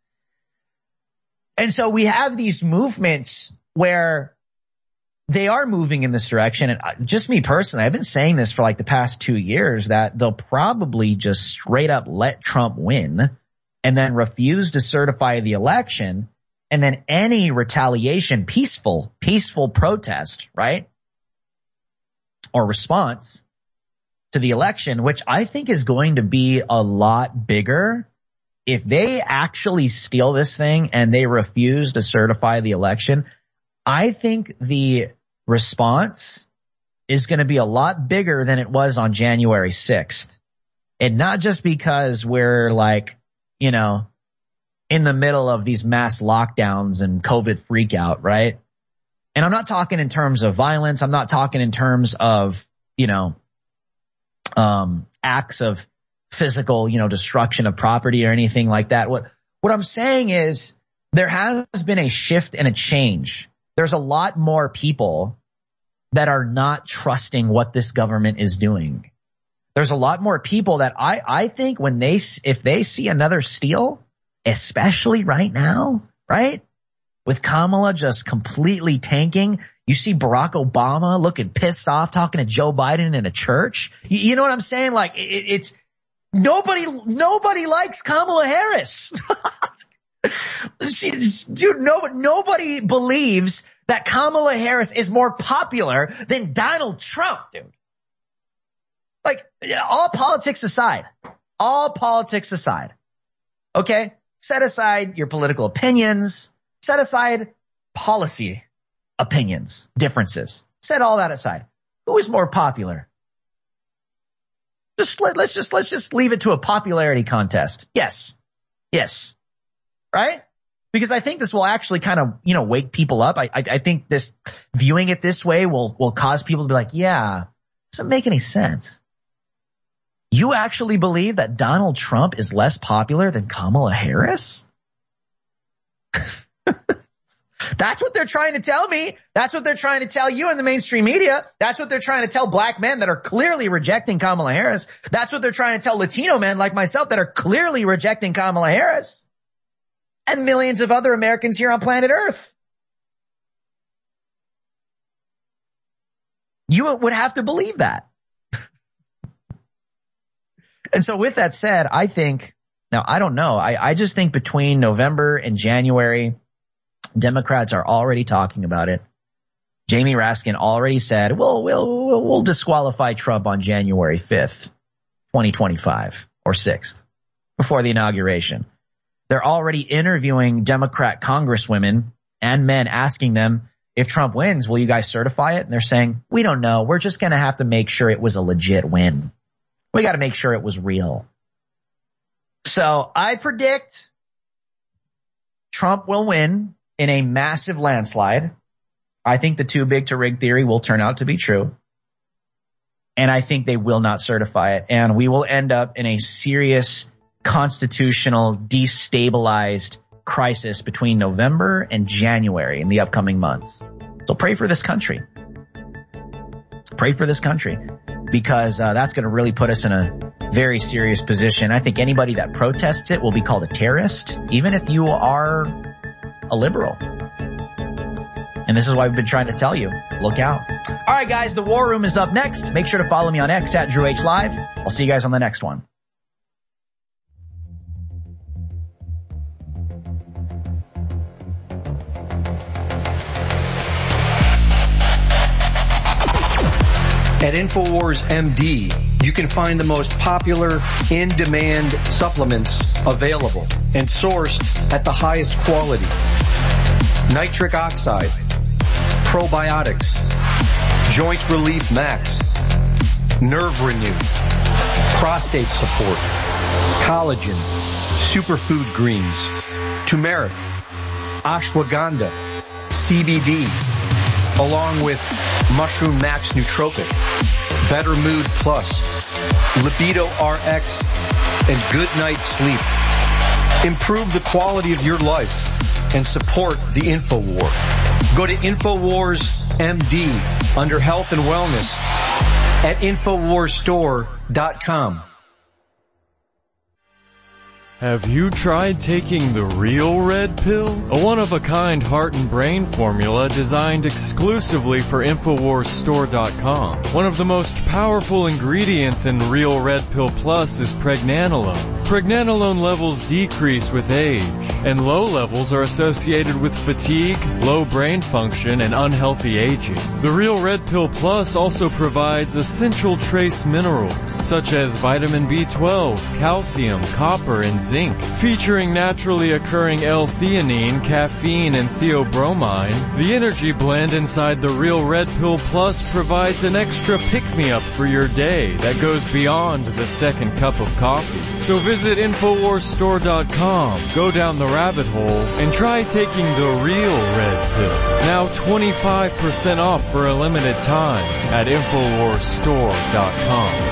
And so we have these movements where they are moving in this direction. And just me personally, I've been saying this for like the past 2 years, that they'll probably just straight up let Trump win and then refuse to certify the election. And then any retaliation, peaceful protest, right? Or response to the election, which I think is going to be a lot bigger. If they actually steal this thing and they refuse to certify the election, I think the response is going to be a lot bigger than it was on January 6th. And not just because we're like, you know, in the middle of these mass lockdowns and COVID freak out, right? And I'm not talking in terms of violence. I'm not talking in terms of, you know, acts of physical, you know, destruction of property or anything like that. What I'm saying is there has been a shift and a change. There's a lot more people that are not trusting what this government is doing. There's a lot more people that I think if they see another steal, especially right now, right? With Kamala just completely tanking. You see Barack Obama looking pissed off, talking to Joe Biden in a church. You know what I'm saying? Like it's nobody likes Kamala Harris. Nobody believes that Kamala Harris is more popular than Donald Trump, dude. Like, all politics aside, okay? Set aside your political opinions, set aside policy opinions, differences. Set all that aside. Who is more popular? Let's just leave it to a popularity contest. Yes. Right? Because I think this will actually kind of, you know, wake people up. I think this viewing it this way will cause people to be like, yeah, doesn't make any sense. You actually believe that Donald Trump is less popular than Kamala Harris? That's what they're trying to tell me. That's what they're trying to tell you in the mainstream media. That's what they're trying to tell black men that are clearly rejecting Kamala Harris. That's what they're trying to tell Latino men like myself that are clearly rejecting Kamala Harris. And millions of other Americans here on planet Earth. You would have to believe that. And so with that said, I think, now I don't know, I just think between November and January, Democrats are already talking about it. Jamie Raskin already said, we'll disqualify Trump on January 5th, 2025 or 6th before the inauguration. They're already interviewing Democrat congresswomen and men asking them, if Trump wins, will you guys certify it? And they're saying, we don't know. We're just going to have to make sure it was a legit win. We got to make sure it was real. So I predict Trump will win in a massive landslide. I think the too big to rig theory will turn out to be true. And I think they will not certify it. And we will end up in a serious constitutional destabilized crisis between November and January in the upcoming months. So pray for this country. Pray for this country, because that's going to really put us in a very serious position. I think anybody that protests it will be called a terrorist, even if you are a liberal. And this is why we've been trying to tell you, look out. All right, guys, the War Room is up next. Make sure to follow me on X at Drew H Live. I'll see you guys on the next one. At InfoWars MD, you can find the most popular in-demand supplements available and sourced at the highest quality. Nitric oxide, probiotics, joint relief max, nerve renew, prostate support, collagen, superfood greens, turmeric, ashwagandha, CBD, along with Mushroom Max Nootropic, Better Mood Plus, Libido RX, and Good Night Sleep. Improve the quality of your life and support the InfoWar. Go to InfoWars MD under Health and Wellness at InfoWarsStore.com. Have you tried taking the real red pill? A one-of-a-kind heart and brain formula designed exclusively for InfoWarsStore.com. One of the most powerful ingredients in Real Red Pill Plus is pregnenolone. Pregnenolone levels decrease with age, and low levels are associated with fatigue, low brain function, and unhealthy aging. The Real Red Pill Plus also provides essential trace minerals, such as vitamin B12, calcium, copper, and zinc. Featuring naturally occurring L-theanine, caffeine, and theobromine, the energy blend inside the Real Red Pill Plus provides an extra pick-me-up for your day that goes beyond the second cup of coffee. So visit InfoWarsStore.com, go down the rabbit hole, and try taking the real red pill. Now 25% off for a limited time at InfoWarsStore.com.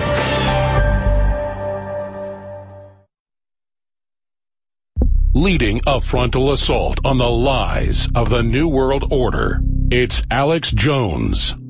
Leading a frontal assault on the lies of the New World Order, it's Alex Jones.